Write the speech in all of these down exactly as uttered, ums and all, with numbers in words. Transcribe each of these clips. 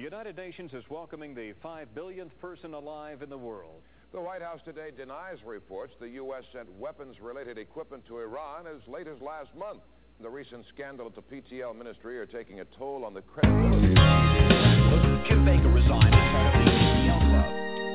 United Nations is welcoming the five billionth person alive in the world. The White House today denies reports the U S sent weapons-related equipment to Iran as late as last month. The recent scandal at the P T L ministry are taking a toll on the credibility. Kim Baker resigned as head of the P T L club.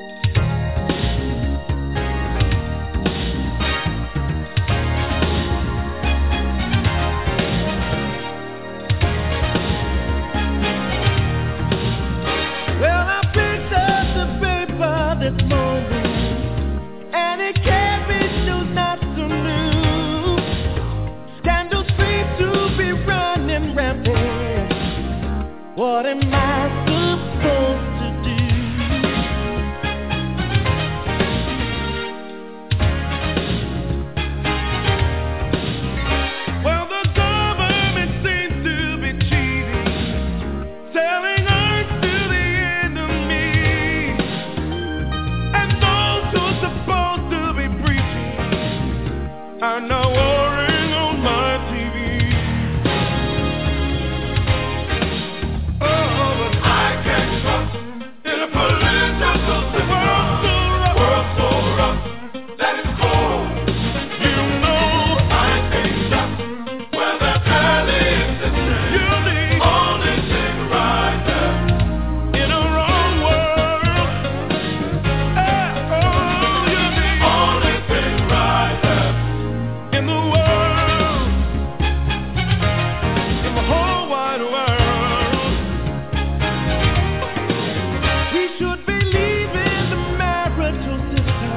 Well, I picked up the paper this morning, and it carried news not so new. Scandals seem to be running rampant. What am I supposed to do? Well, the government seems to be cheating, selling us to the enemy, and those who are supposed to be preaching are now warring on my T V. Oh, but I can't trust in a political system. World so rough, world so rough that it's cold. You know I can't trust where the alley is. You're the only thing right there in a wrong world. Eh, oh, you're the only thing right there in the world, in the whole wide world. We should be leaving the marital system.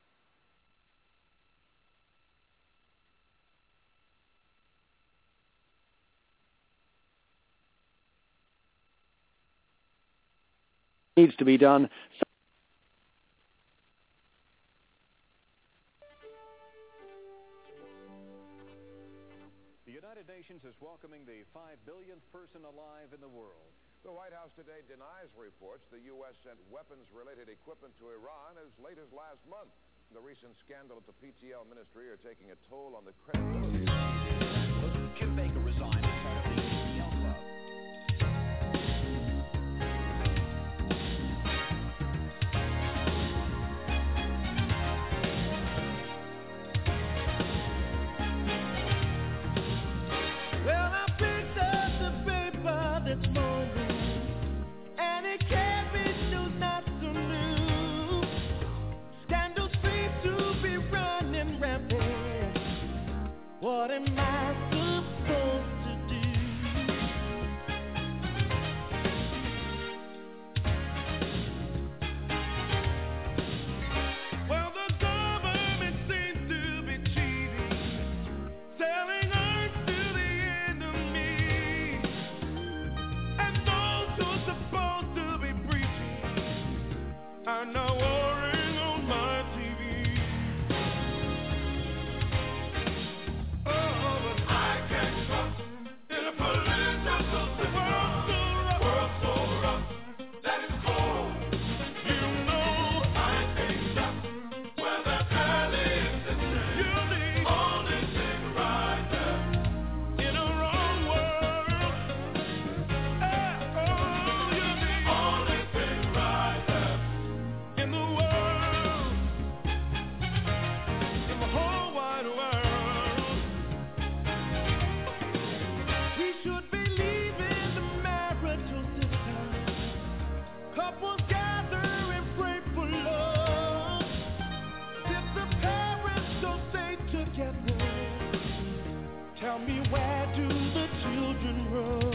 Needs to be done. The United Nations is welcoming the five billionth person alive in the world. The White House today denies reports the U S sent weapons-related equipment to Iran as late as last month. The recent scandal at the P T L ministry are taking a toll on the credibility. Kim Baker resigned as head of the P T L club. Well, I picked up the paper this morning, and it carried news not so new. Scandals seem to be running rampant. What am I supposed to do? Well, the government seems to be cheating, selling us to the enemy, and those who are supposed to be preaching are now warring on my T V. Oh, but I can't trust in a political system. World so rough, world so rough that it's cold. You know I can't trust where the alley is. You're the only thing right there in a wrong world. Eh, oh, you're the only thing right there in the world, in the whole wide world. We should be leaving the marital system. Couples gather and pray for love. If the parents don't stay together, tell me, where do the children run?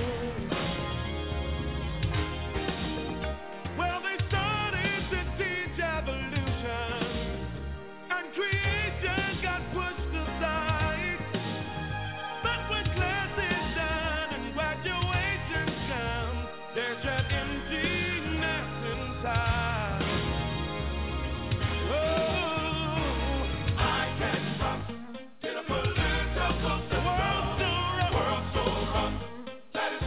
Well, they started to teach evolution, and creation got pushed aside. But when class is done and graduation comes, there's that emptiness inside. Oh, I can't trust in a political system. World so rough, world so rough that it's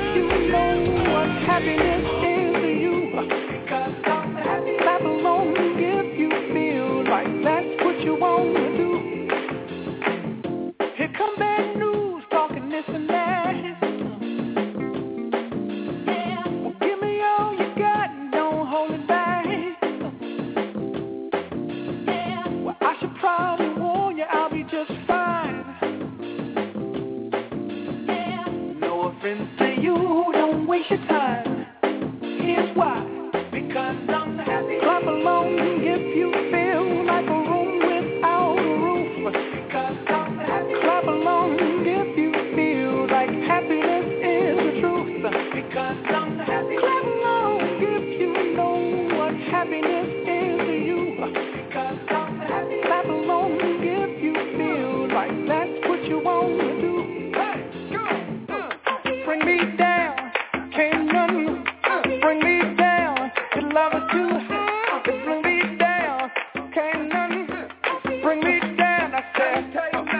you know what happiness is to you. Clap along if you feel like that's what you want to do. Here come bad news, talking this and that. Well, give me all you got and don't hold it back. Well, I should probably warn you, I'll be just fine. No offense to you, don't waste your time. Here's why. Because I'm happy. Clap along if you feel like a room without a roof. Because I'm happy. Clap along if you feel like happiness is the truth. Because I'm happy. Clap along if you know what happiness is to you. Because I'm happy. Clap along if you feel like that's what you want to do. Hey, go. Bring me down, can't none bring me down. Your love is too high, bring me down, can't none bring me down. I said,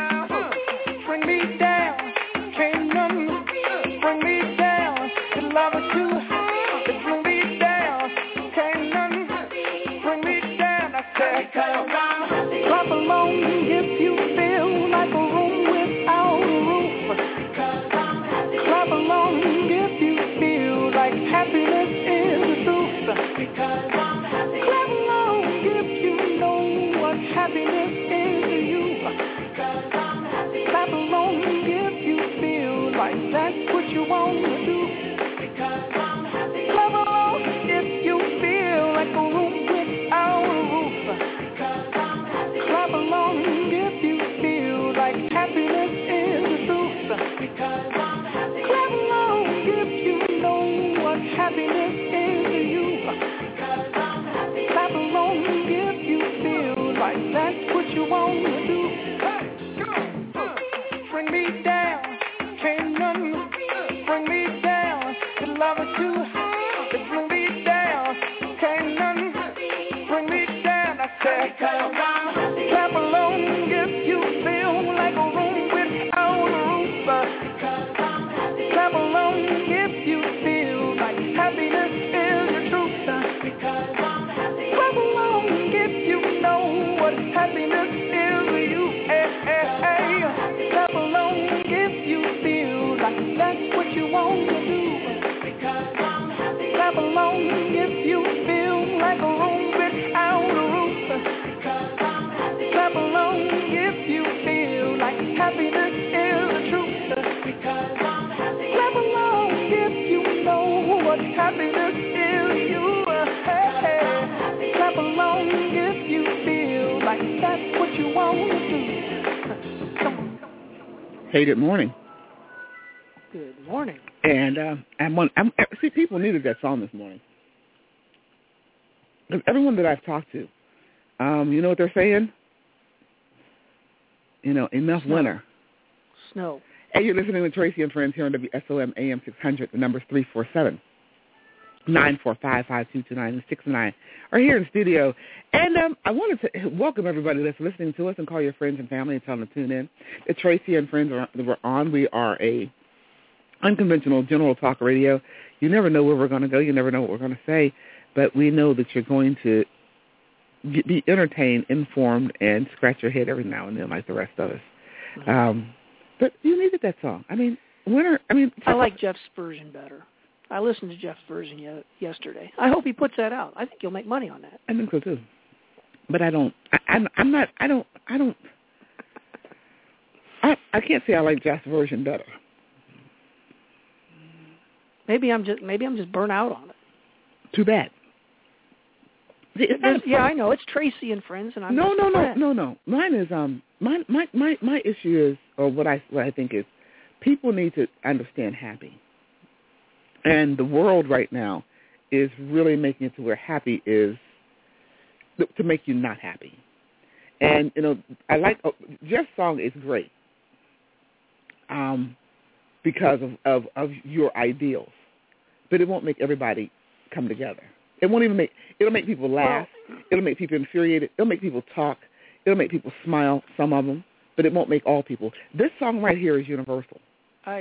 bring me down, can't none bring me down. Your love is too high, bring me down, can't none bring me down. I said, clap along if you feel like a room without a roof. Clap along if you feel like happiness is the truth. Because I'm happy. Clap along if you know what happiness is to you. Because I'm happy. Clap along if you feel like that's what you want to do. Because I'm happy. Clap along if you feel like a room without a roof. Because I'm happy. Clap along if you feel like happiness is the truth. Because I'm happy. Clap along if you know what happiness is to you. Because I'm happy. Clap along if you feel like that's what you want to do. Hey, go. Bring me down, can't none bring me down. Your love is too high, bring me down, can't none bring me down. I said, clap along if you feel like a room without a roof. Clap along if you feel like happiness is the truth. Because I'm happy. Clap along if you know what happiness is to you. Hey, hey, hey. Clap along if you feel like that's what you want to do. Because I'm happy. Clap along if you feel like a room without a roof. Because I'm happy. Clap along if you feel like happiness is the truth. Because I'm happy. Clap along if you know what happiness is to you. Hey, hey. Clap along if you feel like that's what you want to do. Come on. Hey, good morning. Good morning. And uh, I'm on, I'm, see, people needed that song this morning. Everyone that I've talked to, um, you know what they're saying? You know, enough Snow. winter. Snow. Hey, you're listening to Tracy and Friends here on W S O M A M six hundred. The number's three four seven, nine four five, five two two nine and six nine are here in the studio. And um, I wanted to welcome everybody that's listening to us and call your friends and family and tell them to tune in. The Tracy and Friends are we're on. We are a unconventional general talk radio. You never know where we're going to go. You never know what we're going to say. But we know that you're going to get, be entertained, informed, and scratch your head every now and then like the rest of us. Mm-hmm. Um, but you needed that song. I mean, winter, I mean. I like Jeff's version better. I listened to Jeff's version ye- yesterday. I hope he puts that out. I think you'll make money on that. I think so too. But I don't, I, I'm, I'm not, I don't, I don't, I, I can't say I like Jeff's version better. Maybe I'm just, maybe I'm just burnt out on it. Too bad. It's, yeah, I know. It's Tracy and Friends, and I'm no, just no, a no, friend. no, no. Mine is um, my my my my issue is, or what I what I think is, people need to understand happy. And the world right now is really making it to where happy is to make you not happy. And you know, I like oh, Jeff's song is great, um, because of, of of your ideals, but it won't make everybody come together. It won't even make, it'll make people laugh. It'll make people infuriated. It'll make people talk. It'll make people smile, some of them, but it won't make all people. This song right here is universal. I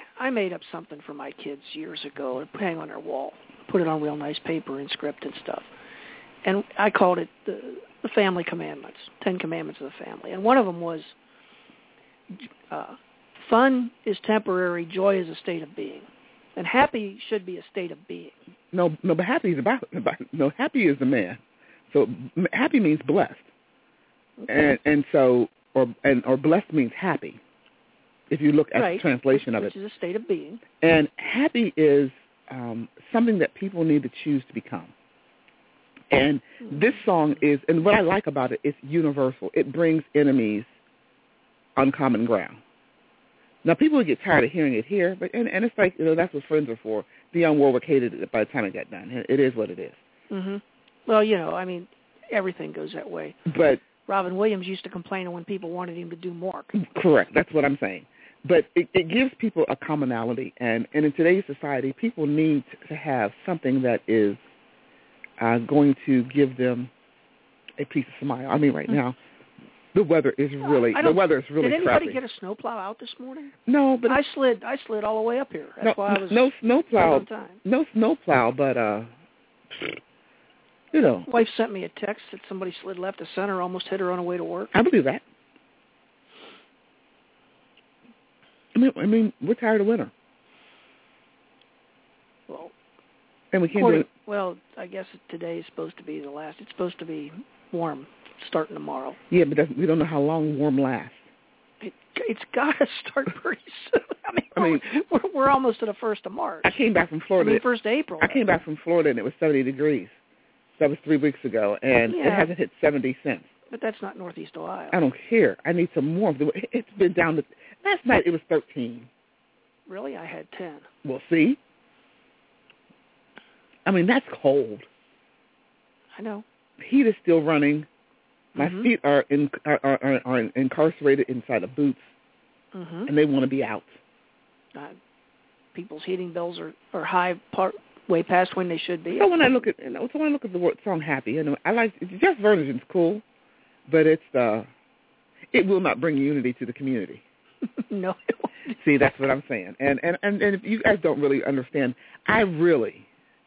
I made up something for my kids years ago to hang on their wall, put it on real nice paper and script and stuff. And I called it the, the Family Commandments, Ten Commandments of the Family. And one of them was, uh, fun is temporary, joy is a state of being. And happy should be a state of being. No, no, but happy is about, about no, happy is the man. So happy means blessed. Okay. And and so, or and or blessed means happy, if you look at right. the translation which, of which it. Which is a state of being. And happy is um, something that people need to choose to become. And this song is, and what I like about it, it's universal. It brings enemies on common ground. Now, people would get tired of hearing it here, but and, and it's like, you know, that's what friends are for. Dionne Warwick hated it by the time it got done. It is what it is. Mm-hmm. Well, you know, I mean, everything goes that way. But Robin Williams used to complain when people wanted him to do more. Correct. That's what I'm saying. But it, it gives people a commonality. And, and in today's society, people need to have something that is uh, going to give them a piece of smile. I mean, right mm-hmm. now, the weather is really uh, the weather is really Did anybody crappy. get a snowplow out this morning? No, but I slid. I slid all the way up here. That's no, why I was no snowplow. on time. No snowplow, but uh, you know. Wife sent me a text that somebody slid left of center, almost hit her on the way to work. I believe that. I mean, I mean, we're tired of winter. Well, and we can't do it. Well, I guess today is supposed to be the last. It's supposed to be warm starting tomorrow. Yeah, but that's, we don't know how long warm lasts. It, it's got to start pretty soon. I mean, I mean we're, we're almost to the first of March. I came back from Florida. I mean, first of April. I came back from Florida and it was seventy degrees. That was three weeks ago, and yeah, it hasn't hit seventy since. But that's not Northeast Ohio. I don't care. I need some warmth. It's been down to last night. It was thirteen. Really, I had ten. Well, see. I mean, that's cold. I know. Heat is still running. My mm-hmm. feet are, in, are, are are incarcerated inside of boots, mm-hmm. and they want to be out. Uh, people's heating bills are, are high, part way past when they should be. So when I look at, you know, so when I look at the word song "Happy," you know, I like Jeff Vernigen's cool, but it's uh, it will not bring unity to the community. No. See, that's what I'm saying, and and and and if you guys don't really understand, I really,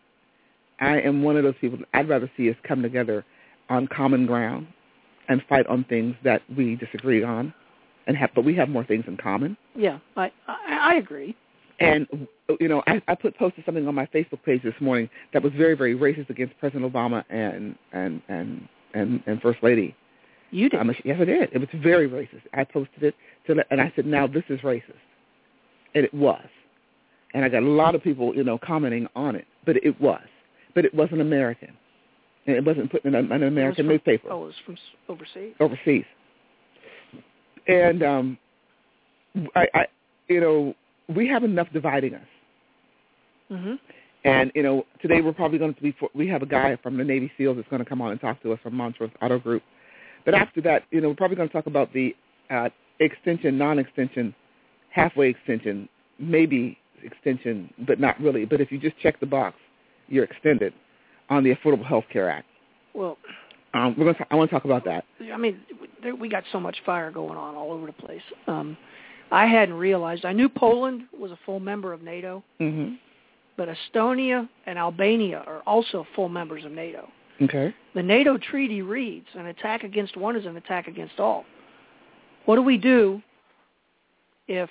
I am one of those people. I'd rather see us come together on common ground and fight on things that we disagreed on, and have, but we have more things in common. Yeah, I I, I agree. And you know, I, I put posted something on my Facebook page this morning that was very, very racist against President Obama and and and and, and First Lady. You did? Um, yes, I did. It was very racist. I posted it to, and I said, "Now this is racist," and it was. And I got a lot of people, you know, commenting on it, but it was. But it wasn't American. And it wasn't put in an, an American from, newspaper. Oh, it was from overseas? Overseas. And, um, I, I, you know, we have enough dividing us. Mm-hmm. And, you know, today we're probably going to be, we have a guy from the Navy SEALs that's going to come on and talk to us from Montrose Auto Group. But after that, you know, we're probably going to talk about the uh, extension, non-extension, halfway extension, maybe extension, but not really. But if you just check the box, you're extended on the Affordable Health Care Act. Well, um, we're going to. I want to talk about that. I mean, there, we got so much fire going on all over the place. Um, I hadn't realized. I knew Poland was a full member of NATO, mm-hmm. but Estonia and Albania are also full members of NATO. Okay. The NATO treaty reads, an attack against one is an attack against all. What do we do if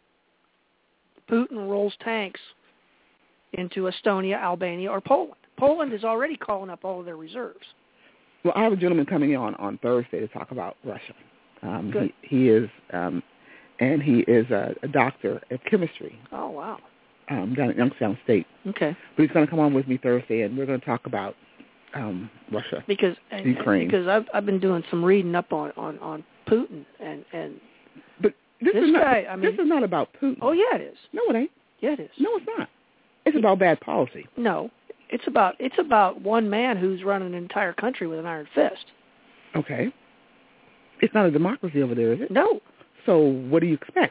Putin rolls tanks into Estonia, Albania, or Poland? Poland is already calling up all of their reserves. Well, I have a gentleman coming on on Thursday to talk about Russia. Um, Good. He, he is, um, and he is a, a doctor of chemistry. Oh, wow. Um, down at Youngstown State. Okay. But he's going to come on with me Thursday, and we're going to talk about um, Russia, because and, Ukraine. Because I've I've been doing some reading up on, on, on Putin and and. But this, this is not. guy, I mean, this is not about Putin. Oh yeah, it is. No, it ain't. Yeah, it is. No, it's not. It's about bad policy. No, it's about it's about one man who's running an entire country with an iron fist. Okay. It's not a democracy over there, is it? No. So what do you expect?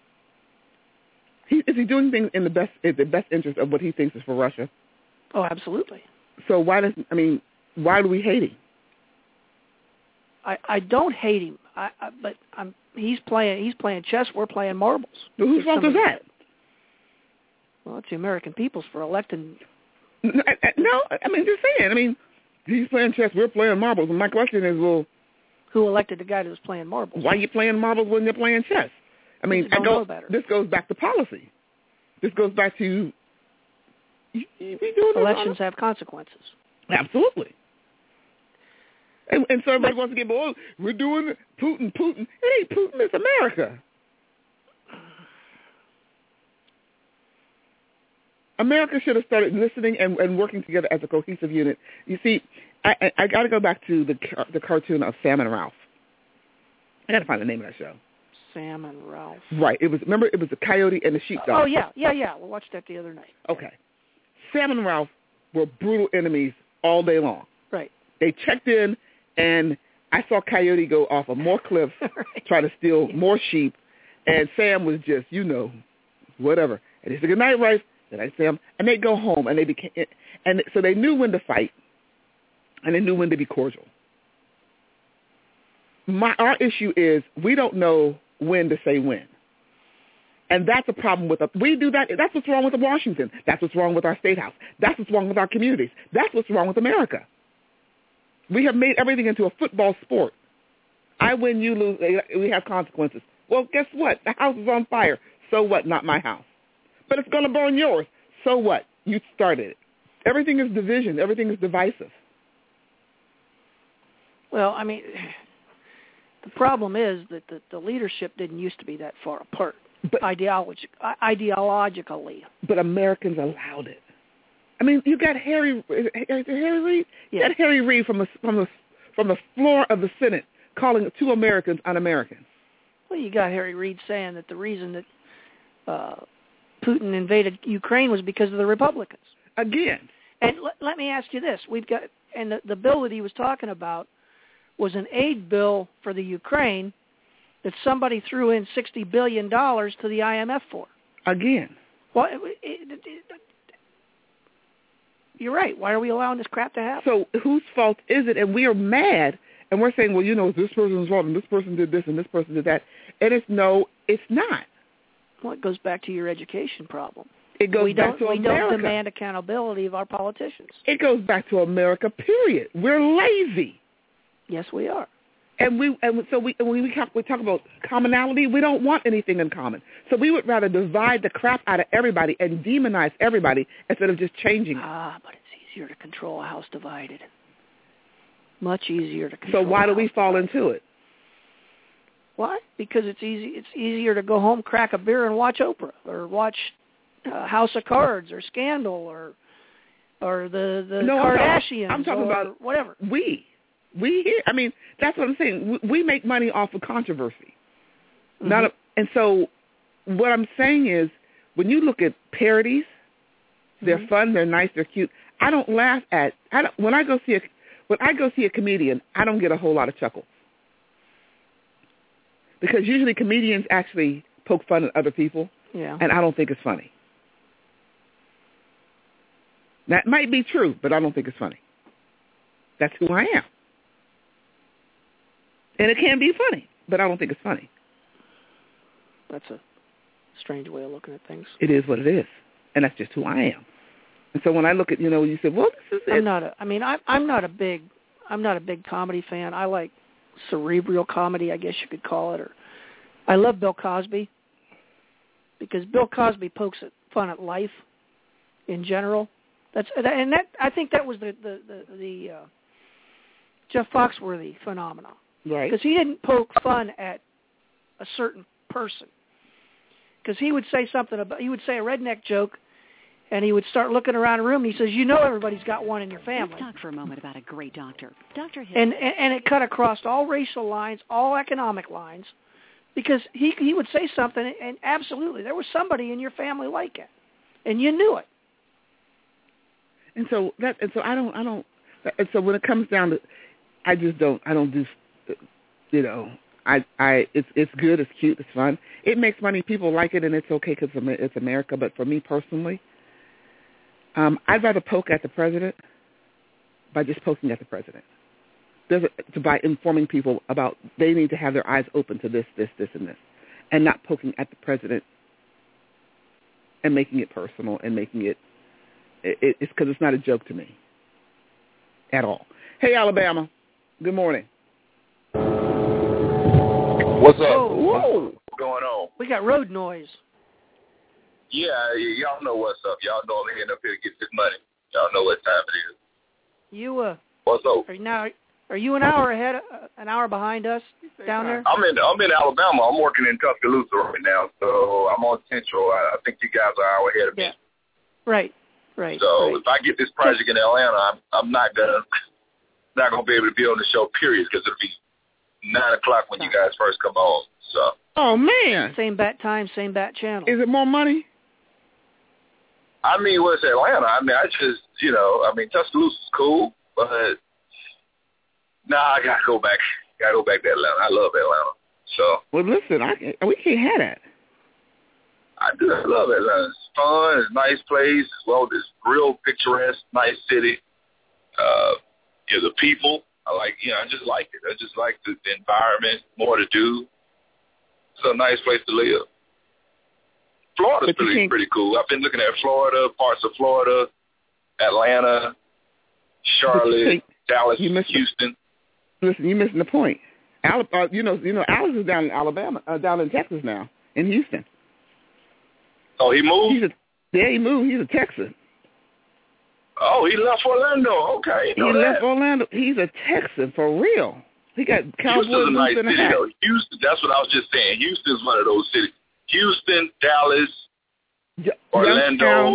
He, is he doing things in the best in the best interest of what he thinks is for Russia? Oh, absolutely. So why does I mean why do we hate him? I, I don't hate him, I, I, but I'm he's playing he's playing chess. We're playing marbles. Well, whose fault is that? Well, it's the American people's for electing. No, I mean, just saying. I mean, he's playing chess, we're playing marbles. And my question is, well, who elected the guy that was playing marbles? Why are you playing marbles when you're playing chess? I mean, I go, this goes back to policy. This goes back to you, you, we doing elections have consequences. Absolutely. And, and so everybody wants to get, oh, we're doing Putin, Putin. It ain't Putin, it's America. America should have started listening and, and working together as a cohesive unit. You see, I, I, I got to go back to the the cartoon of Sam and Ralph. I got to find the name of that show. Sam and Ralph. Right. It was. Remember, it was the coyote and the sheepdog. Oh yeah, yeah, yeah. We watched that the other night. Okay. Sam and Ralph were brutal enemies all day long. Right. They checked in, and I saw Coyote go off of more cliffs, right. try to steal yeah. more sheep, and Sam was just, you know, whatever. And they said, good night, Rice. Good night, Sam. And they go home, and they became, and so they knew when to fight, and they knew when to be cordial. My our issue is we don't know when to say when. And that's a problem with us. We do that. That's what's wrong with Washington. That's what's wrong with our state house. That's what's wrong with our communities. That's what's wrong with America. We have made everything into a football sport. I win, you lose, we have consequences. Well, guess what? The house is on fire. So what? Not my house. But it's going to burn yours. So what? You started it. Everything is division. Everything is divisive. Well, I mean, the problem is that the, the leadership didn't used to be that far apart. But, Ideologi- ideologically. But Americans allowed it. I mean, you got Harry, Harry Reid. You yeah. got Harry Reid from the from the from the floor of the Senate calling two Americans un-American. Well, you got Harry Reid saying that the reason that uh, Putin invaded Ukraine was because of the Republicans. Again. And l- let me ask you this: we've got, and the, the bill that he was talking about was an aid bill for the Ukraine that somebody threw in sixty billion dollars to the I M F for. Again. Well, it, it, it, it, you're right. Why are we allowing this crap to happen? So whose fault is it? And we are mad, and we're saying, well, you know, this person's wrong, and this person did this, and this person did that. And it's no, it's not. Well, it goes back to your education problem. It goes we back don't, to we America. We don't demand accountability of our politicians. It goes back to America, period. We're lazy. Yes, we are. And we and so we when we talk, we talk about commonality, we don't want anything in common. So we would rather divide the crap out of everybody and demonize everybody instead of just changing it. Ah, but it's easier to control a house divided. Much easier to control. So why do we fall divided. into it? Why? Because it's easy. It's easier to go home, crack a beer, and watch Oprah, or watch uh, House of Cards, or Scandal, or or the the no, Kardashians. I'm talking, I'm talking or about whatever. We. We here, I mean, that's what I'm saying. We, we make money off of controversy. Mm-hmm. Not a, and so what I'm saying is when you look at parodies, they're mm-hmm. fun, they're nice, they're cute. I don't laugh at, I don't, when I go see a, when I go see a comedian, I don't get a whole lot of chuckles. Because usually comedians actually poke fun at other people, yeah. and I don't think it's funny. That might be true, but I don't think it's funny. That's who I am. And it can be funny, but I don't think it's funny. That's a strange way of looking at things. It is what it is, and that's just who I am. And so when I look at, you know, you say, well, this is it. I'm not a, I mean, I, I'm not a big, I'm not a big comedy fan. I like cerebral comedy, I guess you could call it. Or I love Bill Cosby because Bill Cosby pokes at fun at life in general. That's and that I think that was the the the, the uh, Jeff Foxworthy phenomenon. Right. Because he didn't poke fun at a certain person. Because he would say something about, he would say a redneck joke, and he would start looking around the room, and he says, you know everybody's got one in your family. Let's talk for a moment about a great doctor. Doctor Hill. And, and, and it cut across all racial lines, all economic lines, because he he would say something, and absolutely, there was somebody in your family like it. And you knew it. And so that, and so I don't, I don't, and so when it comes down to, I just don't, I don't do, you know, I, I, it's, it's good, it's cute, it's fun. It makes money, people like it, and it's okay because it's America. But for me personally, um, I'd rather poke at the president by just poking at the president. There's a, to by informing people about they need to have their eyes open to this, this, this, and this, and not poking at the president and making it personal and making it, it it's because it's not a joke to me at all. Hey, Alabama. Good morning. What's up? Whoa. Whoa. What's going on? We got road noise. Yeah, y- y'all know what's up. Y'all know I'm hitting up here to get this money. Y'all know what time it is. You uh, What's up? are you now? Are you an hour ahead? Uh, an hour behind us down there? I'm in I'm in Alabama. I'm working in Tuscaloosa right now, so I'm on Central. I, I think you guys are an hour ahead of me. Yeah. Right. Right. So right. if I get this project in Atlanta, I'm I'm not gonna not gonna be able to be on the show. Period, because it'll be nine o'clock when you guys first come on. So. Oh man. Same bat time, same bat channel. Is it more money? I mean, well, it's Atlanta. I mean, I just, you know, I mean, Tuscaloosa's cool, but nah, I gotta go back. Gotta go back to Atlanta. I love Atlanta. So. Well, listen, I we can't have that. I do. I love Atlanta. It's fun. It's a nice place. Well, it's real picturesque, nice city. Uh, you know, the people. I like. You know, I just like it. I just like the, the environment. More to do. It's a nice place to live. Florida's pretty pretty cool. I've been looking at Florida, parts of Florida, Atlanta, Charlotte, Dallas, Houston. The, listen, you're missing the point. Al, uh, you know, you know, Alex is down in Alabama, uh, down in Texas now, in Houston. Oh, he moved? He's a, yeah, he moved. He's a Texan. Oh, he left Orlando. Okay, he left Orlando. He's a Texan for real. He got Cowboys Houston's a nice in the city, hat. though. Houston. That's what I was just saying. Houston's one of those cities. Houston, Dallas, Y- Orlando, Youngstown,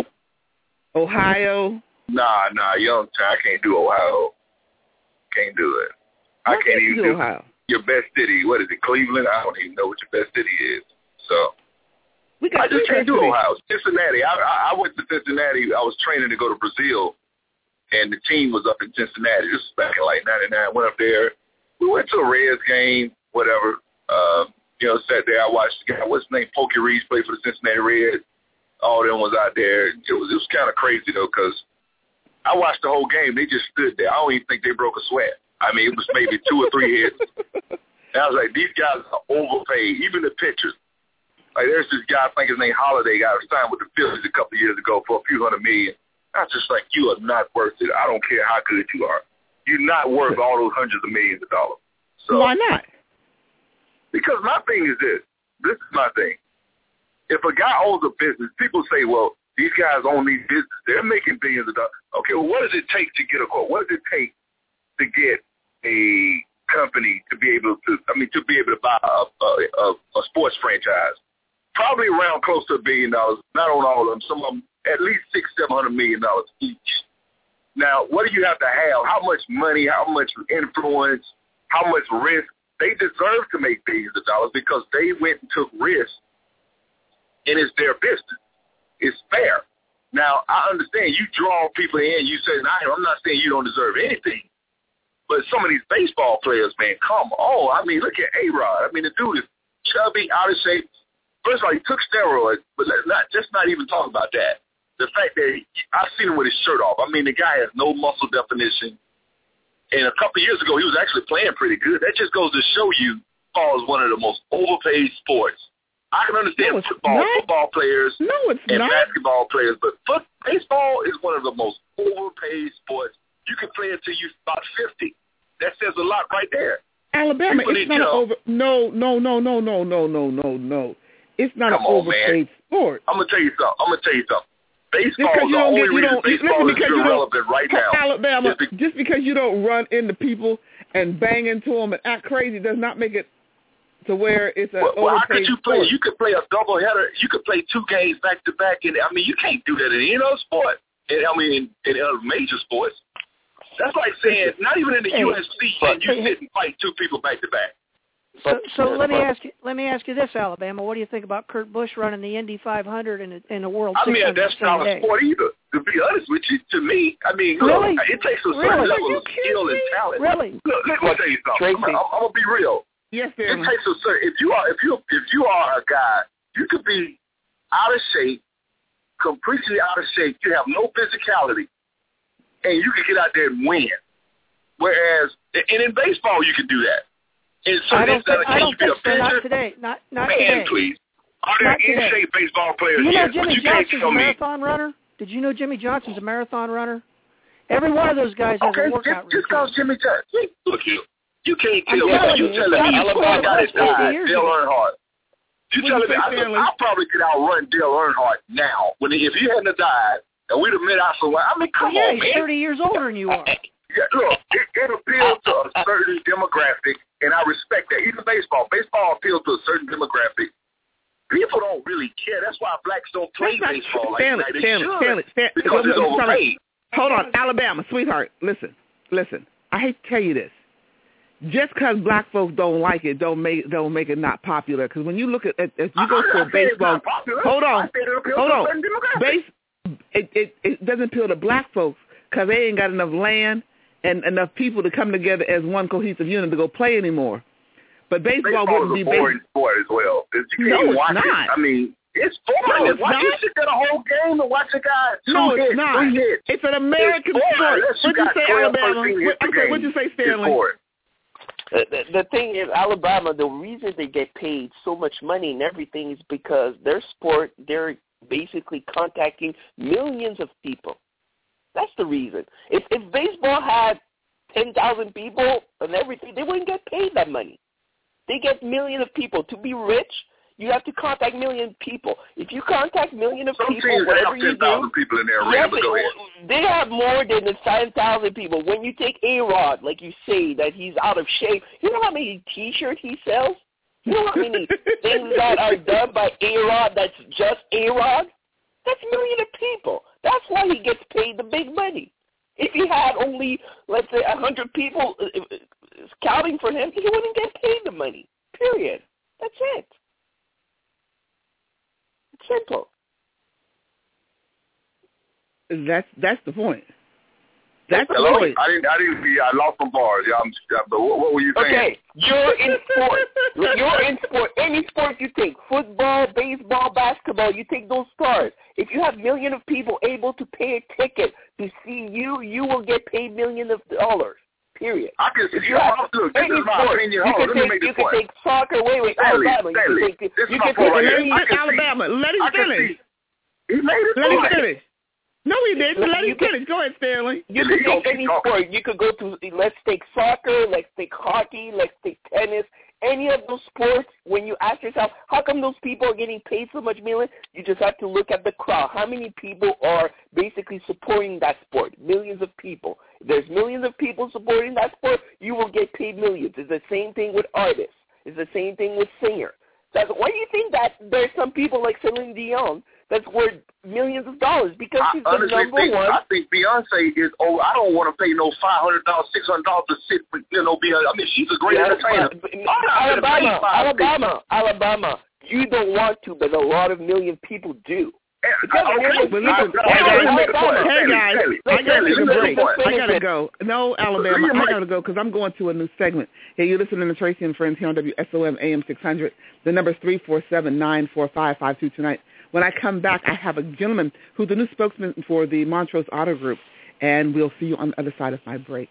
Ohio. Nah, nah, Youngstown. I can't do Ohio. Can't do it. I Why can't you even do do Ohio. your best city. What is it, Cleveland? I don't even know what your best city is. So We got I just three can't do cities. Ohio. Cincinnati. I, I, I went to Cincinnati. I was training to go to Brazil, and the team was up in Cincinnati. This was back in like ninety-nine. Went up there. We went to a Reds game, whatever. Uh, you know, sat there. I watched the guy. What's his name? Pokey Reeves played for the Cincinnati Reds. All them was out there. It was it was kind of crazy though, because I watched the whole game. They just stood there. I don't even think they broke a sweat. I mean, it was maybe two or three hits. And I was like, these guys are overpaid. Even the pitchers. Like, there's this guy, I think his name Holiday, got signed with the Phillies a couple of years ago for a few hundred million. I was just like, you are not worth it. I don't care how good you are. You're not worth all those hundreds of millions of dollars. So, why not? Because my thing is this. This is my thing. If a guy owns a business, people say, well, these guys own these businesses. They're making billions of dollars. Okay, well, what does it take to get a quote? What does it take to get a company to be able to, I mean, to be able to buy a, a, a, a sports franchise? Probably around close to a billion dollars. Not on all of them. Some of them at least six, seven hundred million dollars each. Now, what do you have to have? How much money? How much influence? How much risk? They deserve to make billions of dollars because they went and took risks, and it's their business. It's fair. Now, I understand you draw people in. You say, nah, I'm not saying you don't deserve anything, but some of these baseball players, man, come on. I mean, look at A-Rod. I mean, the dude is chubby, out of shape. First of all, he took steroids, but let's not just not even talk about that. The fact that he, I've seen him with his shirt off. I mean, the guy has no muscle definition. And a couple of years ago, he was actually playing pretty good. That just goes to show you ball is one of the most overpaid sports. I can understand no, football, not. football players no, it's and not. basketball players, but foot, baseball is one of the most overpaid sports. You can play until you're about fifty. That says a lot right there. Alabama, People it's need not to- an over. No, no, no, no, no, no, no, no, no. It's not Come an on, overpaid man. sport. I'm gonna tell you something. I'm gonna tell you something. Baseball Because is you the don't only get, you reason don't baseball listen is because you irrelevant don't, right now. Alabama, is be- just because you don't run into people and bang into them and act crazy does not make it to where it's an well, well, how overpaid could you play? sport. You could play a double header. You could play two games back to back, and I mean, you can't do that in any other sport. And, I mean, in, in other major sports, that's like saying not even in the Hey, U F C can you hey, sit and fight two people back to back. So, so let me ask you. Let me ask you this, Alabama. What do you think about Kurt Busch running the Indy five hundred and in a World I mean, six hundred that's the not same a day? sport either. To be honest with you, to me, I mean, look, Really? it takes a certain Really? level Are you of skill and kidding me? talent. Really? Look, let me tell you something. I'm, Tracy. I'm, I'm gonna be real. Yes, It Darren. takes a certain. If you are, if you, if you are a guy, you could be out of shape, completely out of shape. You have no physicality, and you can get out there and win. Whereas, and in baseball, you can do that. In I certain don't think. instances, I can don't you be think a so. Not pitcher? today. Not not Man, today. please. Are there Not today. in-shape baseball players? Do you know Yes, but Jimmy you can't Johnson's tell a me. marathon runner? Did you know Jimmy Johnson's a marathon runner? Every one of those guys has Okay, a workout just, just cause Jimmy Johnson. Look, you, you can't I'm tell me. telling You you, telling me it's Alabama got his fifty guy, years Dale ago. Earnhardt. You What telling you me say, I, Stanley? I probably could outrun Dale Earnhardt now. When he, if he hadn't have died and we'd have met out somewhere, I mean, come yeah, on, he's man. thirty years older than you are. Yeah, look, it, it appeals to a certain demographic, and I respect that. Even baseball, baseball appeals to a certain demographic. People don't really care. That's why blacks don't play That's not baseball like Stanley, that. They Stanley, should, Stanley, Stanley, because it's listen, overpaid. Hold on, Alabama, sweetheart, listen, listen. I hate to tell you this. Just because black folks don't like it, don't make don't make it not popular. Because when you look at, if you go to a baseball, hold on, hold on, base, it, it it doesn't appeal to black folks because they ain't got enough land and enough people to come together as one cohesive unit to go play anymore. But baseball, baseball wouldn't is be a boring base- sport as well. You can't No, even it's watch not. it. I mean, it's boring. No, it's Why not. you sit there the whole game and watch a guy two No, it's hits, not. three hits? It's an American It's boring sport. unless you What'd you got say, twelve, Alabama? thirteen What, hits a I'm sorry, game. what'd you say, It's Stanley? boring. The, the, the thing is, Alabama, the reason they get paid so much money and everything is because their sport, they're basically contacting millions of people. That's the reason. If if baseball had ten thousand people and everything, they wouldn't get paid that money. They get millions of people. To be rich, you have to contact million people. If you contact million of Some people, teams whatever have you ten thousand do, people in their yes, arena, but go ahead. they have more than the ten thousand people. When you take A-Rod, like you say, that he's out of shape, you know how many T-shirts he sells? You know how many things that are done by A-Rod that's just A-Rod? That's a million of people. That's why he gets paid the big money. If he had only, let's say, one hundred people scouting for him, he wouldn't get paid the money, period. That's it. It's simple. That's that's the point. That's the Hello? point. I didn't. I didn't. Yeah, I lost some bars. Yeah, I'm. But what, what were you saying? Okay, you're in sport. You're in sport. Any sport you take, football, baseball, basketball, you take those stars. If you have millions of people able to pay a ticket to see you, you will get paid millions of dollars. Period. I can If see. you have Look, this any is my sport, opinion. you Hold on, can let me take make you this can point. take soccer. Wait, wait, Stanley, Alabama. Stanley, You can take this you is my can point take right Let here. him I can Alabama. see. Let him I can finish. see. He made it. Let him point. finish. No, he didn't. Let You him can- finish. Go ahead, Stanley. You He can gonna take keep any talking. sport. You could go to, let's take soccer, let's take hockey, let's take tennis. Any of those sports, when you ask yourself, how come those people are getting paid so much million? You just have to look at the crowd. How many people are basically supporting that sport? Millions of people. If there's millions of people supporting that sport, you will get paid millions. It's the same thing with artists. It's the same thing with singers. That's why do you think that there's some people like Celine Dion that's worth millions of dollars? Because she's I the honestly number think, one. I think Beyonce is. Oh, I don't want to pay no five hundred dollars, six hundred dollars to sit. with, You know, be. A, I mean, she's a great Yes, entertainer. but- but- I'm not gonna pay Alabama, five Alabama, Alabama. You don't want to, but a lot of million people do. Because, okay, But listen, I- hey I- guys, let me make a point. hey Stanley, guys, Stanley, I gotta Stanley, take a let me break. make a point. I gotta go. No, Alabama, Leave I my- gotta go because I'm going to a new segment. Hey, you're listening to Tracy and Friends here on W S O M A M six hundred. The number is three four seven, nine four five, five two two nine. When I come back, I have a gentleman who's the new spokesman for the Montrose Auto Group, and we'll see you on the other side of my break.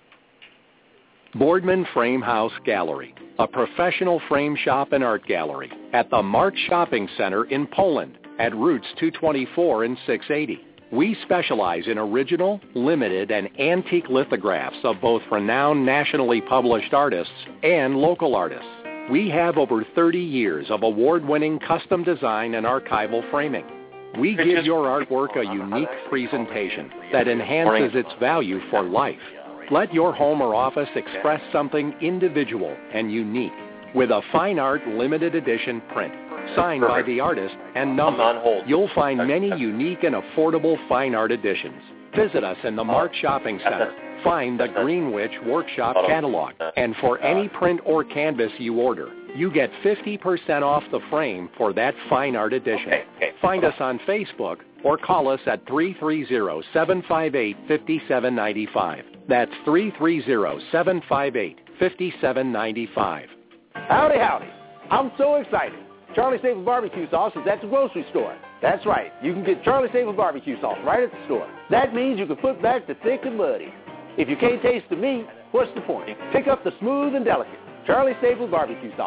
Boardman Frame House Gallery, a professional frame shop and art gallery at the Mark Shopping Center in Poland at Routes two twenty-four and six eighty. We specialize in original, limited, and antique lithographs of both renowned nationally published artists and local artists. We have over thirty years of award-winning custom design and archival framing. We give your artwork a unique presentation that enhances its value for life. Let your home or office express something individual and unique with a fine art limited edition print signed by the artist and numbered. You'll find many unique and affordable fine art editions. Visit us in the Mark Shopping Center. Find the Greenwich Workshop catalog. And for any print or canvas you order, you get fifty percent off the frame for that fine art edition. Find us on Facebook or call us at three three zero, seven five eight, five seven nine five. That's three three zero, seven five eight, five seven nine five. Howdy, howdy. I'm so excited. Charlie Staples Barbecue Sauce is at the grocery store. That's right. You can get Charlie Staples Barbecue Sauce right at the store. That means you can put back the thick and muddy. If you can't taste the meat, what's the point? Pick up the smooth and delicate Charlie Staples Barbecue Sauce.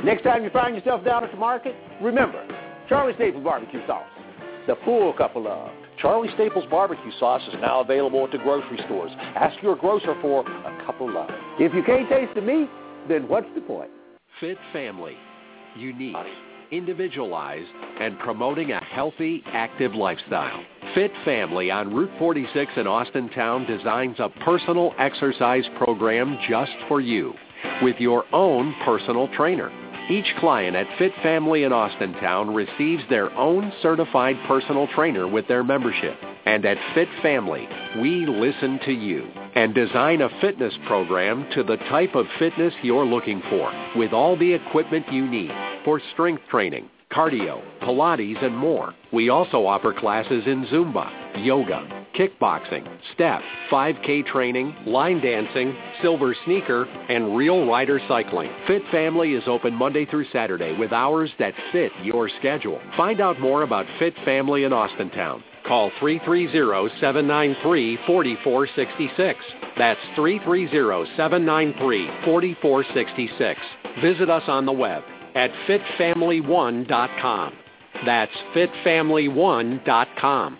Next time you find yourself down at the market, remember, Charlie Staples barbecue sauce, the full cup of love. Charlie Staples barbecue sauce is now available at the grocery stores. Ask your grocer for a cup of love. If you can't taste the meat, then what's the point? Fit Family. Unique, individualized, and promoting a healthy, active lifestyle. Fit Family on Route forty-six in Austintown designs a personal exercise program just for you with your own personal trainer. Each client at Fit Family in Austintown receives their own certified personal trainer with their membership. And at Fit Family, we listen to you and design a fitness program to the type of fitness you're looking for with all the equipment you need for strength training, cardio, Pilates, and more. We also offer classes in Zumba, yoga, kickboxing, step, five K training, line dancing, silver sneaker, and real rider cycling. Fit Family is open Monday through Saturday with hours that fit your schedule. Find out more about Fit Family in Austintown. Call three three zero, seven nine three, four four six six. That's three three zero, seven nine three, four four six six. Visit us on the web at fit family one dot com. That's fit family one dot com.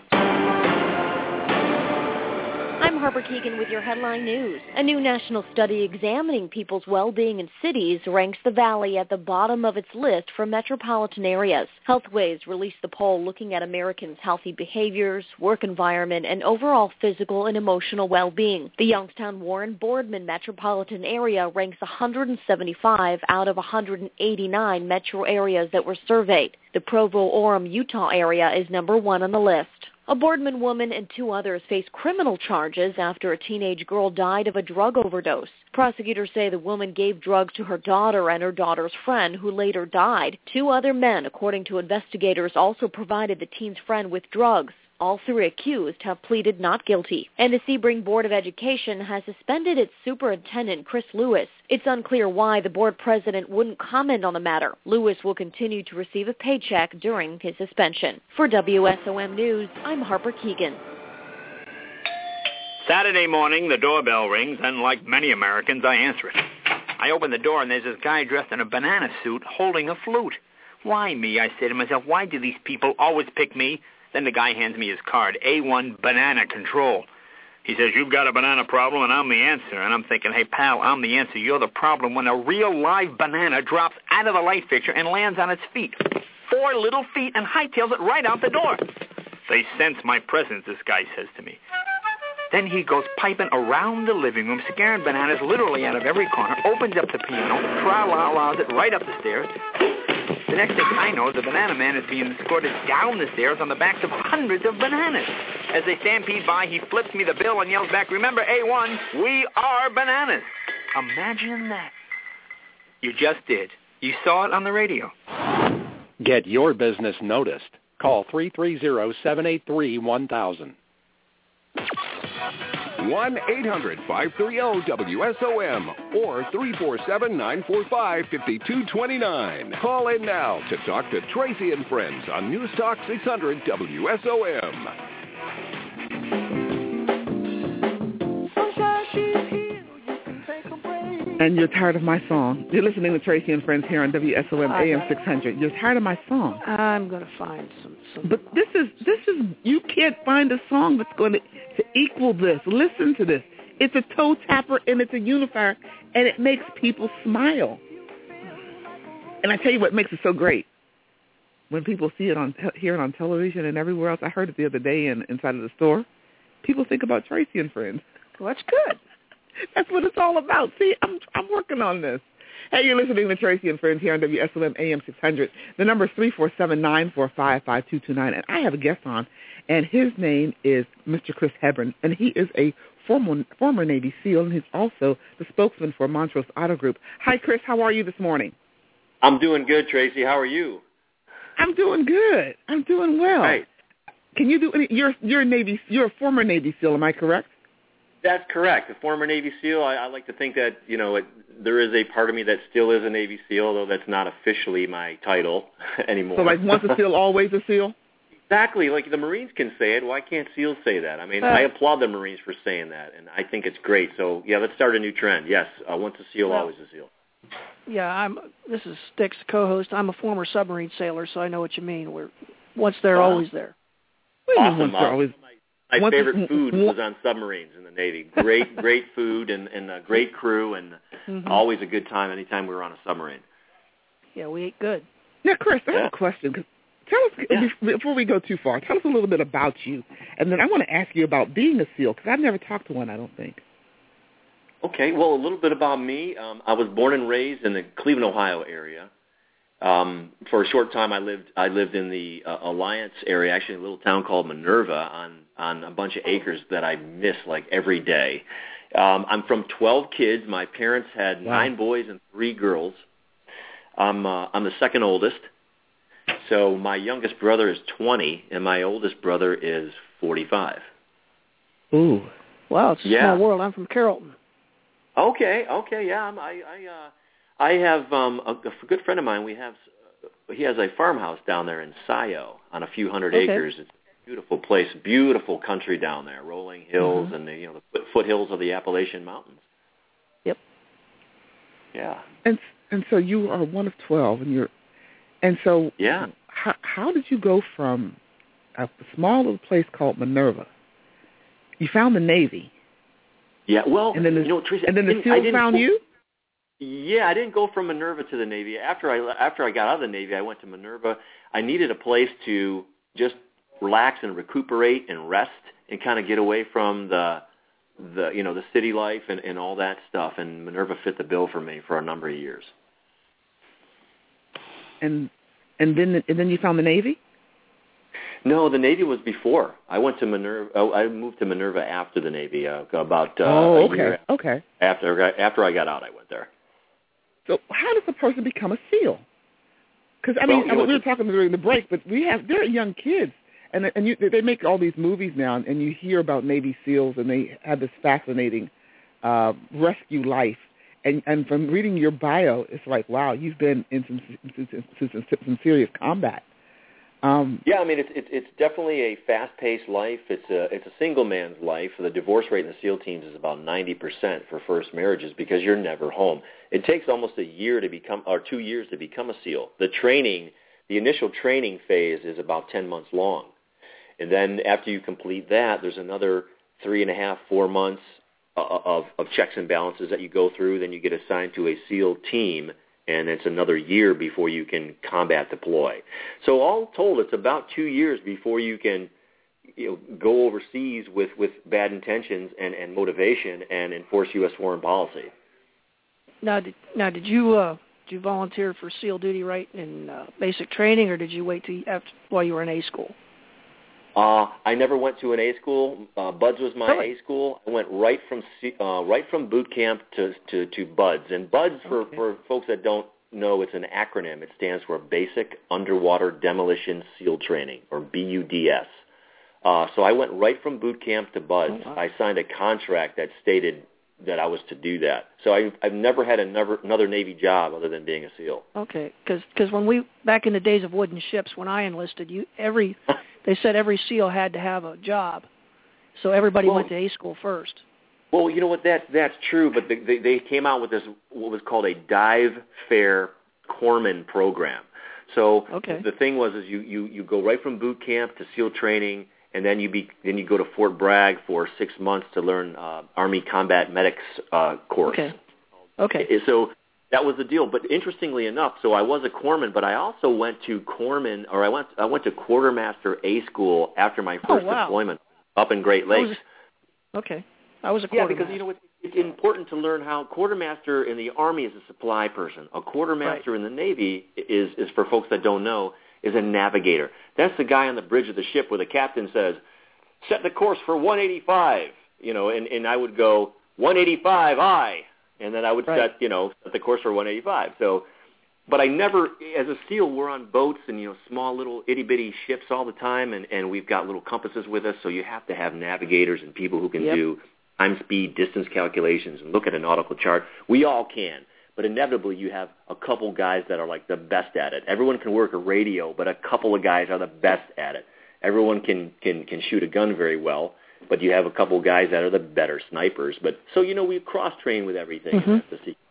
I'm Harper Keegan with your headline news. A new national study examining people's well-being in cities ranks the Valley at the bottom of its list for metropolitan areas. Healthways released the poll looking at Americans' healthy behaviors, work environment, and overall physical and emotional well-being. The Youngstown-Warren-Boardman metropolitan area ranks one hundred seventy-five out of one hundred eighty-nine metro areas that were surveyed. The Provo-Orem, Utah area is number one on the list. A Boardman woman and two others face criminal charges after a teenage girl died of a drug overdose. Prosecutors say the woman gave drugs to her daughter and her daughter's friend, who later died. Two other men, according to investigators, also provided the teen's friend with drugs. All three accused have pleaded not guilty. And the Sebring Board of Education has suspended its superintendent, Chris Lewis. It's unclear why the board president wouldn't comment on the matter. Lewis will continue to receive a paycheck during his suspension. For W S O M News, I'm Harper Keegan. Saturday morning, the doorbell rings, and like many Americans, I answer it. I open the door, and there's this guy dressed in a banana suit holding a flute. Why me? I say to myself, why do these people always pick me? Then the guy hands me his card, A one Banana Control. He says, you've got a banana problem, and I'm the answer. And I'm thinking, hey, pal, I'm the answer. You're the problem when a real live banana drops out of the light fixture and lands on its feet. Four little feet and hightails it right out the door. They sense my presence, this guy says to me. Then he goes piping around the living room, scaring bananas literally out of every corner, opens up the piano, tra-la-la's it right up the stairs. The next thing I know, the banana man is being escorted down the stairs on the backs of hundreds of bananas. As they stampede by, he flips me the bill and yells back, remember, A one, we are bananas. Imagine that. You just did. You saw it on the radio. Get your business noticed. Call three three zero, seven eight three, one thousand. one eight hundred, five three zero, W S O M or three four seven, nine four five, five two two nine. Call in now to talk to Tracy and Friends on News Talk six hundred W S O M. And you're tired of my song. You're listening to Tracy and Friends here on W S O M A M six hundred. You're tired of my song. I'm going to find some, some. But this is, this is, you can't find a song that's going to, to equal this. Listen to this. It's a toe tapper and it's a unifier, and it makes people smile. And I tell you what makes it so great. When people see it on, hear it on television and everywhere else, I heard it the other day in, inside of the store, people think about Tracy and Friends. Well, that's good. That's what it's all about. See, I'm I'm working on this. Hey, you're listening to Tracy and Friends here on W S O M A M six hundred. The number is three four seven, nine four five, five two two nine. And I have a guest on, and his name is Mister Chris Hebron, and he is a former, former Navy SEAL, and he's also the spokesman for Montrose Auto Group. Hi, Chris. How are you this morning? I'm doing good, Tracy. How are you? I'm doing good. I'm doing well. Right. Can you do any? You're you're a Navy. You're a former Navy SEAL. Am I correct? That's correct. A former Navy SEAL. I, I like to think that, you know, it, there is a part of me that still is a Navy SEAL, although that's not officially my title anymore. So like once a SEAL, always a SEAL? Exactly. Like the Marines can say it. Why can't SEALs say that? I mean, uh, I applaud the Marines for saying that, and I think it's great. So, yeah, let's start a new trend. Yes, uh, once a SEAL, well, always a SEAL. Yeah, I'm this is Sticks, co-host. I'm a former submarine sailor, so I know what you mean. We're once there, wow. always there. Awesome. Once they're always, my my once favorite food was on submarines in the Navy. Great, great food and, and a great crew, and mm-hmm. always a good time anytime we were on a submarine. Yeah, we ate good. Now, Chris, I yeah. have a question. Cause tell us, yeah. before we go too far, tell us a little bit about you. And then I want to ask you about being a SEAL, because I've never talked to one, I don't think. Okay, well, a little bit about me. Um, I was born and raised in the Cleveland, Ohio area. Um, for a short time, I lived I lived in the uh, Alliance area, actually a little town called Minerva, on, on a bunch of acres that I miss like every day. Um, I'm from twelve kids. My parents had wow. nine boys and three girls. I'm uh, I'm the second oldest. So my youngest brother is twenty, and my oldest brother is forty-five. Ooh, wow! It's a yeah. small world. I'm from Carrollton. Okay, okay, yeah. I'm, I I uh, I have um, a, a good friend of mine. We have uh, he has a farmhouse down there in Scio on a few hundred okay. acres. It's a beautiful place, beautiful country down there, rolling hills mm-hmm. and the, you know the foot, foothills of the Appalachian Mountains. Yep. Yeah. And and so you are one of twelve, and you're, and so yeah. How how did you go from a small little place called Minerva? You found the Navy. Yeah. Well, and then the, you know, Teresa, and then the SEALs found you. Yeah, I didn't go from Minerva to the Navy. After I after I got out of the Navy, I went to Minerva. I needed a place to just relax and recuperate and rest and kind of get away from the the you know the city life and, and all that stuff. And Minerva fit the bill for me for a number of years. And and then and then you found the Navy? No, the Navy was before. I went to Minerva. Oh, I moved to Minerva after the Navy. Uh, about uh, oh, a okay, year okay. After after I got out, I went there. So how does a person become a SEAL? Because I mean, well, I mean we were talking during the break, but we have they're young kids, and and you, they make all these movies now, and you hear about Navy SEALs, and they have this fascinating uh, rescue life. And and from reading your bio, it's like, wow, you've been in some some, some, some serious combat. Um, yeah, I mean, it's it's it's definitely a fast-paced life. It's a it's a single man's life. The divorce rate in the SEAL teams is about ninety percent for first marriages because you're never home. It takes almost a year to become, or two years to become a SEAL. The training, the initial training phase is about ten months long, and then after you complete that, there's another three and a half, four months of of checks and balances that you go through. Then you get assigned to a SEAL team. And it's another year before you can combat deploy. So all told, it's about two years before you can you know, go overseas with, with bad intentions and, and motivation and enforce U S foreign policy. Now, did, now, did you uh, did you volunteer for SEAL duty right in uh, basic training, or did you wait till after while you were in A school? Uh, I never went to an A school. Uh, BUD S was my really? A school. I went right from uh, right from boot camp to, to, to BUD S. And BUD S, for, okay. for folks that don't know, it's an acronym. It stands for Basic Underwater Demolition SEAL Training, or B U D S. Uh, so I went right from boot camp to BUD S. Oh, wow. I signed a contract that stated that I was to do that. So I, I've never had another, another Navy job other than being a SEAL. Okay, because when we, back in the days of wooden ships, when I enlisted, you every... They said every SEAL had to have a job, so everybody well, went to A school first. Well, you know what, that that's true, but they, they, they came out with this, what was called a dive fair corpsman program. So okay. the thing was is you, you, you go right from boot camp to SEAL training, and then you be then you go to Fort Bragg for six months to learn uh, Army Combat Medics uh, course. Okay. Okay. So that was the deal. But interestingly enough, so I was a corpsman, but I also went to corpsman, or I went I went to quartermaster A school after my first oh, wow. deployment up in Great Lakes. Was a, okay, I was a yeah, quartermaster. because you know it's, it's important to learn how quartermaster in the Army is a supply person. A quartermaster right. in the Navy is is for folks that don't know is a navigator. That's the guy on the bridge of the ship where the captain says, "Set the course for one eighty-five." You know, and and I would go one eighty-five, aye. And then I would right. set, you know, set the course for one eighty-five. So, but I never, as a SEAL, we're on boats and, you know, small little itty-bitty ships all the time, and, and we've got little compasses with us, so you have to have navigators and people who can yep. do time, speed, distance calculations and look at a nautical chart. We all can, but inevitably you have a couple guys that are like the best at it. Everyone can work a radio, but a couple of guys are the best at it. Everyone can, can, can shoot a gun very well, but you have a couple guys that are the better snipers. But so, you know, we cross-train with everything. Mm-hmm. To see.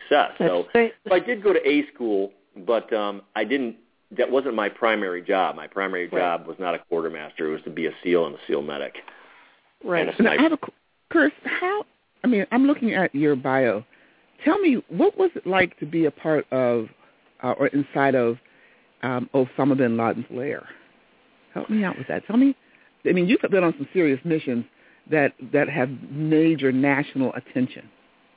success. That's so, right. so I did go to A school, but um, I didn't. That wasn't my primary job. My primary Right. job was not a quartermaster. It was to be a SEAL and a SEAL medic. Right. And a Now, I sniper. have a, Chris, how, I mean, I'm looking at your bio. Tell me, what was it like to be a part of uh, or inside of um, Osama bin Laden's lair? Help me out with that. Tell me, I mean, you've been on some serious missions that, that have major national attention.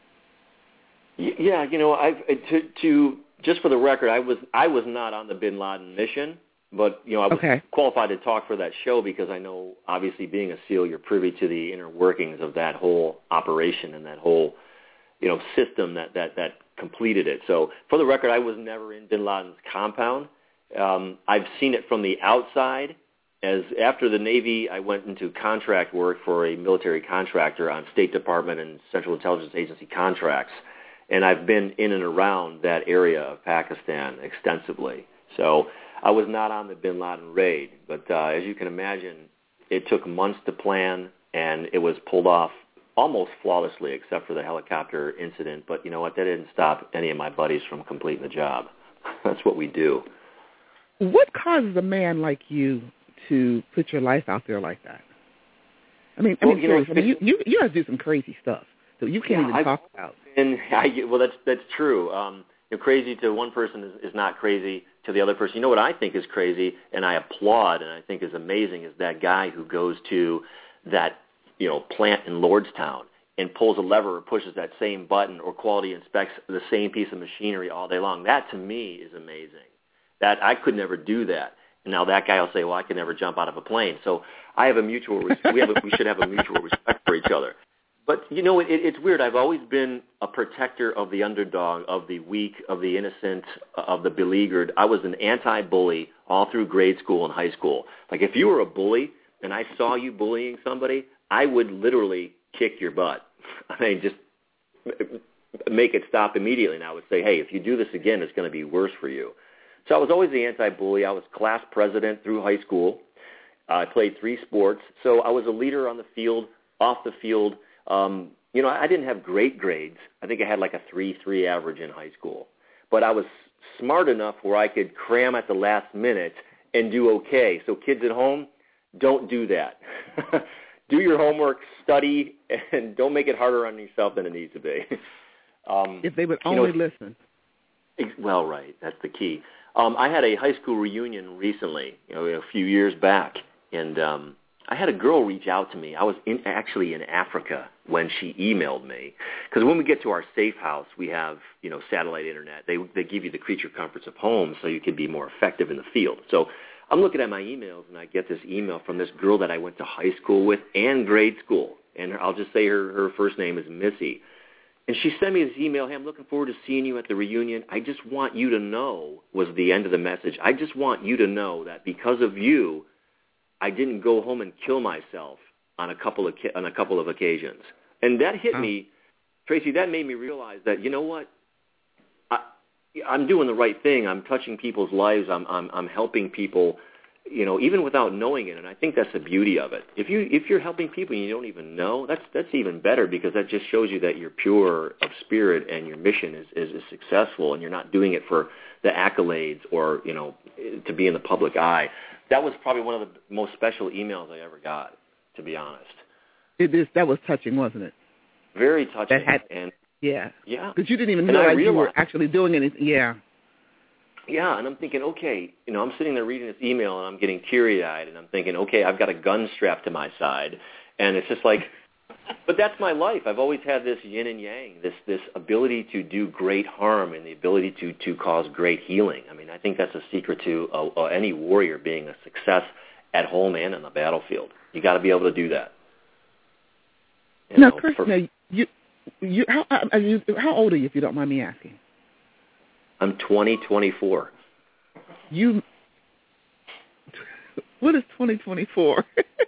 Y- Yeah, you know, I've to to just for the record, I was I was not on the Bin Laden mission, but you know, I was Okay. qualified to talk for that show because I know, obviously, being a SEAL, you're privy to the inner workings of that whole operation and that whole, you know, system that that that completed it. So, for the record, I was never in Bin Laden's compound. Um, I've seen it from the outside. As after the Navy, I went into contract work for a military contractor on State Department and Central Intelligence Agency contracts. And I've been in and around that area of Pakistan extensively. So I was not on the Bin Laden raid, but uh, as you can imagine, it took months to plan, and it was pulled off almost flawlessly, except for the helicopter incident. But you know what? That didn't stop any of my buddies from completing the job. That's what we do. What causes a man like you to put your life out there like that? I mean, I Well, mean, you know, seriously, I mean, you, you you guys do some crazy stuff that you can't Yeah, even I've- talk about. And I, well, that's that's true. Um, you know, crazy to one person is, is not crazy to the other person. You know what I think is crazy, and I applaud, and I think is amazing, is that guy who goes to that you know plant in Lordstown and pulls a lever or pushes that same button or quality inspects the same piece of machinery all day long. That to me is amazing. That I could never do that. And now that guy will say, well, I could never jump out of a plane. So I have a mutual. Res- we have a, we should have a mutual respect for each other. But, you know, it, it's weird. I've always been a protector of the underdog, of the weak, of the innocent, of the beleaguered. I was an anti-bully all through grade school and high school. Like, if you were a bully and I saw you bullying somebody, I would literally kick your butt. I mean, just make it stop immediately. And I would say, hey, if you do this again, it's going to be worse for you. So I was always the anti-bully. I was class president through high school. I played three sports. So I was a leader on the field, off the field. Um, you know, I didn't have great grades. I think I had like a three three average in high school. But I was smart enough where I could cram at the last minute and do okay. So kids at home, don't do that. Do your homework, study, and don't make it harder on yourself than it needs to be. Um, If they would you know, only listen. ex- Well, right. That's the key. Um, I had a high school reunion recently, you know, a few years back, and um, I had a girl reach out to me. I was in, actually in Africa when she emailed me, because when we get to our safe house, we have, you know, satellite internet. They they give you the creature comforts of home so you can be more effective in the field. So I'm looking at my emails, and I get this email from this girl that I went to high school with and grade school, and I'll just say her her first name is Missy. And she sent me this email, hey, I'm looking forward to seeing you at the reunion. I just want you to know, was the end of the message. I just want you to know that because of you, I didn't go home and kill myself on a couple of on a couple of occasions. And that hit me, Tracy, that made me realize that, you know what, I, I'm doing the right thing. I'm touching people's lives. I'm, I'm, I'm helping people, you know, even without knowing it. And I think that's the beauty of it. If, you, if you're helping people and you don't even know, that's, that's even better, because that just shows you that you're pure of spirit and your mission is, is, is successful, and you're not doing it for the accolades or, you know, to be in the public eye. That was probably one of the most special emails I ever got, to be honest. It is, that was touching, wasn't it? Very touching. That had, and yeah. Yeah. Because you didn't even And I realize you were realized- actually doing anything. Yeah. Yeah, and I'm thinking, okay, you know, I'm sitting there reading this email, and I'm getting teary-eyed, and I'm thinking, okay, I've got a gun strapped to my side, and it's just like, but that's my life. I've always had this yin and yang, this this ability to do great harm and the ability to, to cause great healing. I mean, I think that's a secret to uh, uh, any warrior being a success at home and on the battlefield. You got to be able to do that. You Now, know, Chris, for- now, you, you, how, are you, how old are you, if you don't mind me asking? I'm twenty twenty-four. You, what is twenty twenty-four?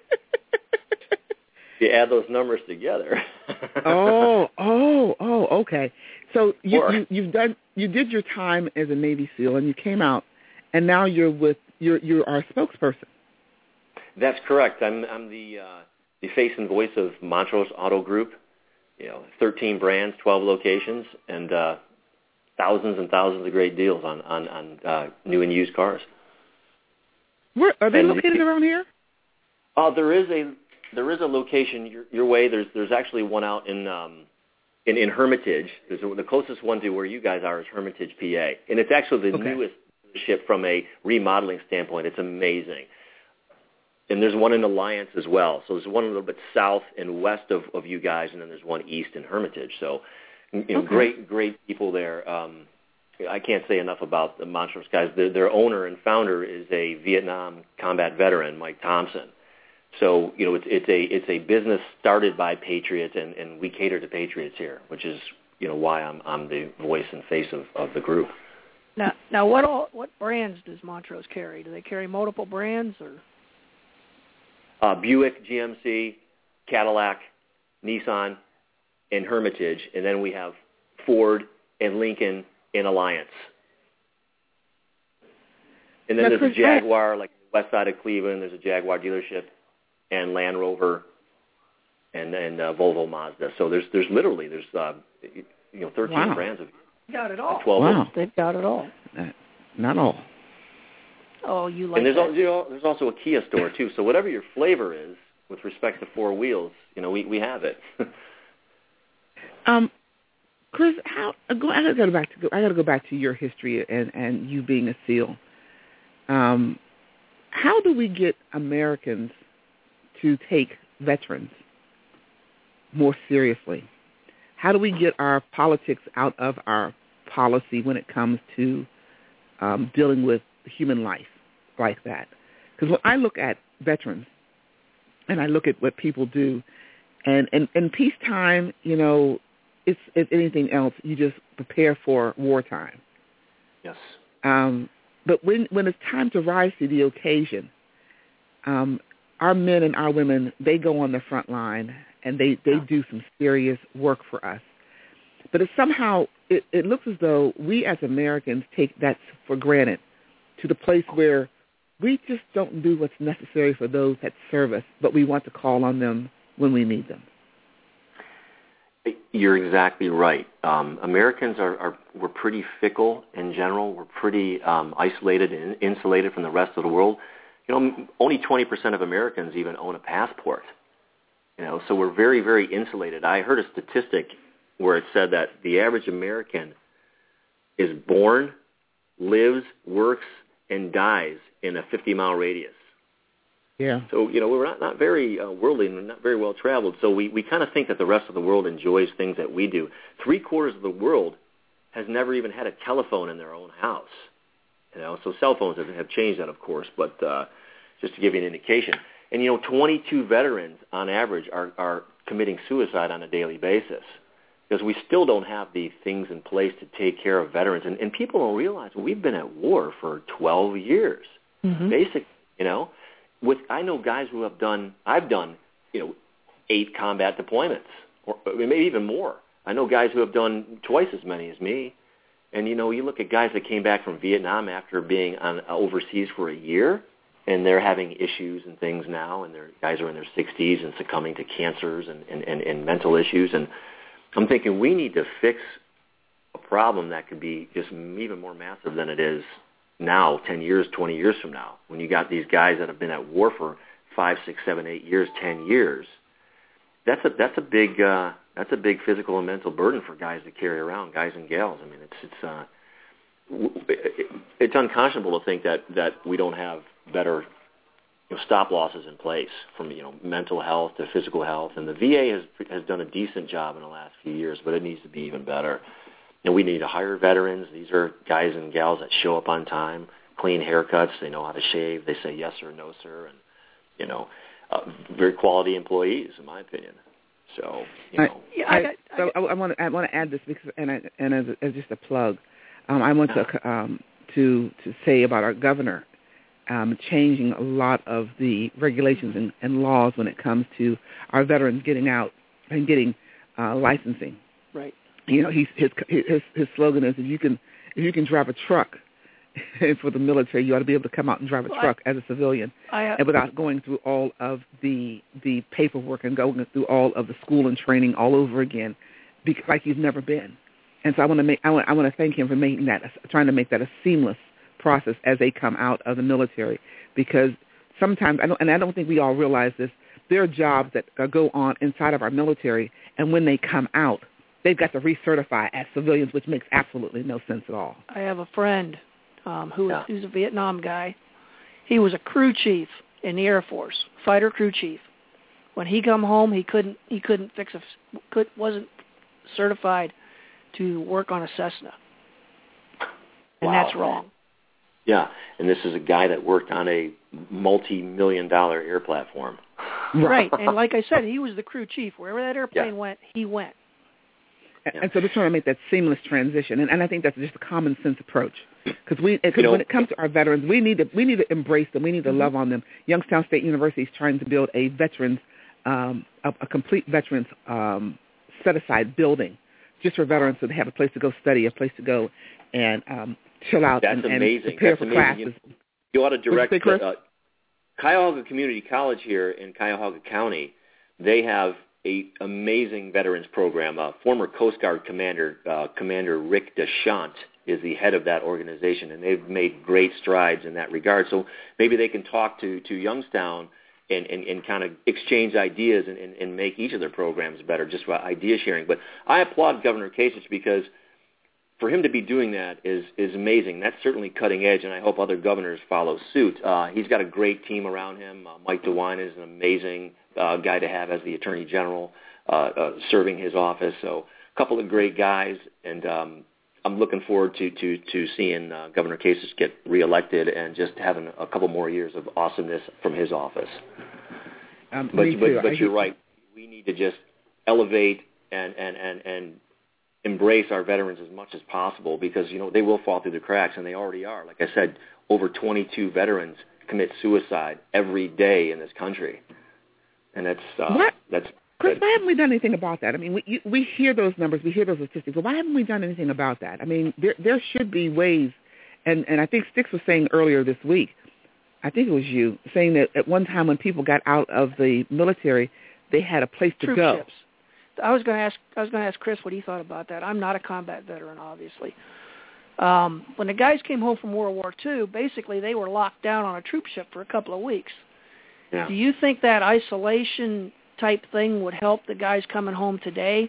You add those numbers together. oh, oh, oh, okay. So you, Or- you you've done you did your time as a Navy SEAL, and you came out, and now you're with you're you're our spokesperson. That's correct. I'm I'm the uh, the face and voice of Montrose Auto Group. You know, thirteen brands, twelve locations, and uh, thousands and thousands of great deals on on, on uh, new and used cars. Where are they and located the, around here? Uh, there is a there is a location your, your way. There's there's actually one out in um, in, in Hermitage. There's a, the closest one to where you guys are is Hermitage, P A, and it's actually the okay. newest ship from a remodeling standpoint. It's amazing. And there's one in Alliance as well. So there's one a little bit south and west of, of you guys, and then there's one east in Hermitage. So, you know, okay. great, great people there. Um, I can't say enough about the Montrose guys. Their, their owner and founder is a Vietnam combat veteran, Mike Thompson. So, you know, it's, it's a it's a business started by patriots, and, and we cater to patriots here, which is, you know, why I'm I'm the voice and face of, of the group. Now, now, what all what brands does Montrose carry? Do they carry multiple brands or? Uh, Buick, G M C, Cadillac, Nissan, and Hermitage, and then we have Ford and Lincoln in Alliance. And then now, there's Chris, a Jaguar, like west side of Cleveland. There's a Jaguar dealership, and Land Rover, and and uh, Volvo Mazda. So there's there's literally there's uh, you know thirteen wow. brands of got it all. twelve. Wow, they've got it all. Uh, not all. Oh, you like and there's that. also, you know, there's also a Kia store too. So whatever your flavor is with respect to four wheels, you know, we, we have it. um, Chris, how I gotta go back to I gotta go back to your history and, and you being a SEAL. Um, how do we get Americans to take veterans more seriously? How do we get our politics out of our policy when it comes to um, dealing with human life like that? Because when I look at veterans and I look at what people do, and in and, and peacetime, you know, it's, if anything else, you just prepare for wartime. Yes. Um, but when when it's time to rise to the occasion, um, our men and our women, they go on the front line and they, they do some serious work for us. But it somehow, it, it looks as though we as Americans take that for granted, to the place where we just don't do what's necessary for those that serve us, but we want to call on them when we need them. You're exactly right. Um, Americans are, are we're pretty fickle in general. We're pretty um, isolated and insulated from the rest of the world. You know, only twenty percent of Americans even own a passport. You know, so we're very, very insulated. I heard a statistic where it said that the average American is born, lives, works, and dies in a fifty-mile radius. Yeah. So, you know, we're not, not very uh, worldly and not very well traveled. So we, we kind of think that the rest of the world enjoys things that we do. Three quarters of the world has never even had a telephone in their own house. You know, so cell phones have, have changed that, of course, but uh, just to give you an indication. And, you know, twenty-two veterans on average are, are committing suicide on a daily basis because we still don't have the things in place to take care of veterans. And, and people don't realize we've been at war for twelve years, mm-hmm. basically, you know. With I know guys who have done, I've done, you know, eight combat deployments, or maybe even more. I know guys who have done twice as many as me. And, you know, you look at guys that came back from Vietnam after being on overseas for a year, and they're having issues and things now, and their guys are in their sixties and succumbing to cancers and, and, and, and mental issues. And I'm thinking we need to fix a problem that could be just even more massive than it is now, ten years, twenty years from now, when you got these guys that have been at war for five, six, seven, eight years, ten years. That's a that's a big uh, that's a big physical and mental burden for guys to carry around, guys and gals. I mean, it's it's uh, it's unconscionable to think that, that we don't have better, you know, stop losses in place from, you know, mental health to physical health, and the V A has has done a decent job in the last few years, but it needs to be even better. And we need to hire veterans. These are guys and gals that show up on time, clean haircuts, they know how to shave, they say yes or no, sir, and, you know, uh, very quality employees, in my opinion. So, you know. I, yeah, I, I, so I, I want to I want to add this because, and I, and as, as just a plug, um, I want to um, to to say about our governor um, changing a lot of the regulations and, and laws when it comes to our veterans getting out and getting uh, licensing. Right. You know, he's, his his his slogan is if you can if you can drive a truck for the military, you ought to be able to come out and drive a well, truck I, as a civilian, I, uh, and without going through all of the the paperwork and going through all of the school and training all over again, because, like you've never been. And so I want to make I want I want to thank him for making that trying to make that a seamless process as they come out of the military, because sometimes I don't and I don't think we all realize this. There are jobs that go on inside of our military, and when they come out, they've got to recertify as civilians, which makes absolutely no sense at all. I have a friend um, who was, who's a Vietnam guy. He was a crew chief in the Air Force, fighter crew chief. When he come home, he couldn't he couldn't fix a could wasn't certified to work on a Cessna, and Wow. that's wrong. Yeah, and this is a guy that worked on a multi-million dollar air platform. Right, and like I said, he was the crew chief. Wherever that airplane yeah. went, he went. And, and so they're trying to make that seamless transition, and, and I think that's just a common sense approach. Because we, cause you know, when it comes to our veterans, we need to we need to embrace them. We need to mm-hmm. love on them. Youngstown State University is trying to build a veterans, um, a, a complete veterans um, set aside building, just for veterans, so they have a place to go study, a place to go and um, chill out That's and, amazing. and prepare That's for amazing. classes. You, you ought to direct say, Chris? uh, Cuyahoga Community College here in Cuyahoga County. They have a amazing veterans program. Uh, former Coast Guard Commander uh, Commander Rick Deschamps is the head of that organization, and they've made great strides in that regard. So maybe they can talk to, to Youngstown and, and, and kind of exchange ideas and, and, and make each of their programs better, just by idea sharing. But I applaud Governor Kasich, because for him to be doing that is, is amazing. That's certainly cutting edge, and I hope other governors follow suit. Uh, he's got a great team around him. Uh, Mike DeWine is an amazing uh, guy to have as the Attorney General uh, uh, serving his office. So a couple of great guys, and um, I'm looking forward to to, to seeing uh, Governor Kasich get reelected and just having a couple more years of awesomeness from his office. Um, but me but, too. but I you're hate- right. We need to just elevate and, and, and, and embrace our veterans as much as possible, because, you know, they will fall through the cracks, and they already are. Like I said, over twenty-two veterans commit suicide every day in this country. And that's uh, What? that's Chris, why haven't we done anything about that? I mean, we you, we hear those numbers, we hear those statistics, but why haven't we done anything about that? I mean, there there should be ways, and, and I think Sticks was saying earlier this week, I think it was you, saying that at one time when people got out of the military, they had a place to Troop go. ships. I was going to ask. I was going to ask Chris what he thought about that. I'm not a combat veteran, obviously. Um, when the guys came home from World War Two, basically they were locked down on a troop ship for a couple of weeks. Yeah. Do you think that isolation type thing would help the guys coming home today?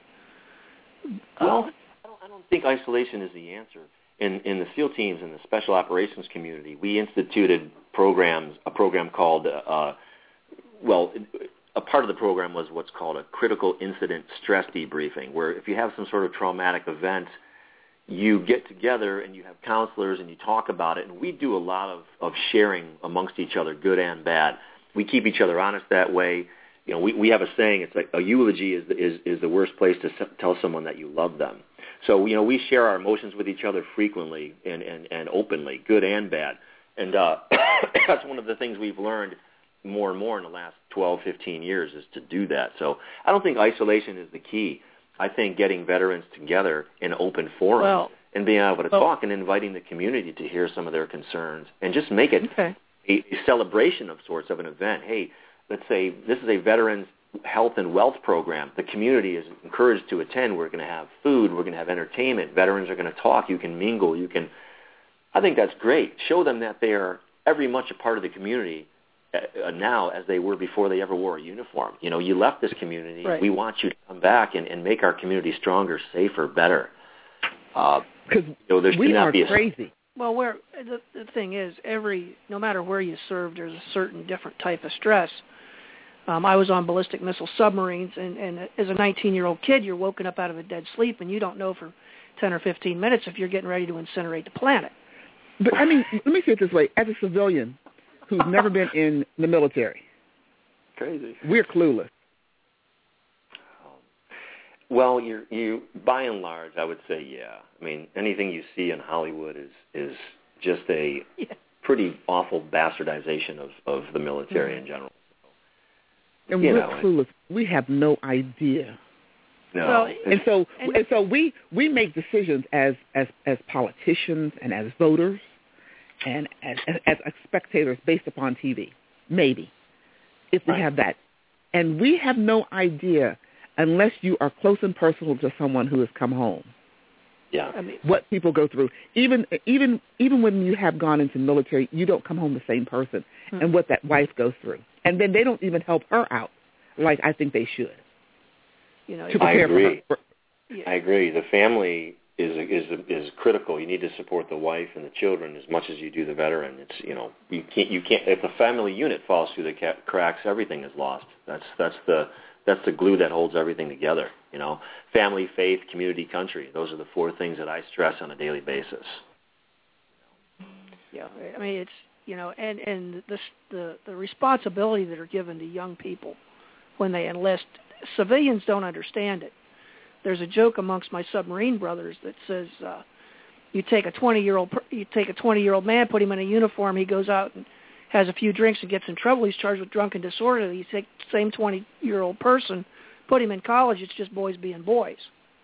Well, I don't, I don't think isolation is the answer. In in the SEAL teams and the Special Operations community, we instituted programs. A program called uh, well. A part of the program was what's called a critical incident stress debriefing, where if you have some sort of traumatic event, you get together and you have counselors and you talk about it. And we do a lot of, of sharing amongst each other, good and bad. We keep each other honest that way. You know, we, we have a saying, it's like a eulogy is, is, is the worst place to s- tell someone that you love them. So, you know, we share our emotions with each other frequently and, and, and openly, good and bad. And uh, that's one of the things we've learned more and more in the last twelve, fifteen years is to do that. So I don't think isolation is the key. I think getting veterans together in open forums well, and being able to well, talk and inviting the community to hear some of their concerns and just make it okay. a, a celebration of sorts of an event. Hey, let's say this is a veterans health and wealth program. The community is encouraged to attend. We're going to have food. We're going to have entertainment. Veterans are going to talk. You can mingle. You can. I think that's great. Show them that they are every much a part of the community Uh, now as they were before they ever wore a uniform. You know, you left this community. Right. We want you to come back and, and make our community stronger, safer, better. Because uh, you know, we are be a, crazy. Well, where the, the thing is, every no matter where you serve, there's a certain different type of stress. Um, I was on ballistic missile submarines, and, and as a nineteen-year-old kid, you're woken up out of a dead sleep, and you don't know for ten or fifteen minutes if you're getting ready to incinerate the planet. But, I mean, let me say it this way. As a civilian who's never been in the military, crazy, we're clueless. Well, you you by and large, I would say, yeah. I mean, anything you see in Hollywood is is just a yeah. pretty awful bastardization of, of the military mm-hmm. in general. And you we're know, clueless. We have no idea. No. Well, and so and, and so we, we make decisions as, as, as politicians and as voters and as, as, as spectators based upon T V, maybe, if we right. have that. And we have no idea unless you are close and personal to someone who has come home. Yeah. I mean, what people go through. Even even even when you have gone into military, you don't come home the same person, mm-hmm. and what that wife goes through. And then they don't even help her out like I think they should. You know, to prepare I agree. For her. Yeah. I agree. The family is is is critical. You need to support the wife and the children as much as you do the veteran. It's you know you can't you can't if the family unit falls through the cracks, everything is lost. That's that's the that's the glue that holds everything together. You know, family, faith, community, country. Those are the four things that I stress on a daily basis. Yeah, I mean it's you know, and and the the the responsibility that are given to young people when they enlist. Civilians don't understand it. There's a joke amongst my submarine brothers that says, uh, you take a twenty-year-old you take a twenty-year-old man, put him in a uniform, he goes out and has a few drinks and gets in trouble. He's charged with drunken disorderly. You take the same twenty-year-old person, put him in college. It's just boys being boys.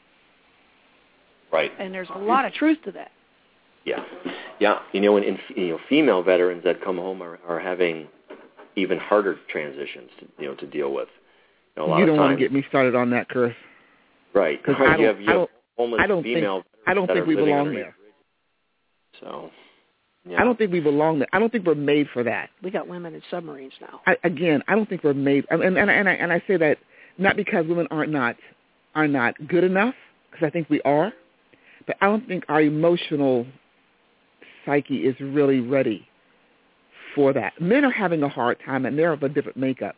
Right. And there's a lot of truth to that. Yeah, yeah. You know, and, and you know, female veterans that come home are, are having even harder transitions, to, you know, to deal with. You, know, a lot you don't of times, want to get me started on that, Chris. Right. Because right. I don't, you have, you I don't, homeless I don't female think, I don't think we belong there. So, yeah. I don't think we belong there. I don't think we're made for that. We got women in submarines now. I, again, I don't think we're made, and and and I, and I say that not because women are not are not good enough, because I think we are, but I don't think our emotional psyche is really ready for that. Men are having a hard time, and they're of a different makeup.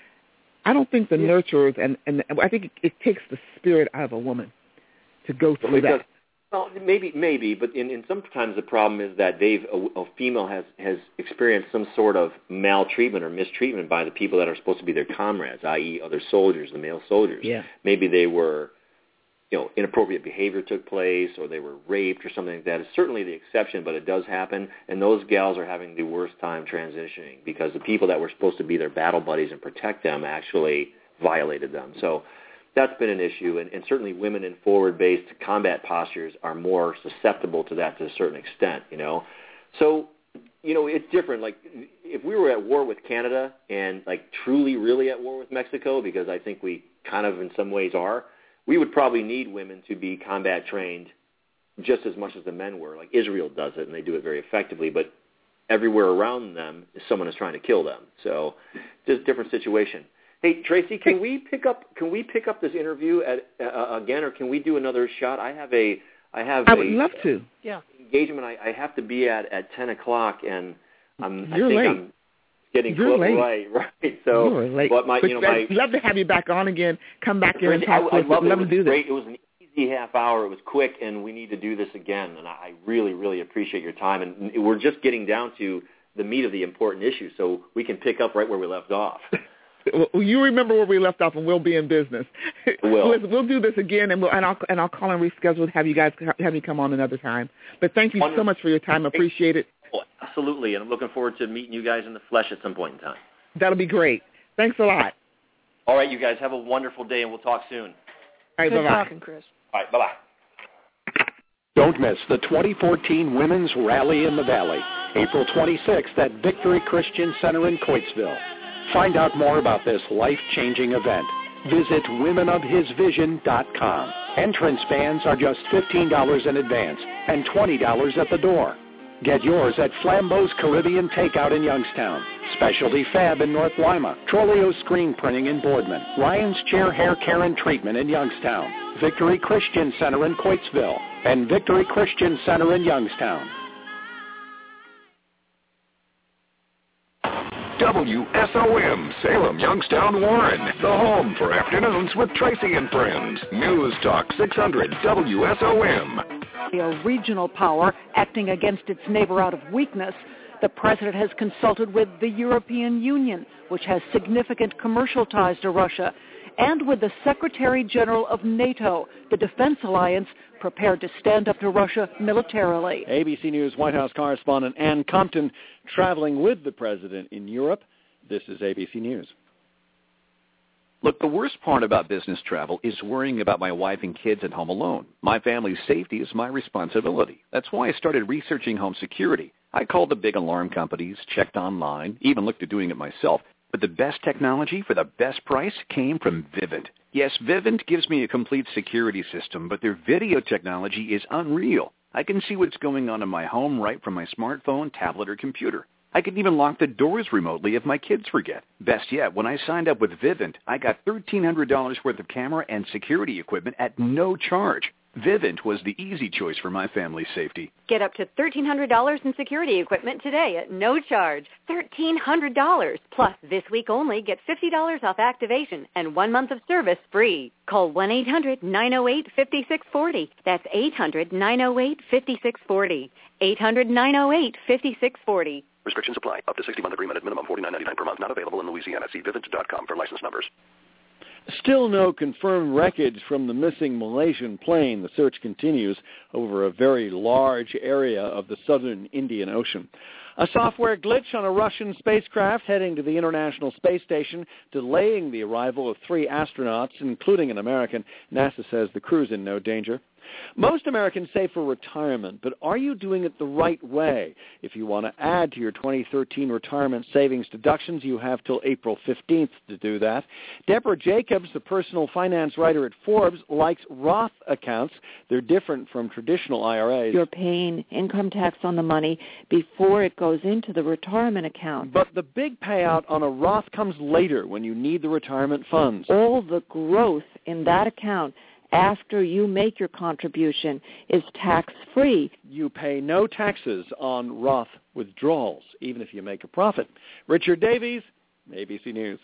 I don't think the yeah. nurturers, and, and I think it, it takes the spirit out of a woman to go through because, that. Well, maybe, maybe, but in, in sometimes the problem is that they've a, a female has has experienced some sort of maltreatment or mistreatment by the people that are supposed to be their comrades, that is, other soldiers, the male soldiers. Yeah. Maybe they were, you know, inappropriate behavior took place, or they were raped, or something like that. It's certainly the exception, but it does happen. And those gals are having the worst time transitioning because the people that were supposed to be their battle buddies and protect them actually violated them. So that's been an issue, and, and certainly women in forward-based combat postures are more susceptible to that to a certain extent, you know. So, you know, it's different. Like, if we were at war with Canada and, like, truly, really at war with Mexico, because I think we kind of in some ways are, we would probably need women to be combat trained just as much as the men were. Like, Israel does it, and they do it very effectively, but everywhere around them, someone is trying to kill them. So, just a different situation. Hey, Tracy, can we pick up can we pick up this interview at uh, again, or can we do another shot? I have a I have I a would love to. Yeah. engagement I, I have to be at at ten o'clock, and I'm You're I think late. I'm getting You're close. late. Right, right. So, You're late. but my but you know my I'd love to have you back on again. Come back here and Tracy, talk I, I to us. love it. Love It to was do this. great. It was an easy half hour. It was quick, and we need to do this again. And I, I really, really appreciate your time. And we're just getting down to the meat of the important issue, so we can pick up right where we left off. Well, you remember where we left off, and we'll be in business. Will. Listen, we'll do this again, and we'll and I'll and I'll call and reschedule. Have you guys have me come on another time. But thank you Wonderful. so much for your time. Appreciate it. Oh, absolutely, and I'm looking forward to meeting you guys in the flesh at some point in time. That'll be great. Thanks a lot. All right, you guys have a wonderful day, and we'll talk soon. All right, Good bye-bye. talking, Chris. All right, bye-bye. Don't miss the twenty fourteen Women's Rally in the Valley, April twenty-sixth at Victory Christian Center in Coatesville. Find out more about this life-changing event. Visit women of his vision dot com. Entrance bans are just fifteen dollars in advance and twenty dollars at the door. Get yours at Flambeau's Caribbean Takeout in Youngstown, Specialty Fab in North Lima, Troleo Screen Printing in Boardman, Ryan's Chair Hair Care and Treatment in Youngstown, Victory Christian Center in Coatesville, and Victory Christian Center in Youngstown. W S O M, Salem, Youngstown, Warren. The home for afternoons with Tracy and Friends. News Talk six hundred W S O M. A regional power acting against its neighbor out of weakness, the president has consulted with the European Union, which has significant commercial ties to Russia, and with the Secretary General of NATO, the defense alliance, prepared to stand up to Russia militarily. A B C News White House correspondent Ann Compton traveling with the president in Europe. This is A B C News. Look, the worst part about business travel is worrying about my wife and kids at home alone. My family's safety is my responsibility. That's why I started researching home security. I called the big alarm companies, checked online, even looked at doing it myself. But the best technology for the best price came from Vivint. Yes, Vivint gives me a complete security system, but their video technology is unreal. I can see what's going on in my home right from my smartphone, tablet, or computer. I can even lock the doors remotely if my kids forget. Best yet, when I signed up with Vivint, I got thirteen hundred dollars worth of camera and security equipment at no charge. Vivint was the easy choice for my family's safety. Get up to thirteen hundred dollars in security equipment today at no charge. thirteen hundred dollars. Plus, this week only, get fifty dollars off activation and one month of service free. Call one eight hundred nine oh eight five six four oh. That's eight hundred nine oh eight five six four oh. eight hundred nine oh eight five six four oh. Restrictions apply. Up to sixty-month agreement at minimum forty-nine ninety-nine per month. Not available in Louisiana. See Vivint dot com for license numbers. Still no confirmed wreckage from the missing Malaysian plane. The search continues over a very large area of the southern Indian Ocean. A software glitch on a Russian spacecraft heading to the International Space Station, delaying the arrival of three astronauts, including an American. NASA says the crew's in no danger. Most Americans save for retirement, but are you doing it the right way? If you want to add to your twenty thirteen retirement savings deductions, you have till April fifteenth to do that. Deborah Jacobs, the personal finance writer at Forbes, likes Roth accounts. They're different from traditional I R As. You're paying income tax on the money before it goes into the retirement account. But the big payout on a Roth comes later when you need the retirement funds. All the growth in that account after you make your contribution is tax-free. You pay no taxes on Roth withdrawals, even if you make a profit. Richard Davies, A B C News.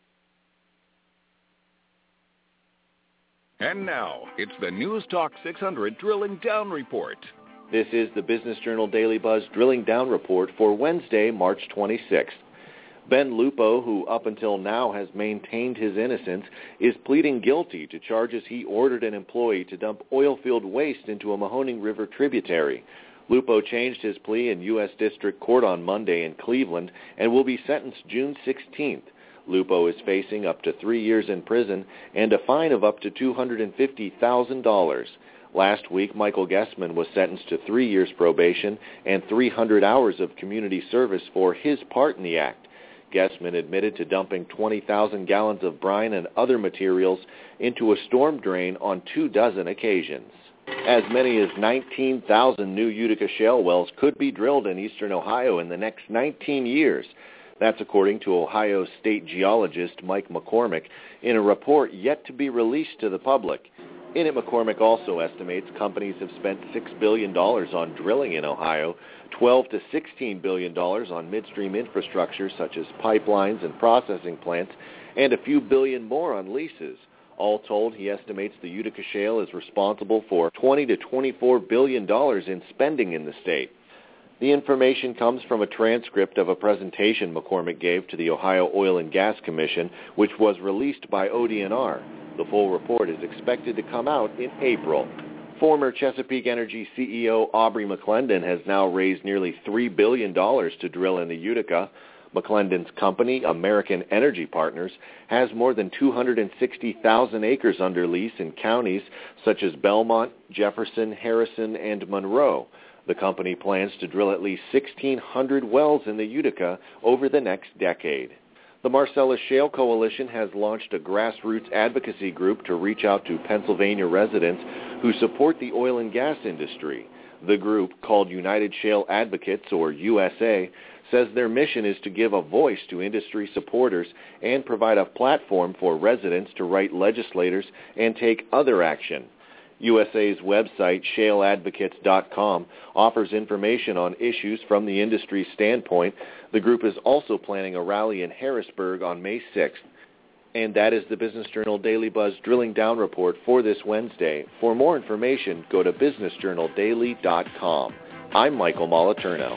And now, it's the News Talk six hundred Drilling Down Report. This is the Business Journal Daily Buzz Drilling Down Report for Wednesday, March twenty-sixth. Ben Lupo, who up until now has maintained his innocence, is pleading guilty to charges he ordered an employee to dump oil-filled waste into a Mahoning River tributary. Lupo changed his plea in U S District Court on Monday in Cleveland and will be sentenced June sixteenth. Lupo is facing up to three years in prison and a fine of up to two hundred fifty thousand dollars. Last week, Michael Gessman was sentenced to three years probation and three hundred hours of community service for his part in the act. Gessman admitted to dumping twenty thousand gallons of brine and other materials into a storm drain on two dozen occasions. As many as nineteen thousand new Utica shale wells could be drilled in eastern Ohio in the next nineteen years. That's according to Ohio State geologist Mike McCormick in a report yet to be released to the public. In it, McCormick also estimates companies have spent six billion dollars on drilling in Ohio, twelve to sixteen billion dollars on midstream infrastructure such as pipelines and processing plants, and a few billion more on leases. All told, he estimates the Utica Shale is responsible for twenty to twenty-four billion dollars in spending in the state. The information comes from a transcript of a presentation McCormick gave to the Ohio Oil and Gas Commission, which was released by O D N R. The full report is expected to come out in April. Former Chesapeake Energy C E O Aubrey McClendon has now raised nearly three billion dollars to drill in the Utica. McClendon's company, American Energy Partners, has more than two hundred sixty thousand acres under lease in counties such as Belmont, Jefferson, Harrison, and Monroe. The company plans to drill at least sixteen hundred wells in the Utica over the next decade. The Marcellus Shale Coalition has launched a grassroots advocacy group to reach out to Pennsylvania residents who support the oil and gas industry. The group, called United Shale Advocates, or U S A, says their mission is to give a voice to industry supporters and provide a platform for residents to write legislators and take other action. U S A's website, shale advocates dot com, offers information on issues from the industry's standpoint. The group is also planning a rally in Harrisburg on May sixth. And that is the Business Journal Daily Buzz Drilling Down Report for this Wednesday. For more information, go to business journal daily dot com. I'm Michael Moliterno.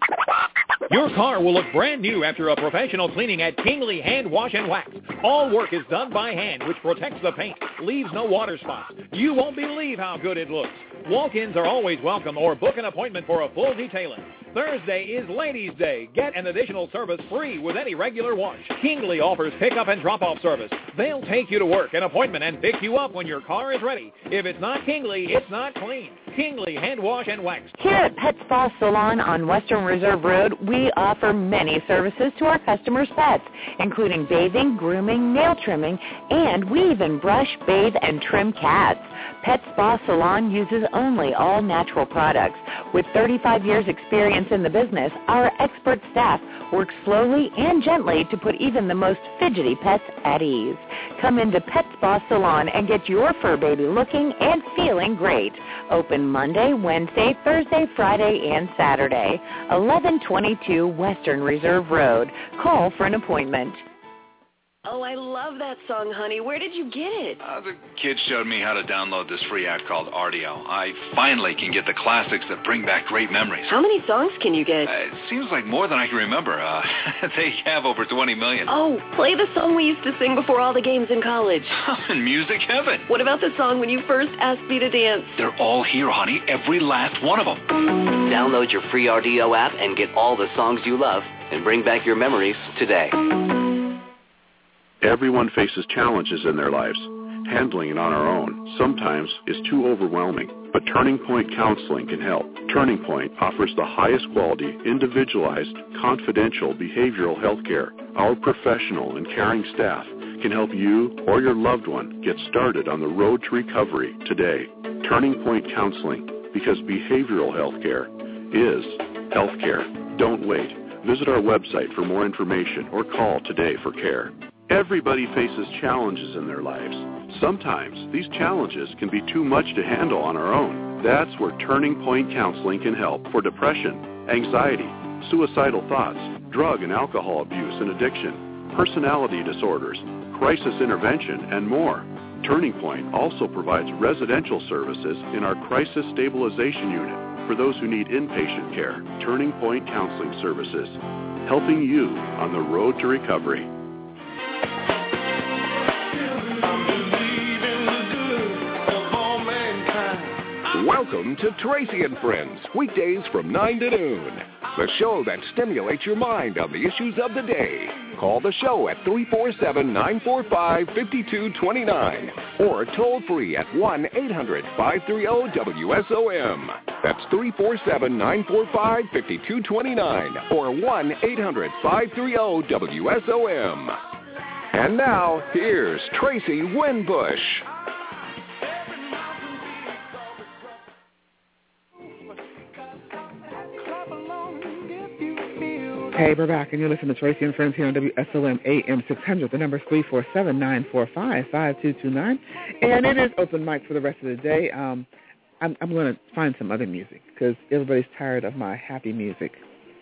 Your car will look brand new after a professional cleaning at Kingley Hand Wash and Wax. All work is done by hand, which protects the paint, leaves no water spots. You won't believe how good it looks. Walk-ins are always welcome, or book an appointment for a full detailing. Thursday is Ladies' Day. Get an additional service free with any regular wash. Kingley offers pickup and drop-off service. They'll take you to work, an appointment, and pick you up when your car is ready. If it's not Kingley, it's not clean. Kingley Hand Wash and Wax. Here at Pet Spa Salon on Western Reserve Road, we offer many services to our customers' pets, including bathing, grooming, nail trimming, and we even brush, bathe, and trim cats. Pet Spa Salon uses only all-natural products. With thirty-five years experience in the business, our expert staff works slowly and gently to put even the most fidgety pets at ease. Come into Pet Spa Salon and get your fur baby looking and feeling great. Open Monday, Wednesday, Thursday, Friday, and Saturday. eleven twenty-two Western Reserve Road. Call for an appointment. Oh, I love that song, honey. Where did you get it? Uh, the kids showed me how to download this free app called Rdio. I finally can get the classics that bring back great memories. How many songs can you get? Uh, it seems like more than I can remember. Uh, they have over twenty million. Oh, play the song we used to sing before all the games in college. In music heaven. What about the song when you first asked me to dance? They're all here, honey. Every last one of them. Download your free Rdio app and get all the songs you love and bring back your memories today. Everyone faces challenges in their lives. Handling it on our own sometimes is too overwhelming, but Turning Point Counseling can help. Turning Point offers the highest quality, individualized, confidential behavioral health care. Our professional and caring staff can help you or your loved one get started on the road to recovery today. Turning Point Counseling, because behavioral health care is health care. Don't wait. Visit our website for more information or call today for care. Everybody faces challenges in their lives. Sometimes these challenges can be too much to handle on our own. That's where Turning Point Counseling can help for depression, anxiety, suicidal thoughts, drug and alcohol abuse and addiction, personality disorders, crisis intervention, and more. Turning Point also provides residential services in our Crisis Stabilization Unit for those who need inpatient care. Turning Point Counseling Services, helping you on the road to recovery. Welcome to Tracy and Friends, weekdays from nine to noon. The show that stimulates your mind on the issues of the day. Call the show at three four seven, nine four five, five two two nine or toll free at one eight hundred, five three zero, W S O M. That's three four seven, nine four five, five two two nine or one eight hundred, five three zero, W S O M. And now, here's Tracy Winbush. Hey, we're back, and you're listening to Tracy and Friends here on W S O M A M six hundred. The number is three four seven, nine four five, five two two nine, and it is open mic for the rest of the day. Um, I'm, I'm going to find some other music because everybody's tired of my happy music.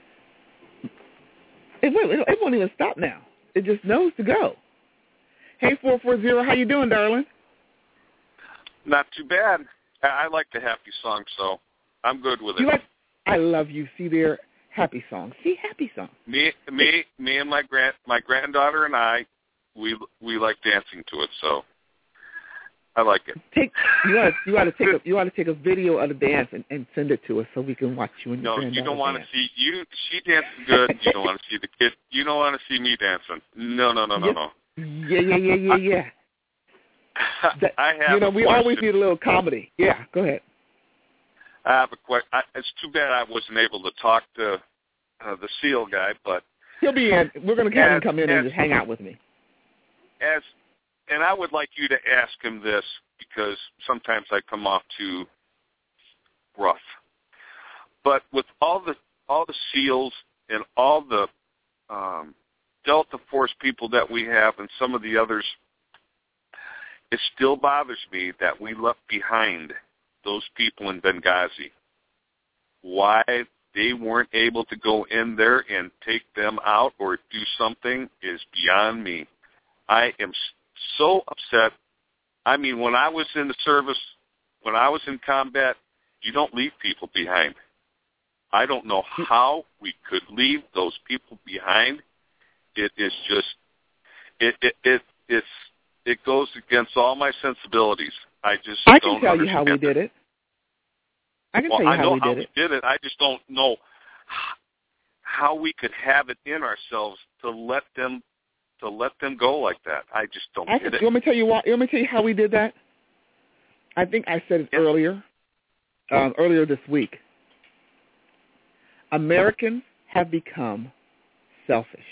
It won't, it won't even stop now. It just knows to go. Hey, four four zero, how you doing, darling? Not too bad. I like the happy song, so I'm good with it. You like, I love you. See there. Happy song. See, happy song. Me, me, me, and my grand, my granddaughter and I, we we like dancing to it. So I like it. Take you ought to, you ought to take a you ought to take a video of the dance and, and send it to us so we can watch you and your No, granddaughter you don't want to dance. see you. She dances good. You don't want to see the kid. You don't want to see me dancing. No, no, no, no, no. Yeah, yeah, yeah, yeah, yeah. That, I have. you know, a we question. always need a little comedy. Yeah, go ahead. I have a question. It's too bad I wasn't able to talk to uh, the SEAL guy, but he'll be in. We're going to have him as, come in as, and just hang out with me. As and I would like you to ask him this because sometimes I come off too rough. But with all the all the SEALs and all the um, Delta Force people that we have, and some of the others, it still bothers me that we left behind those people in Benghazi. Why they weren't able to go in there and take them out or do something is beyond me. I am so upset. I mean, when I was in the service, when I was in combat, you don't leave people behind. I don't know how we could leave those people behind. It is just, it it it it's it goes against all my sensibilities. I just I can don't tell you how we understand did it. I can well, tell you I how know we how did we it. did it. I just don't know how we could have it in ourselves to let them to let them go like that. I just don't I get think, it. You want me to tell you why? You want me to tell you how we did that? I think I said it Yeah. earlier, um, earlier this week. Americans have become selfish.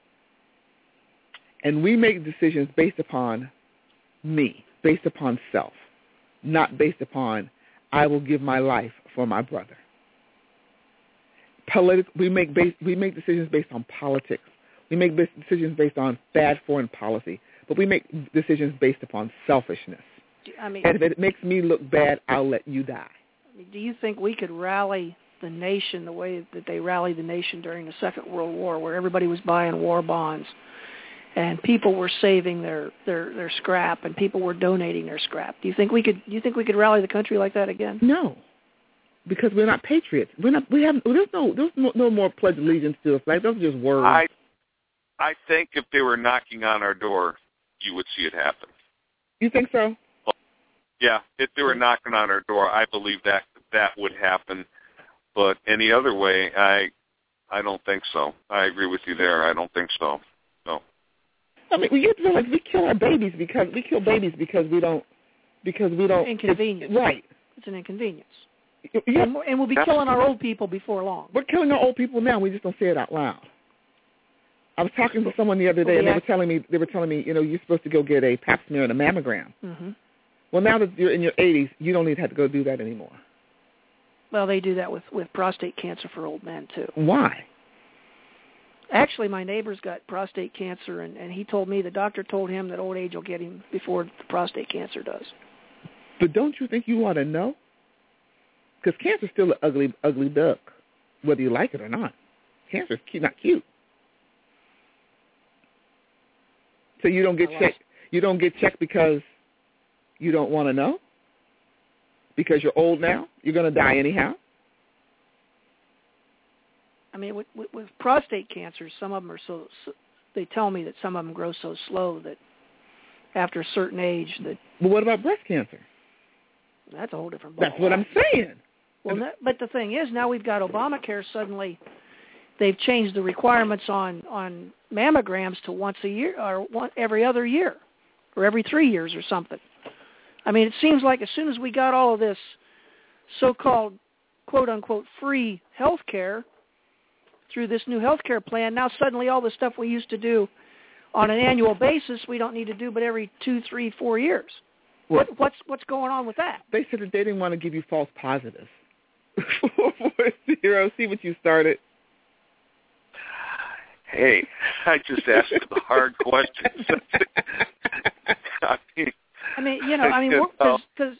And we make decisions based upon me, based upon self, not based upon I will give my life for my brother. Politic, we make base, we make decisions based on politics. We make decisions based on bad foreign policy, but we make decisions based upon selfishness. I mean, and if it makes me look bad, I'll let you die. Do you think we could rally the nation the way that they rallied the nation during the Second World War, where everybody was buying war bonds and people were saving their, their, their scrap and people were donating their scrap? Do you think we could? Do you think we could rally the country like that again? No, because we're not patriots. We're not. We have. There's no. There's no, no more pledge allegiance to the flag. Those are just words. I, I think if they were knocking on our door, you would see it happen. You think so? Yeah, if they were knocking on our door, I believe that that would happen. But any other way, I, I don't think so. I agree with you there. I don't think so. No. I mean, we realize we kill our babies because we kill babies because we don't because we don't inconvenience. Right. It's an inconvenience. Yeah. And, and we'll be killing our old people before long. We're killing our old people now. We just don't say it out loud. I was talking to someone the other day, and they were telling me they were telling me, you know, you're supposed to go get a pap smear and a mammogram. Mm-hmm. Well, now that you're in your eighties, you don't need to have to go do that anymore. Well, they do that with, with prostate cancer for old men, too. Why? Actually, my neighbor's got prostate cancer, and, and he told me, the doctor told him that old age will get him before the prostate cancer does. But don't you think you ought to know? Because cancer's still an ugly, ugly duck, whether you like it or not. Cancer's not cute. So you don't get checked. You don't get checked because you don't want to know? Because you're old now? You're going to die anyhow? I mean, with, with, with prostate cancer, some of them are so, so, they tell me that some of them grow so slow that after a certain age that... But what about breast cancer? That's a whole different ball. That's what I'm saying. Well, that, but the thing is, now we've got Obamacare suddenly. They've changed the requirements on, on mammograms to once a year or one, every other year or every three years or something. I mean, it seems like as soon as we got all of this so-called, quote-unquote, free health care through this new health care plan, now suddenly all the stuff we used to do on an annual basis, we don't need to do but every two, three, four years. Well, what, what's what's going on with that? They said that they didn't want to give you false positives. Zero, see what you started. Hey, I just asked the hard questions. I mean, I mean, you know, I mean, because because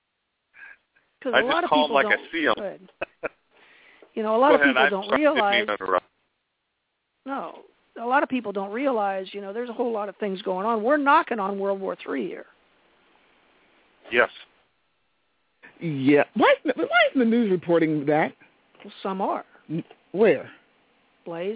a lot of people like don't. I see them. Good. You know, a lot Go of ahead, people I'm don't sorry, realize. didn't interrupt. No, a lot of people don't realize. You know, there's a whole lot of things going on. We're knocking on World War Three here. Yes. Yeah. Why isn't, why isn't the news reporting that? Well, some are. Where? Blaze.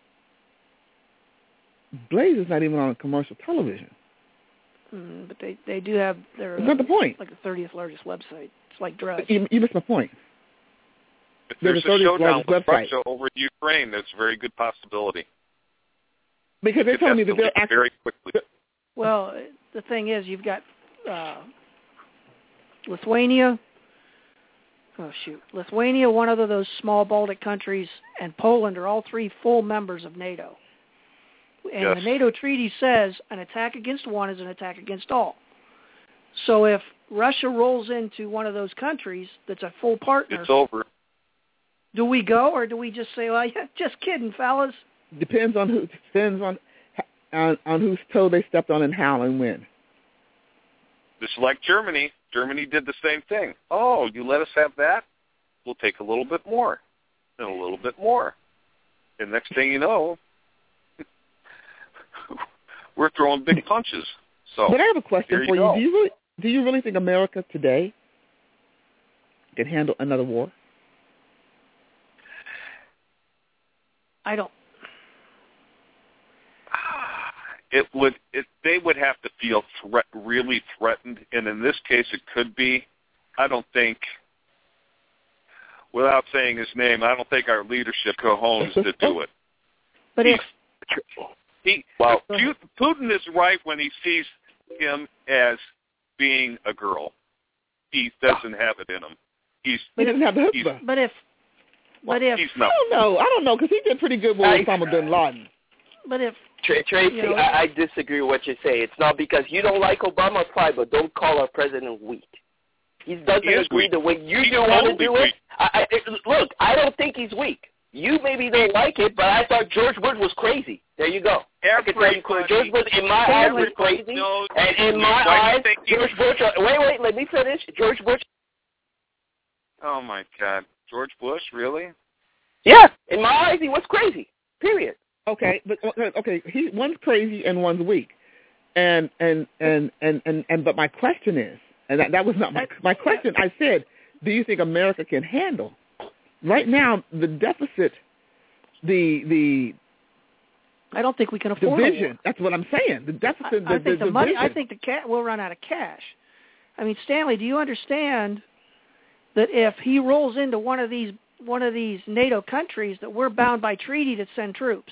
Blaze is not even on commercial television. Mm, but they, they do have their. That's not the point. Like the thirtieth largest website. It's like Drudge. You, you missed my point. If They're there's the a showdown website. with Russia over Ukraine, that's a very good possibility. Because they're telling me that they're actually very quickly. Well, the thing is, you've got uh, Lithuania. Oh shoot, Lithuania, one of those small Baltic countries, and Poland are all three full members of NATO. And yes. the NATO treaty says an attack against one is an attack against all. So if Russia rolls into one of those countries that's a full partner, it's over. Do we go, or do we just say, "Well, yeah, just kidding, fellas"? Depends on who. Depends on on, on whose toe they stepped on and how and when. Just like Germany. Germany did the same thing. Oh, you let us have that? We'll take a little bit more, and a little bit more, and next thing you know, we're throwing big punches. So, but I have a question for you. you Do you really, do you really think America today can handle another war? I don't. It would. It, they would have to feel threat, really threatened, and in this case, it could be. I don't think. without saying his name, I don't think our leadership cojones to do it. But if he, well, Putin is right when he sees him as being a girl. He doesn't have it in him. He's he doesn't have the chutzpah. But if, but if he's not. I don't know. I don't know because he did pretty good with I, Osama bin Laden. But if Tra- Tracy, you know, I, I disagree with what you say. It's not because you don't like Obama, fine, but don't call our president weak. He doesn't he agree weak. the way you he's do want to do weak. it. I, I, look, I don't think he's weak. You maybe don't like it, but I thought George Bush was crazy. There you go. I can tell you, George Bush, in my eyes, was crazy. And in my eyes, George Bush, wait, wait, let me finish. George Bush. Oh, my God. George Bush, really? Yeah, in my eyes, he was crazy, period. Okay, but okay, he one's crazy and one's weak. And, and, and, and, and, and but my question is, and that, that was not my, my question, I said, do you think America can handle? Right now, the deficit, the the I don't think we can afford division. That's what I'm saying. The deficit, I, I the, think the, the money. division. I think the ca- we'll run out of cash. I mean, Stanley, do you understand that if he rolls into one of these one of these NATO countries, that we're bound by treaty to send troops?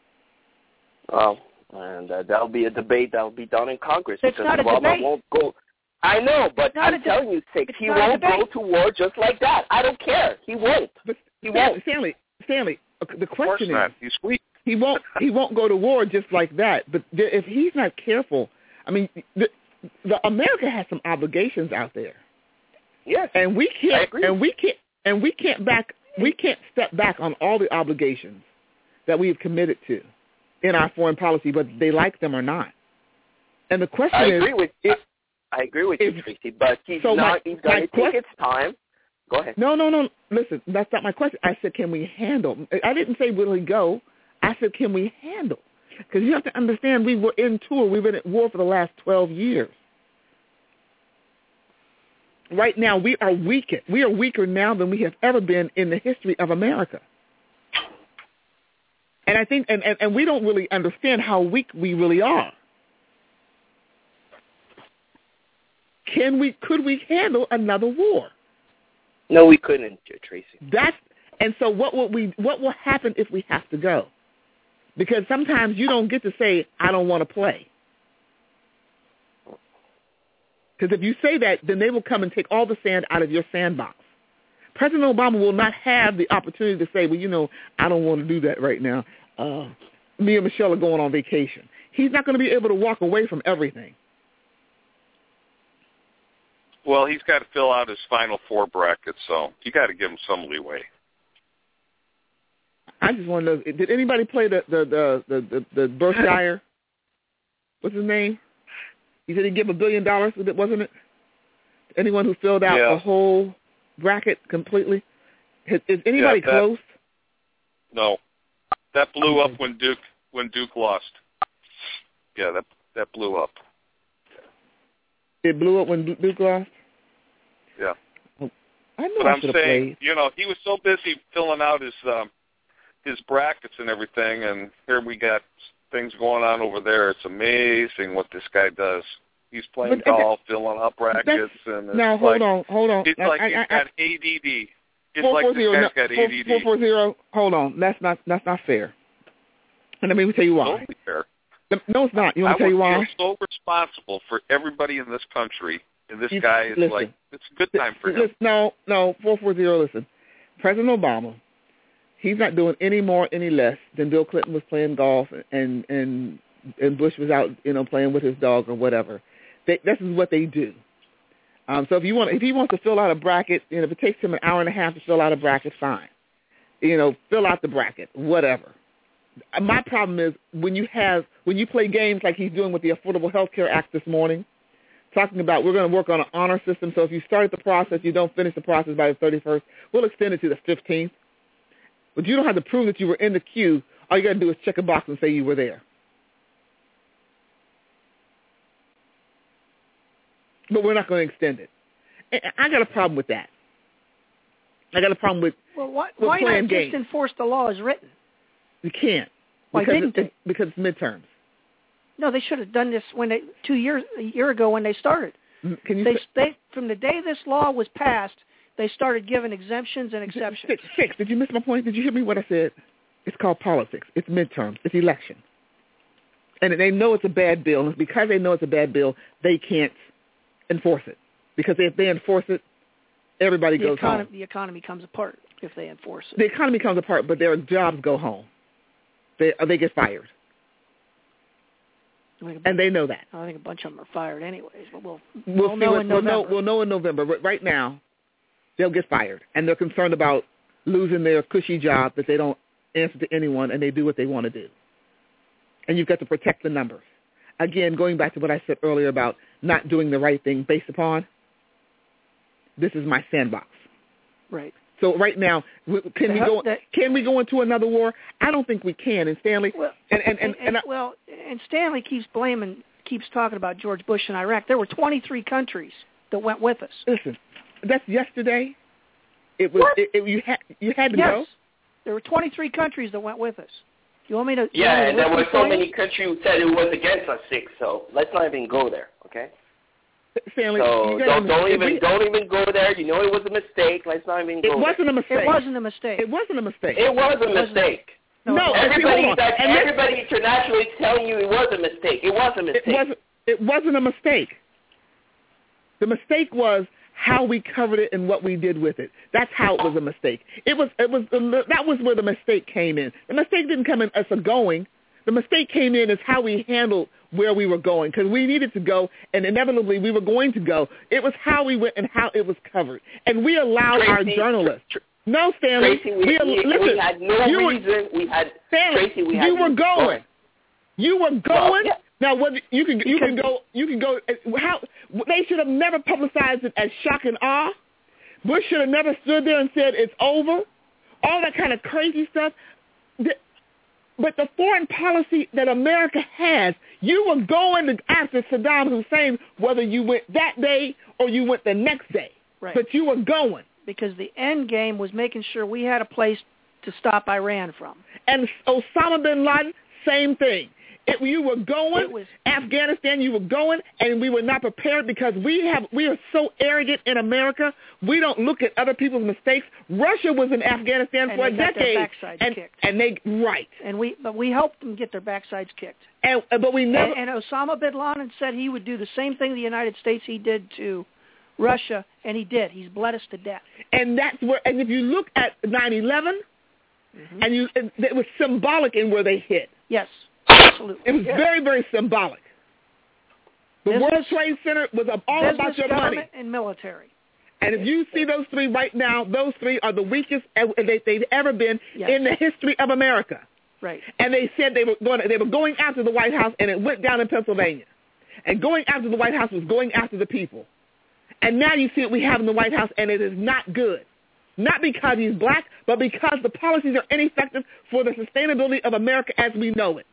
Well, and uh, that'll be a debate that'll be done in Congress. It's because not a Obama debate. Won't go. I know, but Not I'm de- telling you, Six, he not a won't go debate. to war just like that. I don't care. He won't. But he Stanley, won't. Stanley, Stanley, the question is, not. He's weak. he won't he won't go to war just like that. But if he's not careful, I mean, the, the America has some obligations out there. Yes, and we I can't, agree. and we can't, and we can't back, we can't step back on all the obligations that we have committed to in our foreign policy, whether they like them or not. And the question I is, agree with if, I agree with if, you, Tracy, but he's so not. my, he's going to take question, its time. Go ahead. No, no, no. Listen, that's not my question. I said, can we handle? I didn't say will he go. I said, can we handle? Because you have to understand, we were in tour. We've been at war for the last twelve years. Right now, we are weaker. We are weaker now than we have ever been in the history of America. And I think, and, and, and we don't really understand how weak we really are. Can we? Could we handle another war? No, we couldn't, Tracy. That's and so. What will we? What will happen if we have to go? Because sometimes you don't get to say, "I don't want to play." Because if you say that, then they will come and take all the sand out of your sandbox. President Obama will not have the opportunity to say, "Well, you know, I don't want to do that right now. Uh, me and Michelle are going on vacation." He's not going to be able to walk away from everything. Well, he's got to fill out his final four brackets, so you got to give him some leeway. I just want to know, did anybody play the the the the, the, the Berkshire? What's his name? He said he'd give a billion dollars, wasn't it? Anyone who filled out yeah. the whole bracket completely? Is, is anybody yeah, that, close? No, that blew up when Duke when Duke lost. Yeah, that that blew up. It blew up when Duke lost? Yeah. I know but I I'm saying, played. you know, he was so busy filling out his um, his brackets and everything, and here we got things going on over there. It's amazing what this guy does. He's playing but, golf, filling out brackets, and it's now like, hold on, hold on. It's I, like I, he's I, got A D D. It's four, like four, this zero, guy's no, got four, A D D. Four four zero. Hold on, that's not that's not fair. And let me tell you why. Totally fair. No, it's not. You want I to tell you would why? feel so responsible for everybody in this country, and this You, guy is listen, like, it's a good time for him. Listen, no, no, four four zero. Listen, President Obama, he's not doing any more, any less than Bill Clinton was playing golf, and and and Bush was out, you know, playing with his dog or whatever. They, this is what they do. Um, so if you want, if he wants to fill out a bracket, you know, if it takes him an hour and a half to fill out a bracket, fine. You know, fill out the bracket, whatever. My problem is when you have when you play games like he's doing with the Affordable Health Care Act this morning, talking about we're going to work on an honor system. So if you start the process, you don't finish the process by the thirty-first, we'll extend it to the fifteenth. But you don't have to prove that you were in the queue. All you got to do is check a box and say you were there. But we're not going to extend it. And I got a problem with that. I got a problem with, well, why, with why playing not games. just enforce the law as written? You can't. Why because didn't it, they? Because it's midterms. No, they should have done this when they two years a year ago when they started. Can you they, say, they from the day this law was passed, they started giving exemptions and exceptions. Six, six. Did you miss my point? Did you hear me what I said? It's called politics. It's midterms. It's election. And they know it's a bad bill. And because they know it's a bad bill, they can't enforce it. Because if they enforce it, everybody the goes economy, home. The economy comes apart if they enforce it. The economy comes apart, but their jobs go home. They they get fired. And they know that. I think a bunch of them are fired anyways, but we'll, we'll, we'll know what, in November. We'll know, we'll know in November. But right now, they'll get fired. And they're concerned about losing their cushy job that they don't answer to anyone and they do what they want to do. And you've got to protect the numbers. Again, going back to what I said earlier about not doing the right thing based upon, this is my sandbox. Right. So right now, can we go? Can we go into another war? I don't think we can. And Stanley, well, and and, and, and, and I, well, and Stanley keeps blaming, keeps talking about George Bush in Iraq. There were twenty-three countries that went with us. Listen, that's yesterday. It was. It, it, you had you had to yes. go. There were twenty-three countries that went with us. You want me to? Yeah, me to and there were so you? many countries who said it was against us six. So let's not even go there, okay? Stanley, so don't, don't even we, don't even go there. You know it was a mistake. Let's not even go It wasn't there. a mistake. It wasn't a mistake. It wasn't a mistake. It was a mistake. No, no everybody, see, that, everybody internationally is telling you it was a mistake. It was a mistake. It wasn't. It wasn't a mistake. The mistake was how we covered it and what we did with it. That's how it was a mistake. It was. It was. That was where the mistake came in. The mistake didn't come in as a going. The mistake came in as how we handled where we were going, because we needed to go, and inevitably we were going to go. It was how we went and how it was covered. And we allowed Tracy, our journalists. Tr- no, Stanley. Tracy, we, we, we, listen, we had no you reason. Were, we had, Stanley, Tracy, we had you were going. going. You were going. Well, yeah. Now, what you can you can go you can go. How they should have never publicized it as shock and awe. Bush should have never stood there and said it's over. All that kind of crazy stuff. But the foreign policy that America has, you were going after Saddam Hussein whether you went that day or you went the next day. Right. But you were going. Because the end game was making sure we had a place to stop Iran from. And Osama bin Laden, same thing. It, you were going, was, Afghanistan, you were going, and we were not prepared because we have we are so arrogant in America. We don't look at other people's mistakes. Russia was in Afghanistan for a decade, their backsides and, kicked. and they right. And we, but we helped them get their backsides kicked. And but we never. And, and Osama bin Laden said he would do the same thing to the United States he did to Russia, and he did. He's bled us to death. And that's where. And if you look at nine eleven, mm-hmm. and you, and it was symbolic in where they hit. Yes. Absolutely. It was yes. very, very symbolic. The business, World Trade Center was all business, about your government, money. And military. And if you see those three right now, those three are the weakest they've ever been yes. in the history of America. Right. And they said they were going. They were going after the White House, and it went down in Pennsylvania. And going after the White House was going after the people. And now you see what we have in the White House, and it is not good. Not because he's black, but because the policies are ineffective for the sustainability of America as we know it.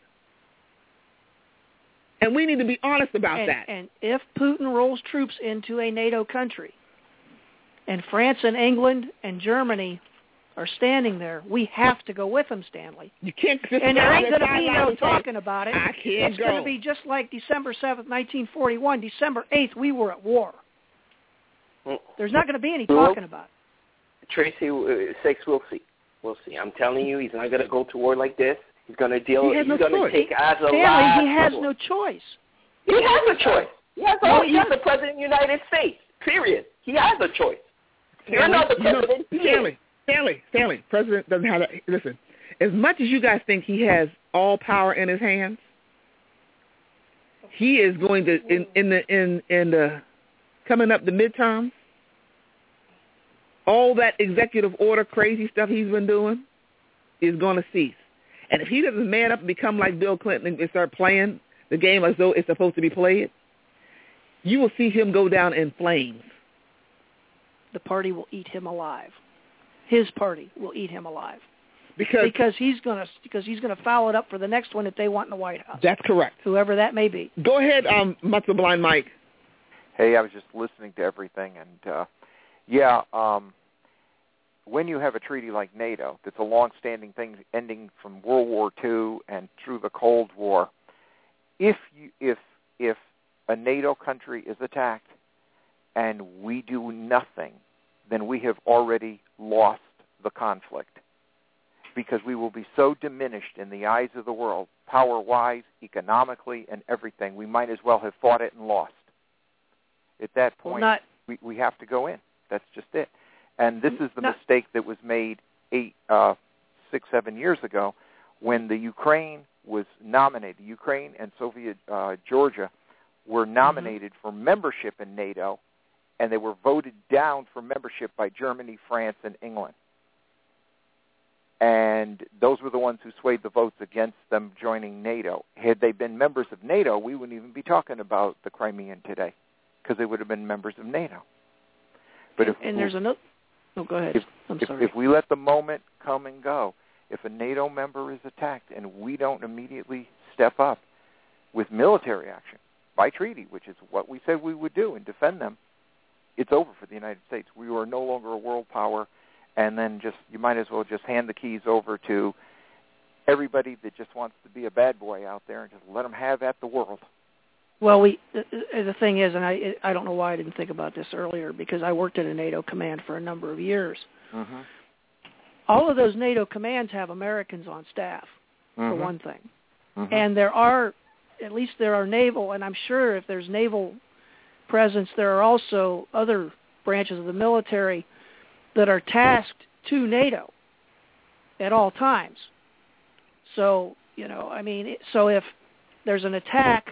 And we need to be honest about and, that. And if Putin rolls troops into a NATO country, and France and England and Germany are standing there, we have to go with them, Stanley. You can't just and there ain't going to be no say, talking about it. I can't it's go. going to be just like December seventh, nineteen forty-one. December eighth, we were at war. There's not going to be any talking about it. Tracy, uh, six, we'll see. We'll see. I'm telling you, he's not going to go to war like this. He's going to deal. He he's no going to take as a Stanley, last he has trouble. no choice. He has a choice. He has, no, oh, he has the president of the United States. Period. He has a choice. You're Stanley, not the president. You know, Stanley, Stanley, Stanley. President doesn't have that. Listen, as much as you guys think he has all power in his hands, he is going to in in the in in the coming up the midterms. All that executive order crazy stuff he's been doing is going to cease. And if he doesn't man up and become like Bill Clinton and start playing the game as though it's supposed to be played, you will see him go down in flames. The party will eat him alive. His party will eat him alive. Because, because he's going to because he's going to foul it up for the next one that they want in the White House. That's correct. Whoever that may be. Go ahead, um, Muscle Blind Mike. Hey, I was just listening to everything, and uh, yeah, um, when you have a treaty like NATO, that's a long-standing thing ending from World War Two and through the Cold War, if you, if if a NATO country is attacked and we do nothing, then we have already lost the conflict, because we will be so diminished in the eyes of the world, power-wise, economically, and everything. We might as well have fought it and lost. At that point, well, not, we, we have to go in. That's just it. And this is the not, mistake that was made eight, uh, six, seven years ago when the Ukraine was nominated. Ukraine and Soviet uh, Georgia were nominated mm-hmm. for membership in NATO, and they were voted down for membership by Germany, France, and England. And those were the ones who swayed the votes against them joining NATO. Had they been members of NATO, we wouldn't even be talking about the Crimean today, because they would have been members of NATO. But and, if and there's another. Oh, go ahead. If, I'm if, sorry. If we let the moment come and go, if a NATO member is attacked and we don't immediately step up with military action by treaty, which is what we said we would do and defend them, it's over for the United States. We are no longer a world power, and then just you might as well just hand the keys over to everybody that just wants to be a bad boy out there and just let them have at the world. Well, we the, the thing is, and I I don't know why I didn't think about this earlier, because I worked at a NATO command for a number of years. Mm-hmm. All of those NATO commands have Americans on staff, mm-hmm. for one thing. Mm-hmm. And there are, at least there are naval, and I'm sure if there's naval presence, there are also other branches of the military that are tasked to NATO at all times. So, you know, I mean, so if there's an attack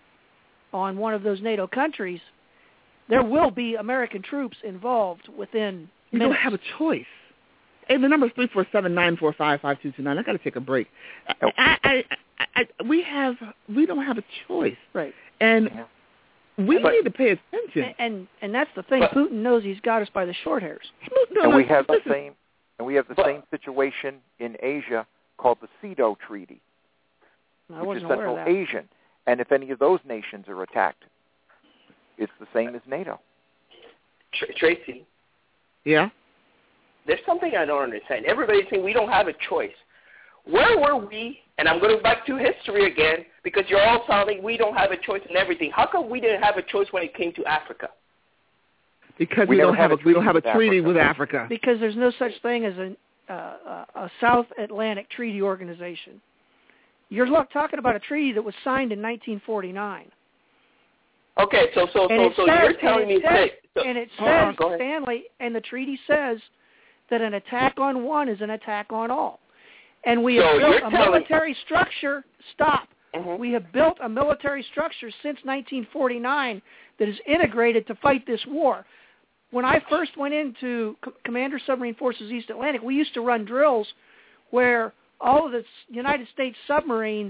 on one of those NATO countries, there will be American troops involved within You minutes. don't have a choice. Hey, the number is three four seven, nine four five, five two two nine. I got to take a break. I, I, I, I, we have, we don't have a choice. Right. And we but, need to pay attention. And, and and that's the thing. But, Putin knows he's got us by the short hairs. No, and no, we have listen. the same, and we have the but, same situation in Asia called the CEDAW Treaty, I which wasn't is Central aware of that. Asian. And if any of those nations are attacked, it's the same as NATO. Tr- Tracy. Yeah? There's something I don't understand. Everybody's saying we don't have a choice. Where were we, and I'm going back to history again, because you're all sounding we don't have a choice in everything. How come we didn't have a choice when it came to Africa? Because we, we don't have, have a, we don't have a treaty with Africa. Because there's no such thing as a, uh, a South Atlantic Treaty Organization. You're look, talking about a treaty that was signed in nineteen forty-nine. Okay, so so and so, so says, you're telling me says, say, so, and it says, on, Stanley, and the treaty says that an attack on one is an attack on all. And we so have built a telling... military structure. Stop. Mm-hmm. We have built a military structure since nineteen forty-nine that is integrated to fight this war. When I first went into C- Commander Submarine Forces East Atlantic, we used to run drills where all of the United States submarines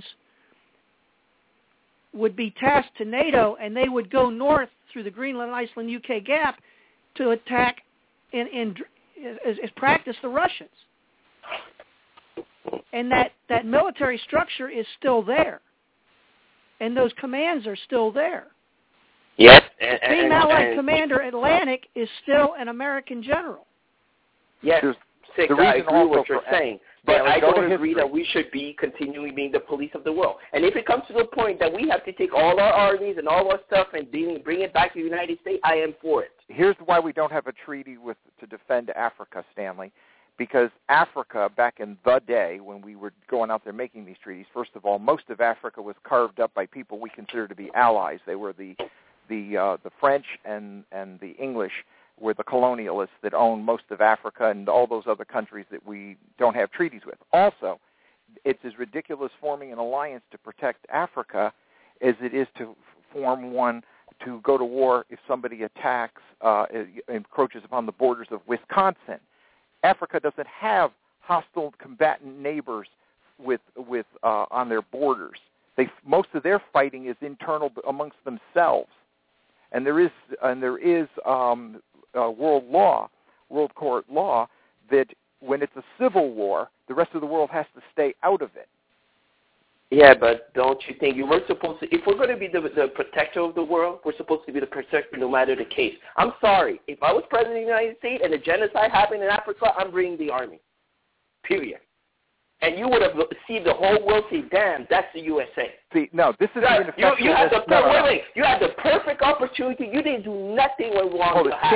would be tasked to NATO, and they would go north through the Greenland, Iceland, U K gap to attack and, and as, as practice the Russians. And that, that military structure is still there. And those commands are still there. Yes. And, Being Allied Commander Atlantic is still an American general. Yes, Six, I agree with what you're saying. But I go don't to agree history. that we should be continually being the police of the world. And if it comes to the point that we have to take all our armies and all our stuff and bring it back to the United States, I am for it. Here's why we don't have a treaty with to defend Africa, Stanley. Because Africa, back in the day when we were going out there making these treaties, first of all, most of Africa was carved up by people we consider to be allies. They were the the uh, the French and, and the English were the colonialists that owned most of Africa and all those other countries that we don't have treaties with. Also, it's as ridiculous forming an alliance to protect Africa as it is to form one to go to war if somebody attacks, uh, encroaches upon the borders of Wisconsin. Africa doesn't have hostile combatant neighbors with with uh, on their borders. They most of their fighting is internal amongst themselves, and there is and there is um, uh, world law, world court law that when it's a civil war, the rest of the world has to stay out of it. Yeah, but don't you think you were supposed to, if we're going to be the, the protector of the world, we're supposed to be the protector no matter the case. I'm sorry. If I was president of the United States and a genocide happened in Africa, I'm bringing the army. Period. And you would have seen the whole world say, damn, that's the U S A. See, no, this is right. even you, you had the no, no, wait, no. wait. You had the perfect opportunity. You didn't do nothing when wrong Hold it. happened. Stanley,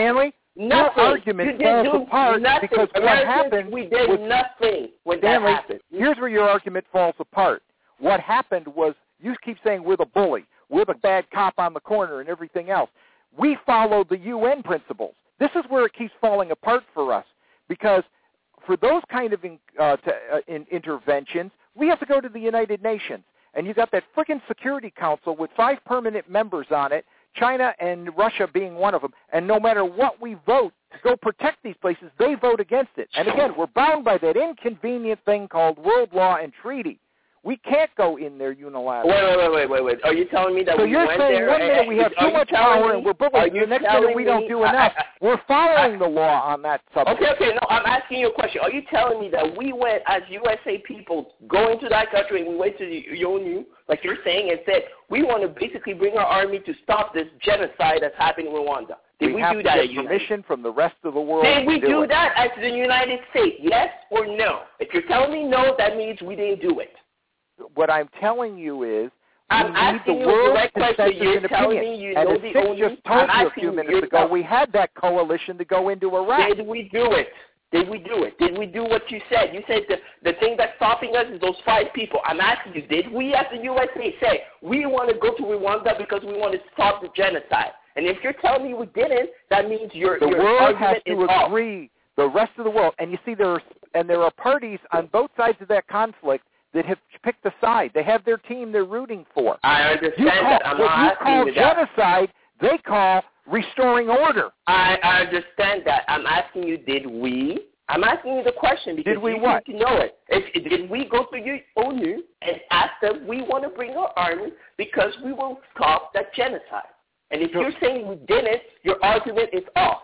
Your argument falls apart nothing. because what Americans, happened we did was, nothing when Stanley, that happened. Here's where your argument falls apart. What happened was you keep saying we're the bully, we're the bad cop on the corner and everything else. We followed the U N principles. This is where it keeps falling apart for us because for those kind of in, uh, to, uh, in interventions, we have to go to the United Nations. And you got that frickin' Security Council with five permanent members on it, China and Russia being one of them. And no matter what we vote to go protect these places, they vote against it. And again, we're bound by that inconvenient thing called world law and treaty. We can't go in there unilaterally. Wait, wait, wait, wait, wait. Are you telling me that so we you're went saying there? one minute and, we have too much power me, and we're bullies, and the next minute we don't do enough. I, I, I, we're following the law on that subject. Okay, okay. No, I'm asking you a question. Are you telling me that we went as U S A people going to that country and we went to the O N U, like you're saying, and said we want to basically bring our army to stop this genocide that's happening in Rwanda? Did we, we have do to that? get permission from the rest of the world. Did we do, do it. that as the United States? Yes or no? If you're telling me no, that means we didn't do it. What I'm telling you is I'm we need asking the you world a direct question. consensus You're and telling opinion. me you and know as the Six O N U? just told I'm you a asking few you minutes yourself. ago, we had that coalition to go into Iraq. Did we do it? Did we do it? Did we do what you said? You said the, the thing that's stopping us is those five people. I'm asking you, did we as the U S A say we want to go to Rwanda because we want to stop the genocide? And if you're telling me we didn't, that means your the your world argument has to is agree. off. The rest of the world, and you see, there are and there are parties on both sides of that conflict that have picked a side. They have their team they're rooting for. I understand you call, that. I'm what not you call asking genocide, that. they call restoring order. I, I understand that. I'm asking you, did we? I'm asking you the question because did we you what? need to know it. If, did we go to the O N U and ask them we want to bring our army because we will stop that genocide? And if you're saying we didn't, your argument is off.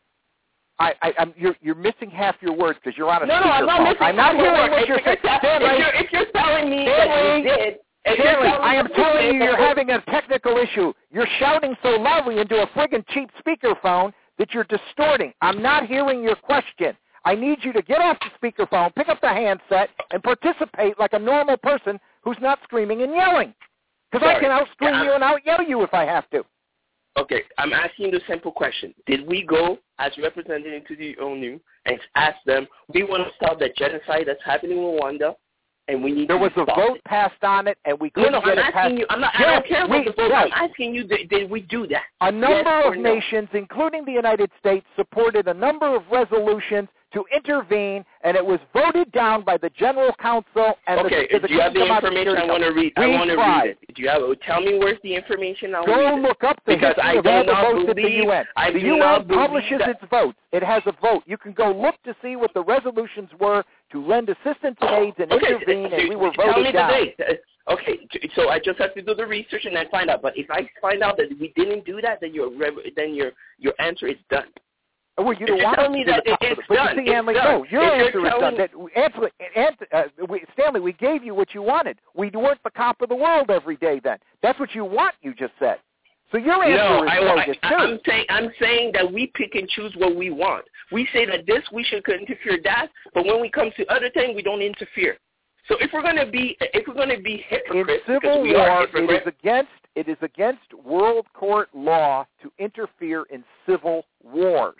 I, I, I'm, you're, you're missing half your words because you're on a no, no, I'm not phone. missing I'm not hearing what if you're saying. Stanley, if, you're, if you're telling me Stanley, that you did, if Stanley, you're I am telling you you're that having a technical issue. You're shouting so loudly into a friggin' cheap speakerphone that you're distorting. I'm not hearing your question. I need you to get off the speakerphone, pick up the handset, and participate like a normal person who's not screaming and yelling. Because I can out-scream yeah, you and out-yell you if I have to. Okay, I'm asking you a simple question. Did we go as representatives to the O N U and ask them, we want to stop that genocide that's happening in Rwanda, and we need there to was stop a vote it? passed on it, and we couldn't no, no, get I'm it asking passed. You, I'm not, yes, I don't care about we, the vote. yes. I'm asking you, did, did we do that? A number yes of no? nations, including the United States, supported a number of resolutions to intervene, and it was voted down by the General Council and okay, the, the do you have the Kingdom information I want to read? We I want to tried. read it. Do you have? Tell me where's the information. I'll Go read look it. up the because history I of all do the not votes at the believe, U N. I the do U N not publishes that. its votes. It has a vote. You can go look to see what the resolutions were to lend assistance and aid and okay, intervene, so, and we were tell voted me down. The date. Okay, so I just have to do the research and then find out. But if I find out that we didn't do that, then your then your your answer is done. Well, you don't if want tell to me do that the it's but done. you see, Hanley, it's no, your if answer is done. That, answer, answer, uh, we, Stanley, we gave you what you wanted. We weren't the cop of the world every day then. That's what you want, you just said. So your answer no, is I, bogus, I, too. I'm saying, I'm saying that we pick and choose what we want. We say that this, we should interfere that, but when we come to other things, we don't interfere. So if we're going to be, if we're going to be hypocrites, in civil we war, are it is against it is against world court law to interfere in civil wars.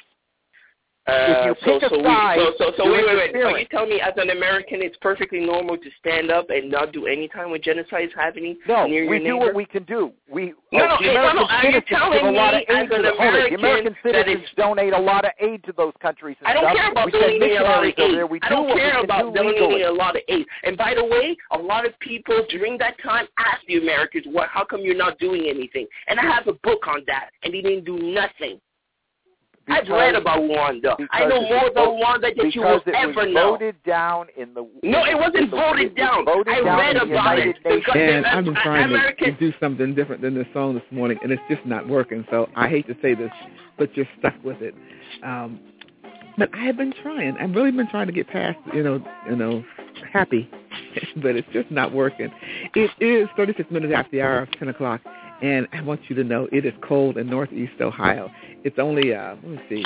Uh, if you pick so, a side, we, so, so, so wait, wait, wait. Are you telling me as an American it's perfectly normal to stand up and not do any time when genocide is happening no, near we your neighbor? do what we can do. We no, oh, no, the American no, no. Are you telling me as an the, American the American citizens donate a lot of aid to those countries and I don't stuff. care about we donating a lot of aid. There. We I do don't what care we about do donating legally. a lot of aid. And by the way, a lot of people during that time asked the Americans, "What? How come you're not doing anything?" And I have a book on that, and they didn't do nothing. Because, I've read about Rwanda. I know more about Rwanda than you will ever know. Because it was voted down in the... No, it wasn't the, voted down. Voted I down read about it. And I've been trying to, to do something different than this song this morning, and it's just not working. So I hate to say this, but you're stuck with it. Um, but I have been trying. I've really been trying to get past, you know, you know, happy, but it's just not working. It is thirty-six minutes after the hour of ten o'clock. And I want you to know it is cold in Northeast Ohio. It's only, uh, let me see,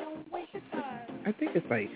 I think it's like,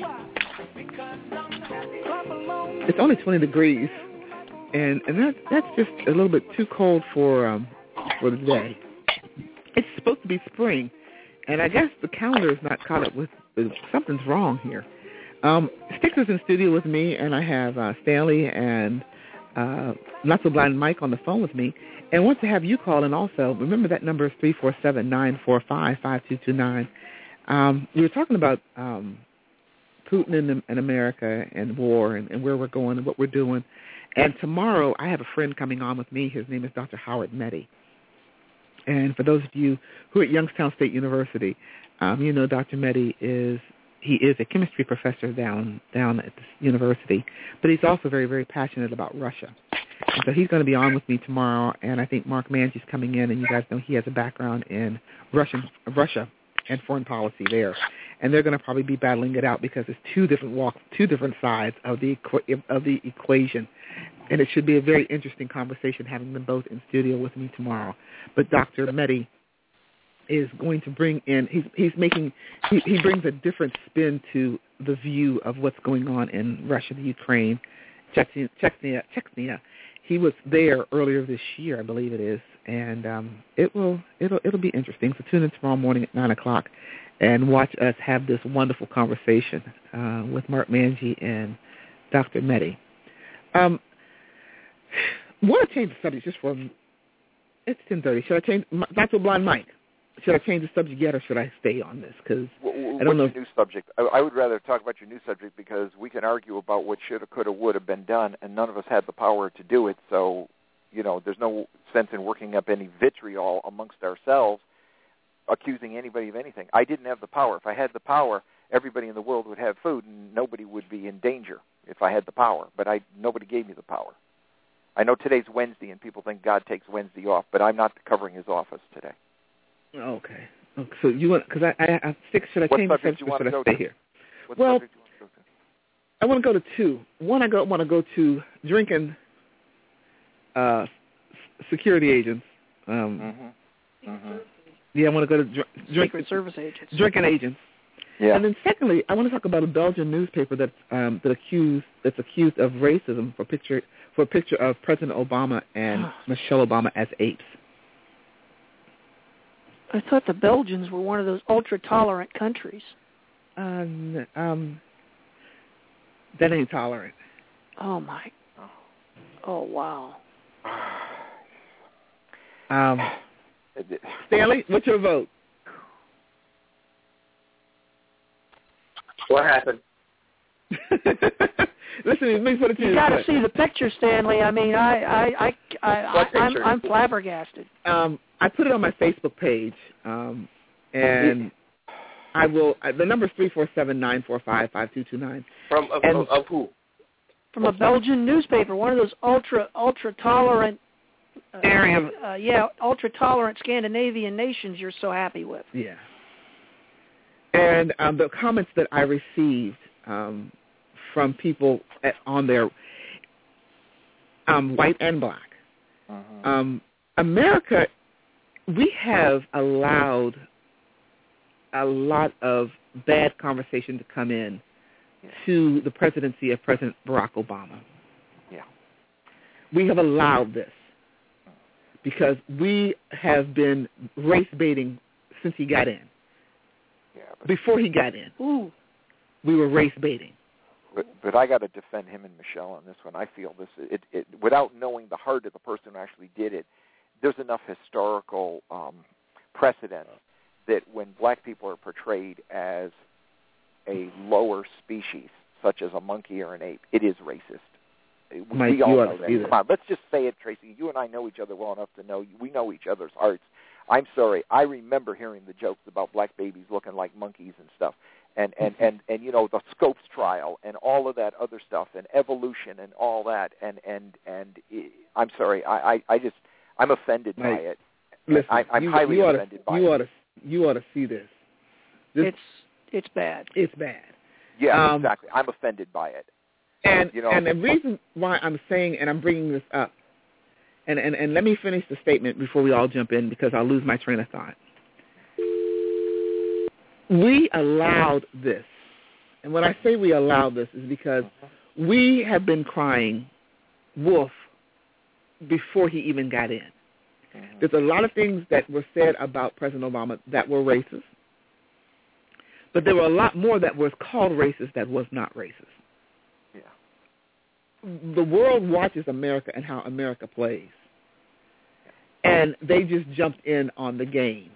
it's only twenty degrees. And and that, that's just a little bit too cold for um, for the day. It's supposed to be spring. and I guess the calendar is not caught up with, with something's wrong here. Um, Sticks is in studio with me, and I have uh, Stanley and uh, Not So Blind Mike on the phone with me. And want to have you call in also. Remember that number is three four seven, nine four five, five two two nine. Um, we were talking about um, Putin and, and America and war and, and where we're going and what we're doing. And tomorrow I have a friend coming on with me. His name is Doctor Howard Meddy. And for those of you who are at Youngstown State University, um, you know Doctor Meddy is he is a chemistry professor down down at this university, but he's also very, very passionate about Russia. And so he's going to be on with me tomorrow, and I think Mark Mangy's coming in, and you guys know he has a background in Russian Russia and foreign policy there. And they're going to probably be battling it out because it's two different walks, two different sides of the of the equation. And it should be a very interesting conversation having them both in studio with me tomorrow. But Doctor Meddy is going to bring in, he's, he's making, he, he brings a different spin to the view of what's going on in Russia, the Ukraine, Chechnya, Chechnya, Chechnya. He was there earlier this year, I believe it is, and um, it will, it'll, it'll be interesting. So tune in tomorrow morning at nine o'clock and watch us have this wonderful conversation uh, with Mark Mangy and Doctor Meddy. Um, I want to change the subject just for, it's ten thirty. Should I change, Doctor Blind Mike, should I change the subject yet or should I stay on this? Because I don't know. What's your new subject? I, I would rather talk about your new subject because we can argue about what should have, could have, would have been done, and none of us had the power to do it. So, you know, there's no sense in working up any vitriol amongst ourselves, accusing anybody of anything. I didn't have the power. If I had the power, everybody in the world would have food, and nobody would be in danger if I had the power. But I nobody gave me the power. I know today's Wednesday, and people think God takes Wednesday off, but I'm not covering his office today. Okay. okay. So you want, because I, I, I think, should I what change the subject or should I stay to? here? What well, subject do you want to go to? I want to go to two. One, I go, want to go to drinking uh, security agents. Um, mm-hmm. Mm-hmm. Yeah, I want to go to dr- drink, Secret Service agents. Drinking agents. Yeah. And then secondly, I want to talk about a Belgian newspaper that's um, that accused that's accused of racism for picture for a picture of President Obama and Michelle Obama as apes. I thought the Belgians were one of those ultra-tolerant countries. Um, um, that ain't tolerant. Oh, my. Oh, wow. Um, Stanley, what's your vote? What happened? Listen, let me put it to you. You got to see the picture, Stanley. I mean, I, I, I, I, I I'm, I'm flabbergasted. Um, I put it on my Facebook page, um, and I will. Uh, the number is three four seven nine four five five two two nine. From of, and, of, of who? From a Belgian newspaper, one of those ultra ultra tolerant uh, area. Uh, yeah, ultra tolerant Scandinavian nations you're so happy with. Yeah. And um, the comments that I received um, from people at, on there, um, white and black, uh-huh. um, America, we have allowed a lot of bad conversation to come in yeah. to the presidency of President Barack Obama. Yeah, we have allowed this because we have been race baiting since he got in. Yeah, but Before he got in, Ooh. we were race baiting. But, but I got to defend him and Michelle on this one. I feel this, it, it, without knowing the heart of the person who actually did it, there's enough historical um, precedent that when black people are portrayed as a lower species, such as a monkey or an ape, it is racist. We, Mike, we all you know ought to that. see Come that. on, let's just say it, Tracy. You and I know each other well enough to know we know each other's hearts. I'm sorry. I remember hearing the jokes about black babies looking like monkeys and stuff. And, and, and, and, you know, the Scopes trial and all of that other stuff and evolution and all that. And, and, and I'm sorry. I, I, I just, I'm offended Mike, by it. Listen, I, I'm you, highly you offended to, by you it. Ought to, you ought to see this. this. It's it's bad. It's bad. Yeah, um, exactly. I'm offended by it. And, you know, and the reason why I'm saying and I'm bringing this up, and, and, and let me finish the statement before we all jump in because I'll lose my train of thought. We allowed this. And when I say we allowed this is because we have been crying wolf before he even got in. There's a lot of things that were said about President Obama that were racist. But there were a lot more that was called racist that was not racist. Yeah. The world watches America and how America plays. And they just jumped in on the game.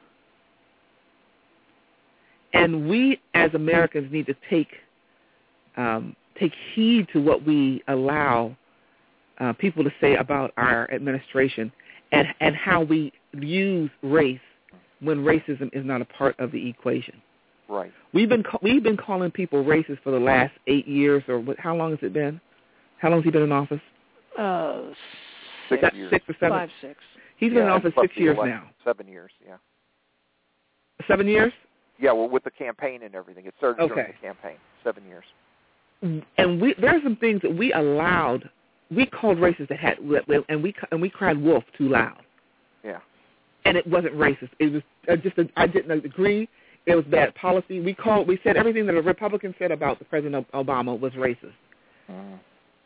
And we as Americans need to take um, take heed to what we allow uh, people to say about our administration and, and how we use race when racism is not a part of the equation. Right. We've been we've been calling people racist for the last eight years, or what, how long has it been? How long has he been in office? Uh, six, six, years. six or seven. Five, six. He's yeah, been in office six years election, now. Seven years, yeah. Seven years? Yeah, well, with the campaign and everything, it started okay. during the campaign. Seven years. And we there are some things that we allowed. We called racist that had, and we and we cried wolf too loud. Yeah. And it wasn't racist. It was uh, just a, I didn't agree. It was bad policy. We called. We said everything that a Republican said about the President Obama was racist. Mm.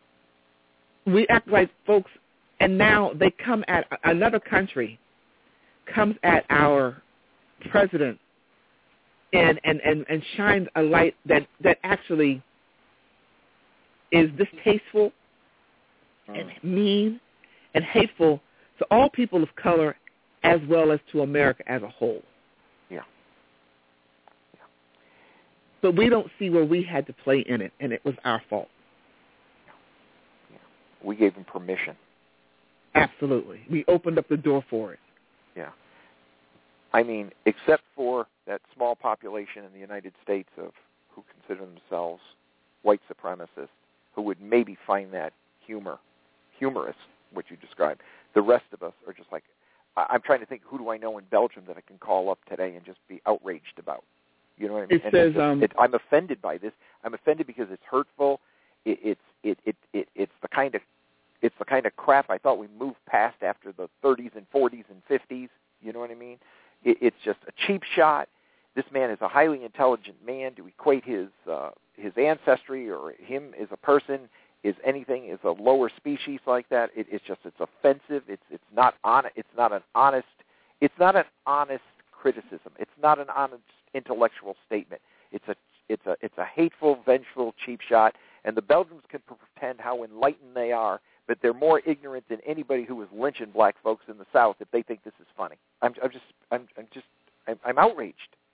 We act like folks, and now they come at another country, comes at our president, and and and, and shines a light that that actually is distasteful mm. and mean and hateful to all people of color as well as to America as a whole. Yeah. yeah. But we don't see where we had to play in it, and it was our fault. Yeah. Yeah. We gave him permission. Absolutely. We opened up the door for it. Yeah. I mean, except for that small population in the United States of who consider themselves white supremacists, who would maybe find that humor, humorous, what you described. The rest of us are just like, I'm trying to think, who do I know in Belgium that I can call up today and just be outraged about? You know what I mean? It and says, just, um, it, I'm offended by this. I'm offended because it's hurtful. It, it's it, it it it's the kind of it's the kind of crap I thought we moved past after the thirties and forties and fifties. You know what I mean? It, it's just a cheap shot. This man is a highly intelligent man. To equate his uh, his ancestry or him as a person is anything is a lower species like that. It, it's just it's offensive. It's it's not on. It's not an honest. It's not an honest criticism. It's not an honest intellectual statement. It's a it's a it's a hateful, vengeful, cheap shot. And the Belgians can pretend how enlightened they are, but they're more ignorant than anybody who was lynching black folks in the South if they think this is funny. I'm, I'm just I'm, I'm just I'm, I'm outraged.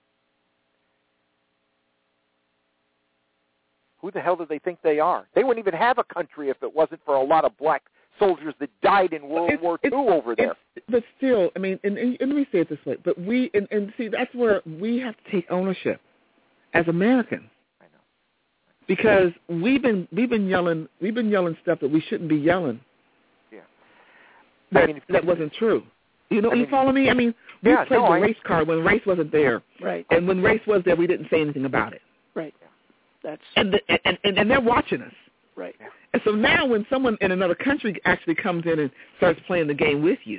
Who the hell do they think they are? They wouldn't even have a country if it wasn't for a lot of black soldiers that died in World it's, War it's, Two over there. But still, I mean, and, and, and let me say it this way, but we, and, and see, that's where we have to take ownership as Americans. I know. Because we've been, we've been yelling, we've been yelling stuff that we shouldn't be yelling. Yeah. That, I mean, that wasn't true. You know, I you mean, follow me? I mean, we yeah, played no, the I, race card when race wasn't there. Right. And when race was there, we didn't say anything about it. Right. That's And, the, and, and, and they're watching us. right. And so now when someone in another country actually comes in and starts playing the game with you,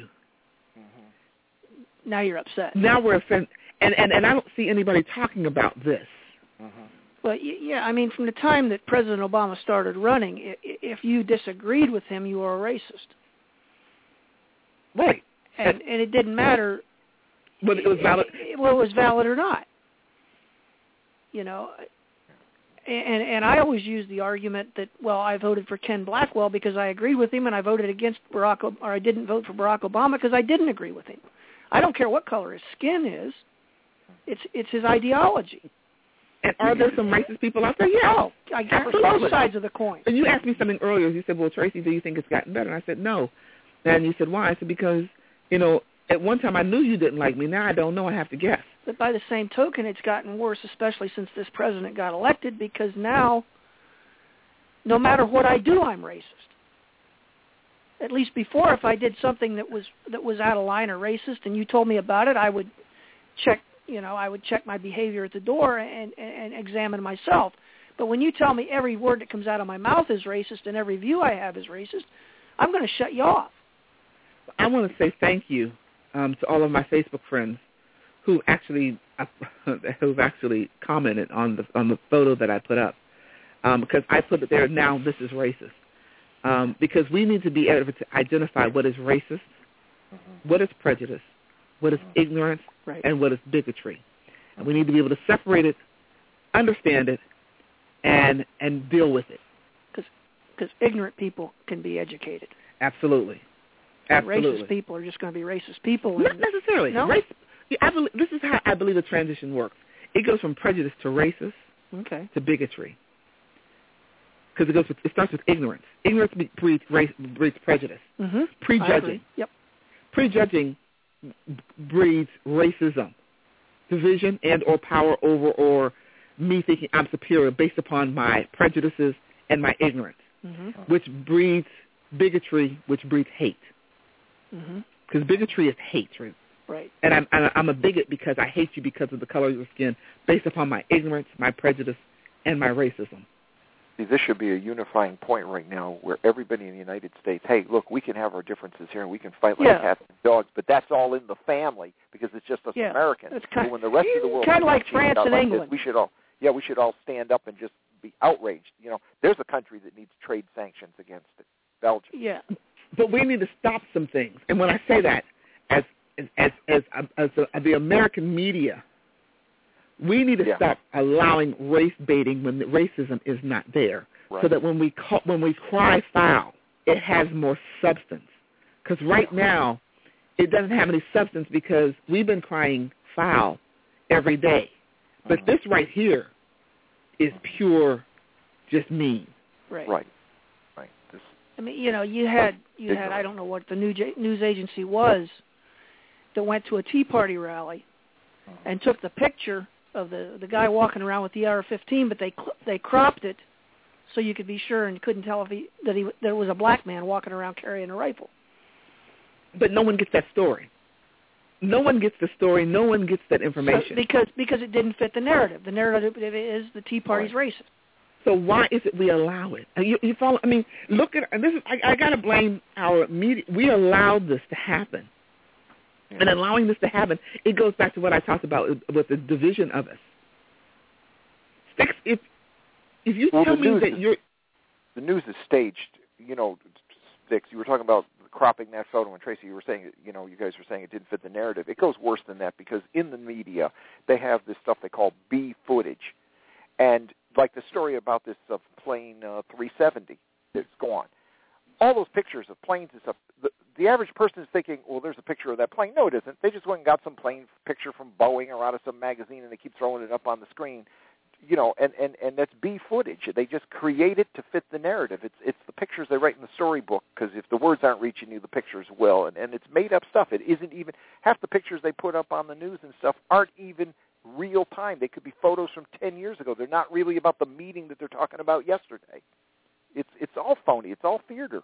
Now you're upset. now we're offended. And, and, and I don't see anybody talking about this. Mm-hmm. Well, y- yeah, I mean, from the time that President Obama started running, i- i- if you disagreed with him, you were a racist. Right. And, and it didn't matter But it was valid. whether it was valid or not. You know, and and I always use the argument that, well, I voted for Ken Blackwell because I agreed with him, and I voted against Barack, o- or I didn't vote for Barack Obama because I didn't agree with him. I don't care what color his skin is. It's it's his ideology. And are there some racist people out there? Yeah. Oh, I guess for Absolutely. both sides of the coin. And you asked me something earlier. You said, well, Tracy, do you think it's gotten better? And I said, no. And you said, why? I said, because, you know, at one time I knew you didn't like me. Now I don't know. I have to guess. But by the same token, it's gotten worse, especially since this president got elected, because now, no matter what I do, I'm racist. At least before, if I did something that was that was out of line or racist, and you told me about it, I would check, you know, I would check my behavior at the door and, and, and examine myself. But when you tell me every word that comes out of my mouth is racist and every view I have is racist, I'm going to shut you off. I want to say thank you um, to all of my Facebook friends who actually uh, who've actually commented on the on the photo that I put up, um, because I put it there. Now this is racist, um, because we need to be able to identify what is racist, mm-hmm. what is prejudice, what is ignorance, right. and what is bigotry, and we need to be able to separate it understand it, and and deal with it. Because ignorant people can be educated. Absolutely. Absolutely. Racist people are just going to be racist people. Not necessarily. No? Race, I believe, this is how I believe the transition works. It goes from prejudice to racist okay. to bigotry. Because it goes. With, it starts with ignorance. Ignorance breeds race, breeds prejudice. Mm-hmm. Prejudging. Yep. Prejudging breeds racism, division and or power over or me thinking I'm superior based upon my prejudices and my ignorance, mm-hmm. which breeds bigotry, which breeds hate. Because mm-hmm. bigotry is hatred. Right. And I'm, I'm a bigot because I hate you because of the color of your skin based upon my ignorance, my prejudice, and my racism. See, this should be a unifying point right now where everybody in the United States, hey, look, we can have our differences here and we can fight like yeah. cats and dogs, but that's all in the family because it's just us yeah. Americans. It's kind, so when the rest of the world kind of like France and like England. This, we should all, yeah, we should all stand up and just be outraged. You know, there's a country that needs trade sanctions against it, Belgium. Yeah. But we need to stop some things. And when I say that, as as as as, as the, the American media, we need to yeah. stop allowing race baiting when the racism is not there. Right. So that when we call, when we cry foul, it has more substance. Because right now, it doesn't have any substance because we've been crying foul every day. But mm-hmm. this right here is pure, just mean. Right. Right. Right. This, I mean, you know, you had you ignorant. had I don't know what the news news agency was that went to a Tea Party rally mm-hmm. and took the picture of the the guy walking around with the A R fifteen, but they they cropped it so you could be sure and couldn't tell if he that he there was a black man walking around carrying a rifle. But no one gets that story. No one gets the story. No one gets that information. So, because because it didn't fit the narrative. The narrative is the Tea Party's right. racist. So why is it we allow it? You, you follow? I mean, look at and this is. I, I got to blame our media. We allowed this to happen, yeah. and allowing this to happen, it goes back to what I talked about with the division of us. Sticks. If if you well, tell me that is, you're the news is staged, you know, Sticks. You were talking about cropping that photo, and Tracy, you were saying, you know, you guys were saying it didn't fit the narrative. It goes worse than that because in the media they have this stuff they call B footage, and like the story about this uh, plane uh, three seventy that's gone. All those pictures of planes and stuff, the, the average person is thinking, well, there's a picture of that plane. No, it isn't. They just went and got some plane picture from Boeing or out of some magazine, and they keep throwing it up on the screen. You know, and, and, and that's B footage. They just create it to fit the narrative. It's it's the pictures they write in the storybook because if the words aren't reaching you, the pictures will. And, and it's made up stuff. It isn't even, half the pictures they put up on the news and stuff aren't even real time. They could be photos from ten years ago. They're not really about the meeting that they're talking about yesterday. It's it's all phony. It's all theater.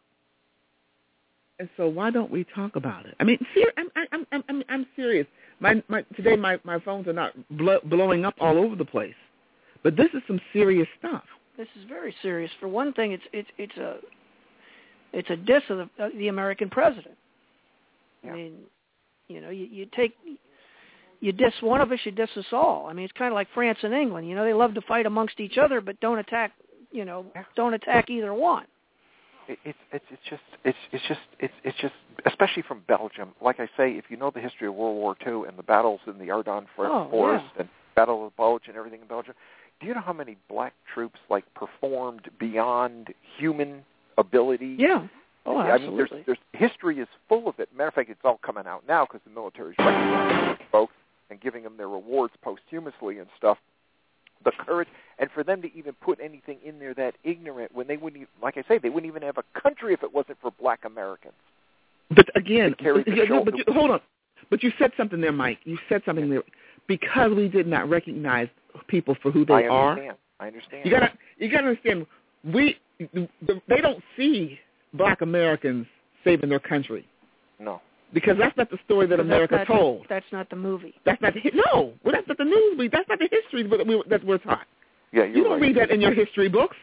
And so why don't we talk about it? I mean, ser- I'm I'm I'm I'm, I'm serious. My my today my, my phones are not blow, blowing up all over the place, but this is some serious stuff. This is very serious. For one thing, it's it's it's a it's a diss of the, uh, the American president. Yeah. I mean, you know, you, you take. You diss one of us, you diss us all. I mean, it's kind of like France and England. You know, they love to fight amongst each other, but don't attack. You know, don't attack either one. It, it's it's it's just it's it's just it's it's just especially from Belgium. Like I say, if you know the history of World War Two and the battles in the Ardennes oh, forest yeah. and Battle of Bulge and everything in Belgium, do you know how many black troops like performed beyond human ability? Yeah. Oh, I absolutely. mean, there's, there's history is full of it. Matter of fact, it's all coming out now because the military is recognizing folks and giving them their rewards posthumously and stuff. The courage, and for them to even put anything in there that ignorant when they wouldn't, even, like I say, they wouldn't even have a country if it wasn't for black Americans. But again, but, yeah, but you, hold on. But you said something there, Mike. You said something there because we did not recognize people for who they I are. understand. I understand. You gotta, you gotta understand. We, they don't see black Americans saving their country. No. Because that's not the story that Because America that's not, told. That's not the movie. That's not the no. Well, that's not the news. We that's not the history that, we, that we're taught. Yeah, you're you don't right. read that in your history books.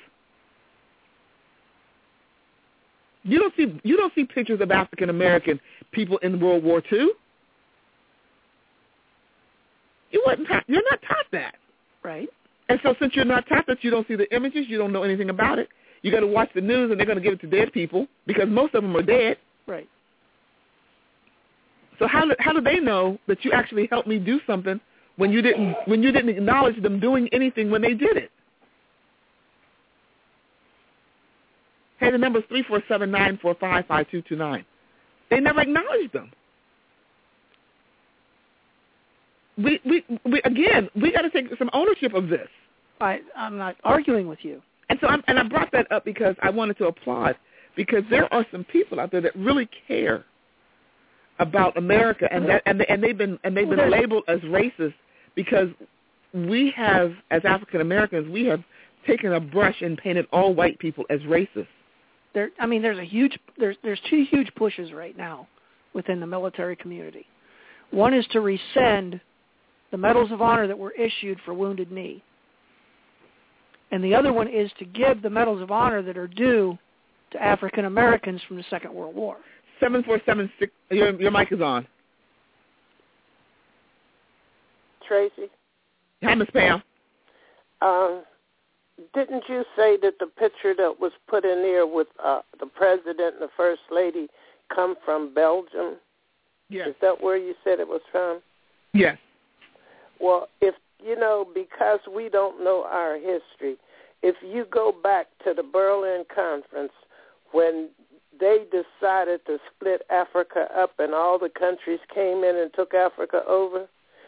You don't see you don't see pictures of African American people in World War Two. You wasn't taught, you're not taught that, right? And so since you're not taught that, you don't see the images, you don't know anything about it. You got to watch the news, and they're going to give it to dead people because most of them are dead. Right. So how do, how do they know that you actually helped me do something when you didn't when you didn't acknowledge them doing anything when they did it. Hey, the number is three four seven, nine four five, five two two nine. They never acknowledged them. We, we, we again, we got to take some ownership of this. I, I'm not arguing with you. And so, I'm, and I brought that up because I wanted to applaud, because there are some people out there that really care about America, and that, and, they, and they've been and they've been labeled as racist because we have, as African Americans, we have taken a brush and painted all white people as racist. There, I mean, there's a huge there's there's two huge pushes right now within the military community. One is to rescind the medals of honor that were issued for Wounded Knee, and the other one is to give the medals of honor that are due to African Americans from the Second World War. Seven four seven six. Your your mic is on. Tracy. Hi, Miss Pam. Um, didn't you say that the picture that was put in there with uh, the president and the first lady come from Belgium? Yes. Is that where you said it was from? Yes. Well, if you know, because we don't know our history, if you go back to the Berlin Conference when they decided to split Africa up and all the countries came in and took Africa over,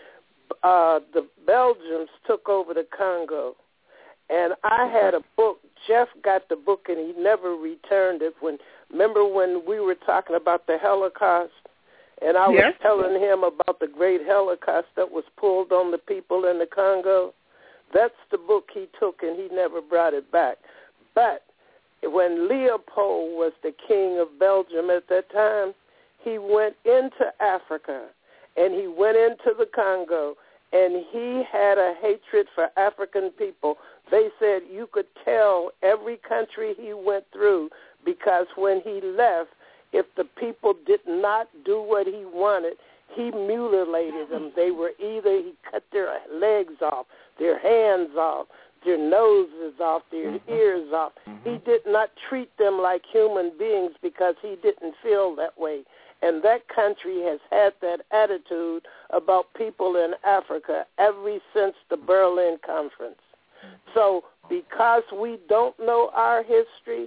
uh, the Belgians took over the Congo. And I had a book. Jeff got the book, and he never returned it. When remember when we were talking about the Holocaust, and I yes. was telling him about the great Holocaust that was pulled on the people in the Congo? That's the book he took, and he never brought it back. But when Leopold was the king of Belgium at that time, he went into Africa, and he went into the Congo, and he had a hatred for African people. They said you could tell every country he went through, because when he left, if the people did not do what he wanted, he mutilated them. They were either, he cut their legs off, their hands off, their noses off, their mm-hmm. ears off. Mm-hmm. He did not treat them like human beings because he didn't feel that way. And that country has had that attitude about people in Africa ever since the Berlin Conference. So because we don't know our history,